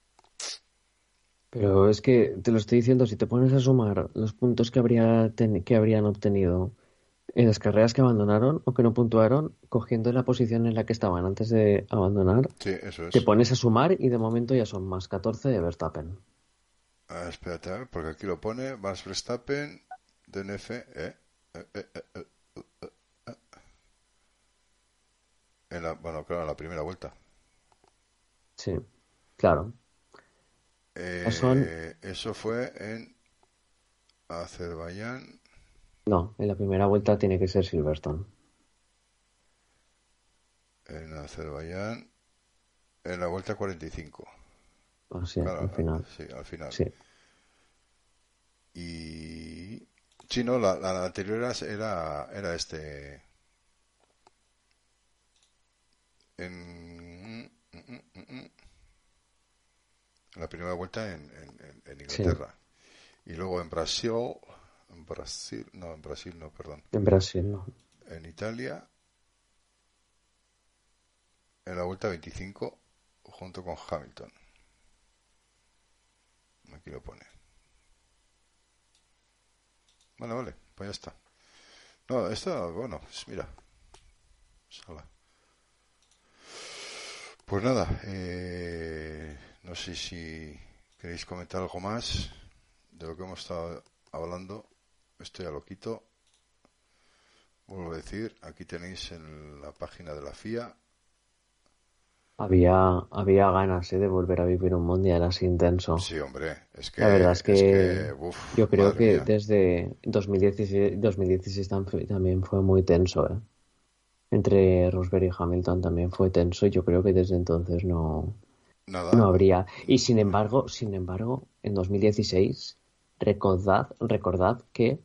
Pero es que te lo estoy diciendo, si te pones a sumar los puntos que habría ten- que habrían obtenido en las carreras que abandonaron o que no puntuaron, cogiendo la posición en la que estaban antes de abandonar, Sí, eso es. te pones a sumar y de momento ya son más catorce de Verstappen. Ah, espérate, a ver, porque aquí lo pone Max Verstappen, D N F, eh, eh, eh, eh, eh, eh, eh. En la, bueno, claro, en la primera vuelta. Sí, claro. Eh, Son- Eso fue en Azerbaiyán. No, en la primera vuelta tiene que ser Silverstone. En Azerbaiyán, en la vuelta cuarenta y cinco. Así, Claro, al final. sí, al final. Sí. Y sí, no, la, la anterior era, era, era este. En, en la primera vuelta en, en, en Inglaterra. Y luego en Brasil, en Brasil, no, en Brasil no, perdón. En Brasil, no. En Italia en la vuelta veinticinco junto con Hamilton. Aquí lo pone. Vale, vale, pues ya está. No, esto, bueno, pues mira. Sala. Pues nada, eh, no sé si queréis comentar algo más de lo que hemos estado hablando. Esto ya lo quito. Vuelvo a decir, aquí tenéis en la página de la F I A. Había, había ganas, ¿eh? de volver a vivir un mundial así intenso. Sí, hombre, es que... La verdad es que, es que uf, yo creo madre que mía. desde dos mil dieciséis, dos mil dieciséis tam- también fue muy tenso, ¿eh? Entre Rosberg y Hamilton también fue tenso. Yo creo que desde entonces no, Nada. no habría. Y sin embargo, sin embargo, en dos mil dieciséis, recordad, recordad que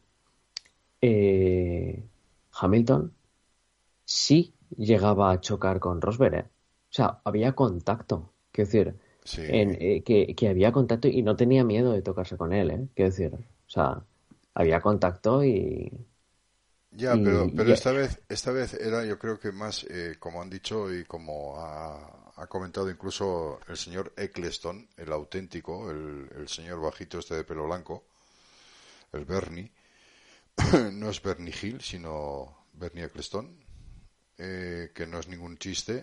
eh, Hamilton sí llegaba a chocar con Rosberg, ¿eh? O sea, había contacto. Quiero decir, Sí. en, eh, que, que había contacto y no tenía miedo de tocarse con él, ¿eh? Quiero decir, o sea, había contacto y... Ya, y- pero, pero y- esta vez, esta vez era, yo creo que más, eh, como han dicho y como ha, ha comentado incluso el señor Eccleston, el auténtico, el, el señor bajito este de pelo blanco, el Bernie, no es Bernie Hill, sino Bernie Eccleston, eh, que no es ningún chiste,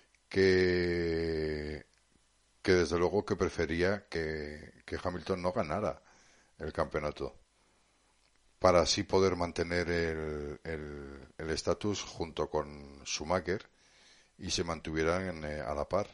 que, que desde luego que prefería que, que Hamilton no ganara el campeonato, para así poder mantener el el el estatus junto con Schumacher y se mantuvieran eh, a la par.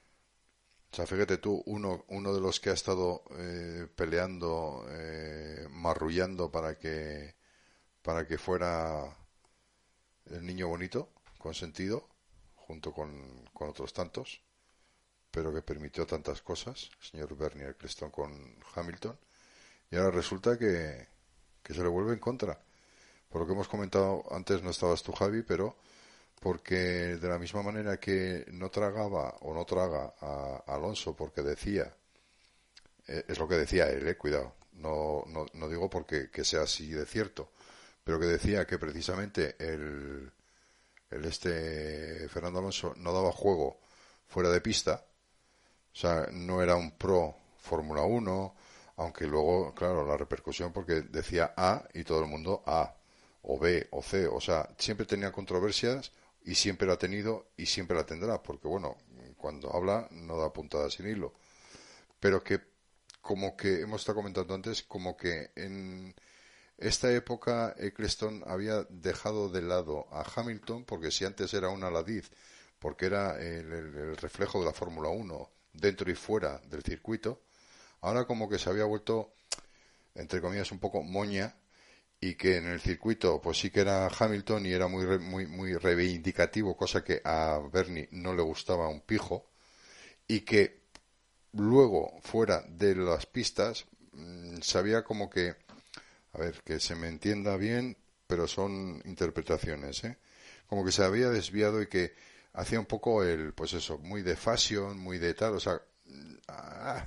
O sea, fíjate tú, uno, uno de los que ha estado eh, peleando, eh, marrullando para que, para que fuera el niño bonito, consentido, junto con, con otros tantos, pero que permitió tantas cosas, el señor Bernie Eccleston con Hamilton, y ahora resulta que, que se le vuelve en contra. Por lo que hemos comentado antes, no estabas tú, Javi, pero porque de la misma manera que no tragaba o no traga a, a Alonso porque decía, eh, es lo que decía él, eh, cuidado, no, no, no digo porque que sea así de cierto, pero que decía que precisamente el, el este Fernando Alonso no daba juego fuera de pista, o sea, no era un pro Fórmula uno, aunque luego, claro, la repercusión porque decía A y todo el mundo A, o B, o C, o sea, siempre tenía controversias y siempre la ha tenido y siempre la tendrá, porque bueno, cuando habla no da puntada sin hilo. Pero que, como que hemos estado comentando antes, como que en esta época Eccleston había dejado de lado a Hamilton, porque si antes era un aladiz, porque era el, el, el reflejo de la Fórmula uno dentro y fuera del circuito, ahora como que se había vuelto, entre comillas, un poco moña, y que en el circuito pues sí que era Hamilton y era muy muy muy reivindicativo, cosa que a Bernie no le gustaba un pijo, y que luego fuera de las pistas mmm, sabía como que, a ver, que se me entienda bien, pero son interpretaciones, ¿eh? Como que se había desviado y que hacía un poco el, pues eso, muy de fashion, muy de tal, o sea, ah,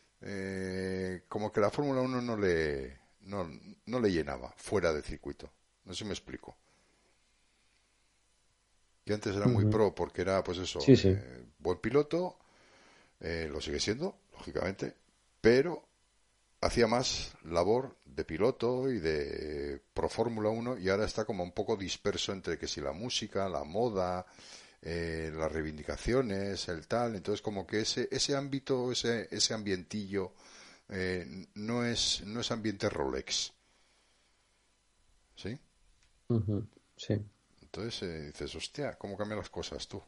eh, como que la Fórmula uno no le no, no le llenaba fuera del circuito. No sé si me explico. Que antes era muy Ujú. pro porque era, pues eso, Sí, sí. eh, buen piloto, eh, lo sigue siendo, lógicamente, pero hacía más labor de piloto y de pro Fórmula uno y ahora está como un poco disperso entre que si la música, la moda, eh, las reivindicaciones, el tal, entonces como que ese ese ámbito, ese ese ambientillo eh, no es no es ambiente Rolex, ¿sí? Ujú, sí. Entonces eh, dices, hostia, ¿cómo cambian las cosas tú?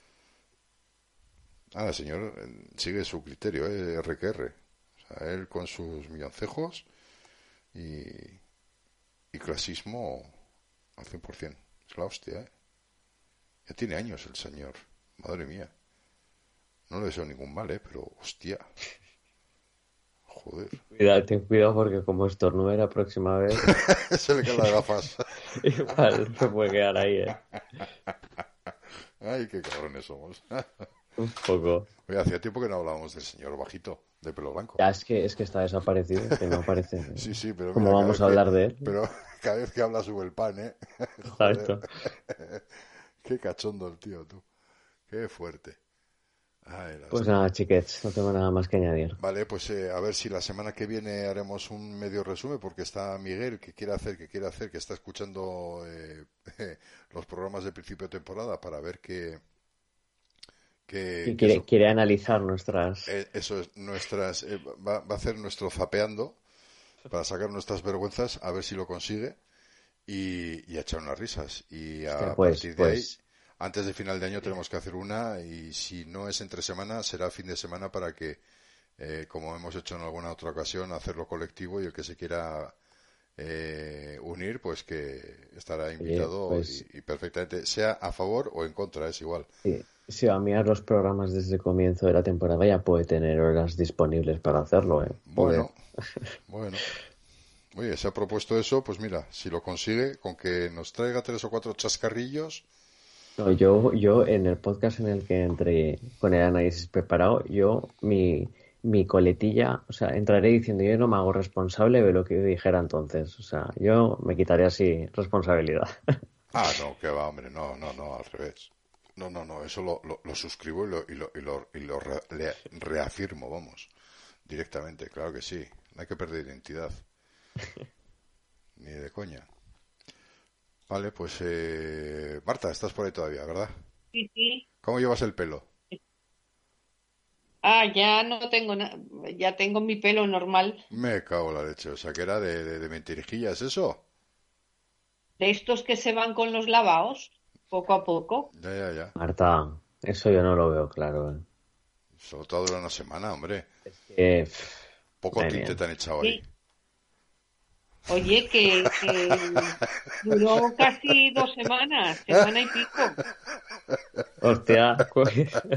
Ah, el señor eh, sigue su criterio, eh, R que R. O sea, él con sus milloncejos y, y clasismo al cien por ciento. Es la hostia, ¿eh? Ya tiene años el señor. Madre mía. No le deseo ningún mal, ¿eh? Pero, hostia. Joder. Cuidado, ten cuidado porque como estornude la próxima vez, Se le caen las gafas. igual se puede quedar ahí, ¿eh? Ay, qué cabrones somos. Un poco. Oye, hacía tiempo que no hablábamos del señor bajito, de pelo blanco. Ya es que, es que está desaparecido, que no aparece. ¿eh? Sí, sí, pero ¿Cómo mira, cada vamos vez a que- hablar de él? Pero cada vez que habla sube el pan, ¿eh? Joder. Exacto. Qué cachondo el tío, tú. Qué fuerte. Ay, las- Pues nada, chiquets, no tengo nada más que añadir. Vale, pues eh, a ver si la semana que viene haremos un medio resumen, porque está Miguel que quiere hacer, que quiere hacer, que está escuchando eh, los programas de principio de temporada para ver qué, qué, Y qué quiere, so- quiere analizar nuestras... eh, eso es nuestras, eh, va, va a hacer nuestro zapeando para sacar nuestras vergüenzas, a ver si lo consigue y, y a echar unas risas. Y Hostia, a pues, partir de ahí, pues, antes de final de año tenemos que hacer una y si no es entre semana, será fin de semana para que, eh, como hemos hecho en alguna otra ocasión, hacerlo colectivo y el que se quiera eh, unir, pues que estará oye, invitado pues, y, y perfectamente, sea a favor o en contra, es igual. sí, si va a mirar los programas desde el comienzo de la temporada, ya puede tener horas disponibles para hacerlo, ¿eh? Joder. Bueno, bueno. Oye, se ha propuesto eso, pues mira, si lo consigue, con que nos traiga tres o cuatro chascarrillos, No, yo, yo en el podcast en el que entré con el análisis preparado, yo mi, mi coletilla, o sea, entraré diciendo yo no me hago responsable de lo que dijera entonces. O sea, yo me quitaría así responsabilidad. ah, no, que va, hombre, no, no, no, al revés. No, no, no, eso lo, lo, lo suscribo y lo, y lo, y lo, y lo re- le- reafirmo, vamos, directamente, claro que sí. No hay que perder identidad, ni de coña. Vale, pues eh, Marta, estás por ahí todavía, ¿verdad? Sí, sí. ¿Cómo llevas el pelo? Ah, ya no tengo nada, ya tengo mi pelo normal. Me cago en la leche, o sea que era de, de, de mentirijillas eso. De estos que se van con los lavados, poco a poco. Ya, ya, ya. Marta, eso yo no lo veo claro, ¿eh? Solo te dura una semana, hombre. Que, pff, Poco madre tinte mía. te han echado ahí. Sí. Oye, que, que duró casi dos semanas, semana y pico. Hostia, pues,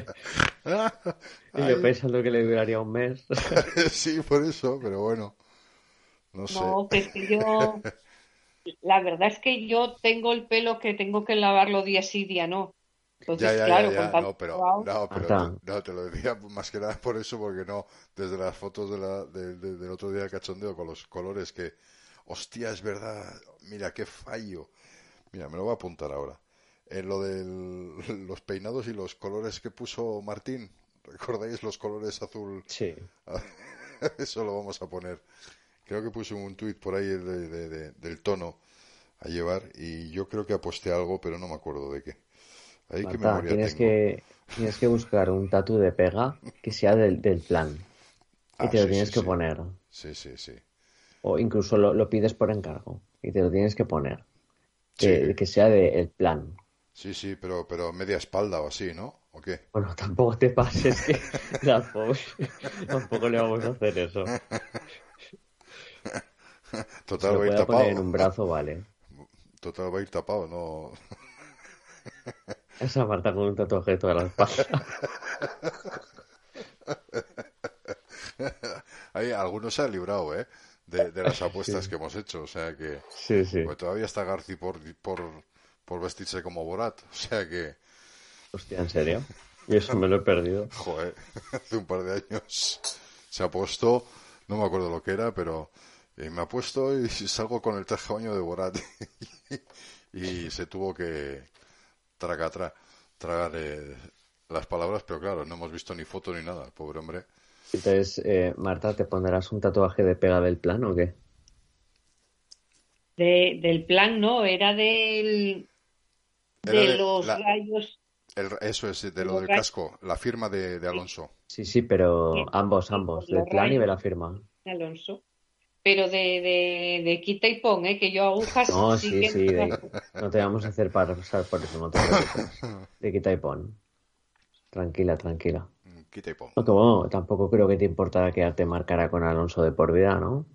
y yo Ay, pensando que le duraría un mes. sí, por eso, pero bueno, no sé. No, que es que yo, la verdad es que yo tengo el pelo que tengo que lavarlo día sí, día no. Ya, Entonces, ya, ya, claro, con ya, tanto no, pero, lavado, no, pero te, Marta, no, te lo decía más que nada por eso, porque no, desde las fotos de la, de- de- del otro día de cachondeo con los colores que, hostia, es verdad, mira, qué fallo. Mira, me lo voy a apuntar ahora. En lo de los peinados y los colores que puso Martín, ¿recordáis los colores azul? sí. Eso lo vamos a poner. Creo que puse un tuit por ahí de- de- de- del tono a llevar y yo creo que aposté algo, pero no me acuerdo de qué. Ahí qué Marta, memoria tienes tengo. que, tienes que buscar un tatu de pega que sea del, del plan y Ah, te lo sí, sí, tienes que sí. poner. Sí, sí, sí. O incluso lo, lo pides por encargo y te lo tienes que poner. Sí, Que, que sea del plan. sí, sí, pero, pero media espalda o así, ¿no? ¿O qué? Bueno, tampoco te pases que tampoco, tampoco le vamos a hacer eso. Se Total lo va a ir pueda poner en tapado. un brazo, vale. Total va a ir tapado, no. Esa Marta con un tatuaje de toda la espalda. Hay, algunos se han librado, ¿eh? De, de las apuestas Sí, que hemos hecho, o sea que. sí, sí. Pues todavía está Garci por, por, por vestirse como Borat, o sea que. Hostia, ¿en serio? Y eso me lo he perdido. Joder, hace un par de años se ha puesto, no me acuerdo lo que era, pero eh, me ha puesto y salgo con el traje de baño de Borat y se tuvo que tragar, tragar eh, las palabras, pero claro, no hemos visto ni foto ni nada, el pobre hombre. Entonces, eh, Marta, ¿te pondrás un tatuaje de pega del plan o qué? de, del plan no, era del, Era de de los la, rayos, el, eso es de de lo los del rayos, casco, la firma de, de sí, Alonso. Sí, sí, pero sí, ambos, sí, por ambos, del los plan y de rayos la firma. de Alonso. Pero de, de, de quita y pon, ¿eh? Que yo agujas No, sí sí, que sí, no de- las- no te vamos a hacer pasar por eso, no te preocupes. De quita y pon. Tranquila, tranquila. Quita y pon. Aunque bueno, tampoco creo que te importara quedarte marcara con Alonso de por vida, ¿no?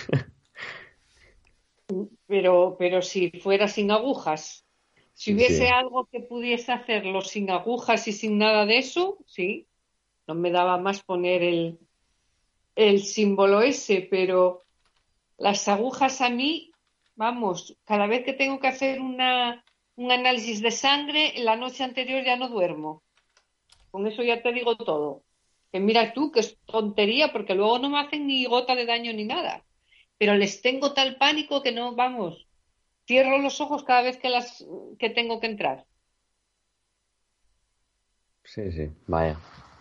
pero, pero si fuera sin agujas, si Sí, hubiese sí. algo que pudiese hacerlo sin agujas y sin nada de eso, sí, no me daba más poner el, el símbolo ese, pero las agujas a mí, vamos, cada vez que tengo que hacer una, un análisis de sangre, la noche anterior ya no duermo. Con eso ya te digo todo. Que mira tú, que es tontería, porque luego no me hacen ni gota de daño ni nada. Pero les tengo tal pánico que no, vamos, cierro los ojos cada vez que las que tengo que entrar. Sí, sí, vaya.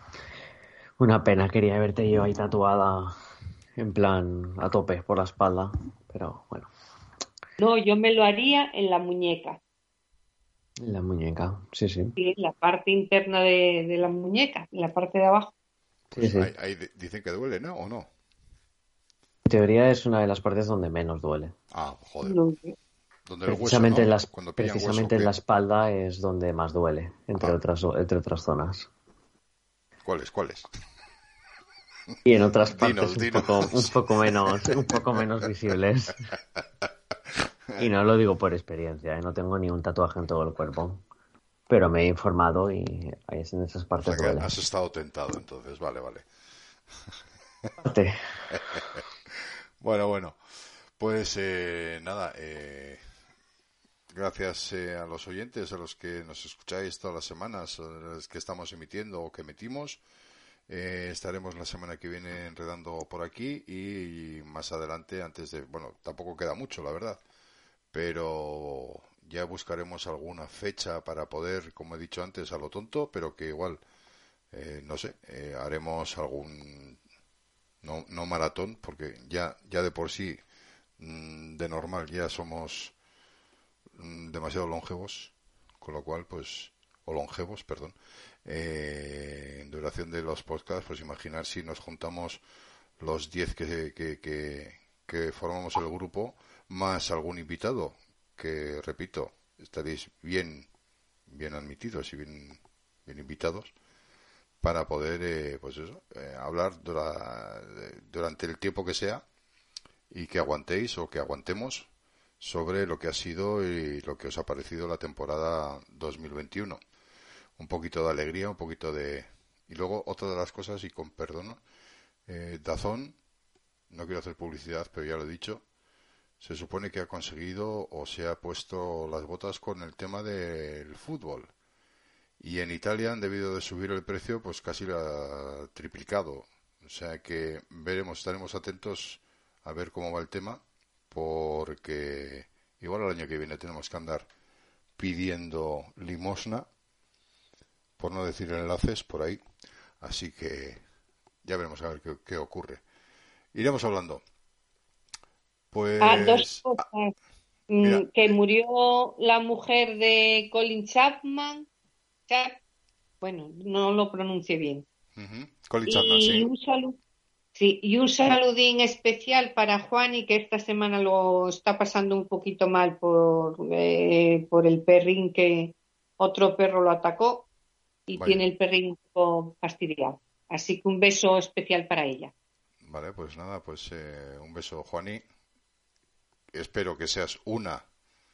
Una pena, quería verte yo ahí tatuada en plan a tope por la espalda, pero bueno, No, yo me lo haría en la muñeca, en la muñeca, sí, sí, sí, en la parte interna de, de la muñeca, en la parte de abajo. sí, Pues sí. ahí, ahí de- dicen que duele, ¿no? ¿O no? En teoría es una de las partes donde menos duele. Ah, joder. No, Donde el hueso, Precisamente ¿no? en las, Cuando pillan hueso, ¿o precisamente en qué? la espalda es donde más duele, entre Ah, otras, entre otras zonas. ¿cuáles? ¿Cuáles? Y en otras partes Dinos, un dinos. poco, un poco menos, un poco menos visibles. Y no lo digo por experiencia, ¿eh? No tengo ni un tatuaje en todo el cuerpo. Pero me he informado y ahí es en esas O sea partes que duele. has estado tentado, entonces. Vale, vale. Parte. Bueno, bueno. Pues eh, nada, eh, gracias eh, a los oyentes, a los que nos escucháis todas las semanas, a los que estamos emitiendo o que emitimos. Eh, estaremos la semana que viene enredando por aquí y, y más adelante, antes de, bueno, tampoco queda mucho, la verdad, pero ya buscaremos alguna fecha para poder, como he dicho antes, a lo tonto, pero que igual, eh, no sé, eh, haremos algún, no, no maratón, porque ya, ya de por sí, mm, de normal, ya somos mm, demasiado longevos, con lo cual, pues, o longevos, perdón, eh, en duración de los podcasts, pues imaginar si nos juntamos los diez que, que, que, que formamos el grupo, más algún invitado, que repito, estaréis bien, bien admitidos y bien, bien invitados, para poder, eh, pues eso, eh, hablar dura, durante el tiempo que sea y que aguantéis o que aguantemos sobre lo que ha sido y lo que os ha parecido la temporada dos mil veintiuno. Un poquito de alegría, un poquito de... Y luego otra de las cosas, y con perdón, eh, Dazón, no quiero hacer publicidad, pero ya lo he dicho, se supone que ha conseguido o se ha puesto las botas con el tema del fútbol. Y en Italia han debido de subir el precio, pues casi lo ha triplicado. O sea que veremos, estaremos atentos a ver cómo va el tema, porque igual el año que viene tenemos que andar pidiendo limosna, por no decir enlaces, por ahí. Así que ya veremos a ver qué, qué ocurre. Iremos hablando. Ah, dos Pues, ah, cosas. mira, Mm, que murió la mujer de Colin Chapman, Chap- bueno, no lo pronuncié bien. uh-huh, Colin Chapman, Y sí. un saludo, sí, y un saludín especial para Juani, que esta semana lo está pasando un poquito mal por, eh, por el perrín que otro perro lo atacó y Vaya, tiene el perrín un poco fastidiado. Así que un beso especial para ella. vale, pues nada, pues eh, un beso, Juani. Espero que seas una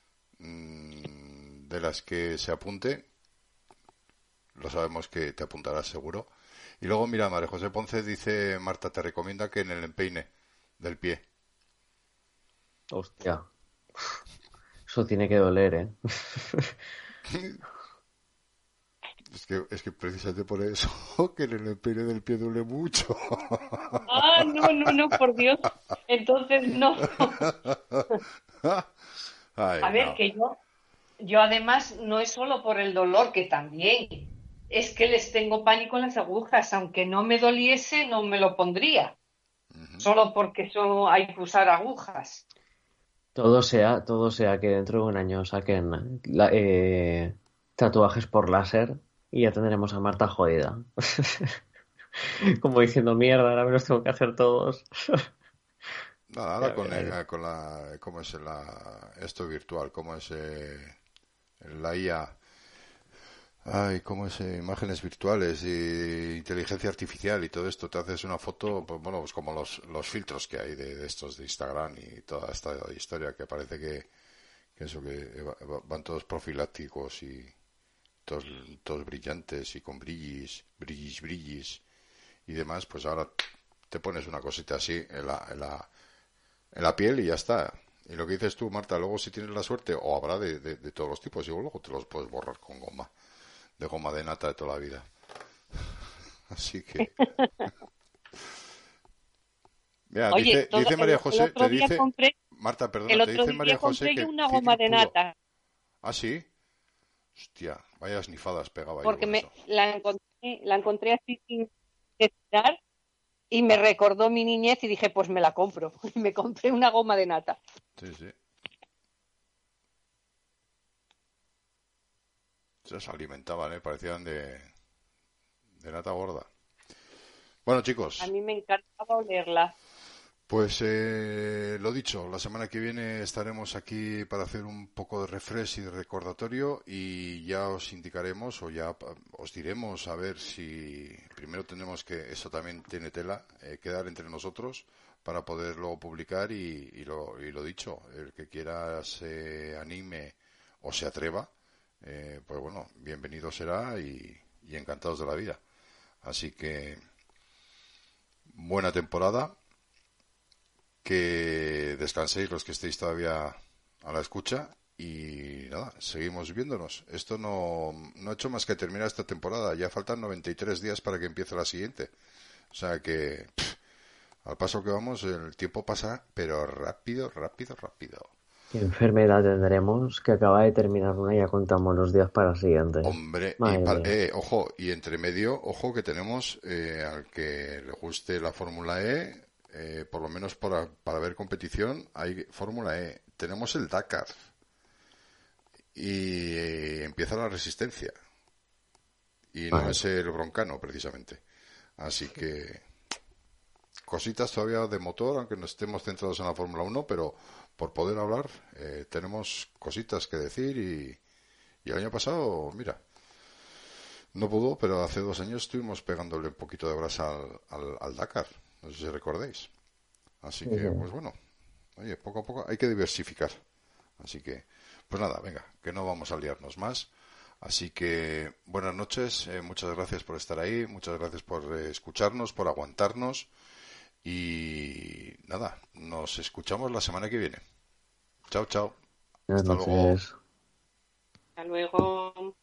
mmm, de las que se apunte. Lo sabemos que te apuntarás seguro. Y luego, mira, María José Ponce dice, Marta, te recomienda que en el empeine del pie. Hostia, eso tiene que doler, ¿eh? Es que, es que precisamente por eso, que en el empeine del pie duele mucho. Ah, no, no, no, por Dios. Entonces no. A Ay, ver, no. que yo, yo además no es solo por el dolor, que también, es que les tengo pánico en las agujas, aunque no me doliese, no me lo pondría, Uh-huh. solo porque eso hay que usar agujas. Todo sea, todo sea que dentro de un año saquen la- eh, tatuajes por láser y ya tendremos a Marta jodida. Como diciendo, mierda, ahora me los tengo que hacer todos. Nada, ahora Ya con, verás. eh, con la, ¿cómo es la, esto virtual? ¿Cómo es eh, la I A? Ay, ¿cómo es? eh, imágenes virtuales y inteligencia artificial y todo esto. Te haces una foto, pues bueno, pues como los, los filtros que hay de, de estos de Instagram y toda esta historia que parece que, que eso, que va- va- van todos profilácticos y todos, todos brillantes y con brillis, brillis, brillis y demás, pues ahora te pones una cosita así en la, en la, en la piel y ya está. Y lo que dices tú, Marta, luego si tienes la suerte, o habrá de, de, de todos los tipos, y luego te los puedes borrar con goma, de goma de nata de toda la vida. Así que, mira, Oye, dice, todo, dice María el, el José, te otro día dice, compré, Marta, perdona, el te otro dice María día José compré yo que una goma City de pudo. nata, Ah, sí, hostia, vaya snifadas pegaba yo porque con me eso. la encontré la encontré así sin esperar y me recordó mi niñez y dije, pues me la compro. Y me compré una goma de nata. Sí, sí. Se alimentaban, ¿eh? Parecían de, de nata gorda. Bueno, chicos. A mí me encantaba olerla. Pues eh, lo dicho, la semana que viene estaremos aquí para hacer un poco de refresh y de recordatorio y ya os indicaremos o ya os diremos a ver si primero tenemos que, eso también tiene tela, eh, quedar entre nosotros para poder luego publicar y, y, lo, y lo dicho, el que quiera se anime o se atreva, eh, pues bueno, bienvenido será y, y encantados de la vida. Así que buena temporada. Que descanséis los que estéis todavía a la escucha y nada, seguimos viéndonos. Esto no, no ha hecho más que terminar esta temporada, ya faltan noventa y tres días para que empiece la siguiente. O sea que pff, al paso que vamos el tiempo pasa, pero rápido, rápido, rápido. ¿Qué enfermedad tendremos que acaba de terminar una y ya contamos los días para la siguiente? Hombre, y pa- eh, ojo, y entre medio, ojo que tenemos eh, al que le guste la Fórmula E. Eh, por lo menos para, para ver competición hay Fórmula E, tenemos el Dakar y eh, empieza la resistencia y no Vale. es el Broncano precisamente, así que cositas todavía de motor, aunque no estemos centrados en la Fórmula uno, pero por poder hablar eh, tenemos cositas que decir y, y el año pasado, mira, no pudo, pero hace dos años estuvimos pegándole un poquito de brasa al, al, al Dakar, no sé si recordéis. Así que, Ujú. pues bueno, oye, poco a poco hay que diversificar. Así que, pues nada, venga, que no vamos a liarnos más. Así que, buenas noches, eh, muchas gracias por estar ahí, muchas gracias por eh, escucharnos, por aguantarnos. Y nada, nos escuchamos la semana que viene. Chao, chao. Buenas Hasta luego. noches. Hasta luego.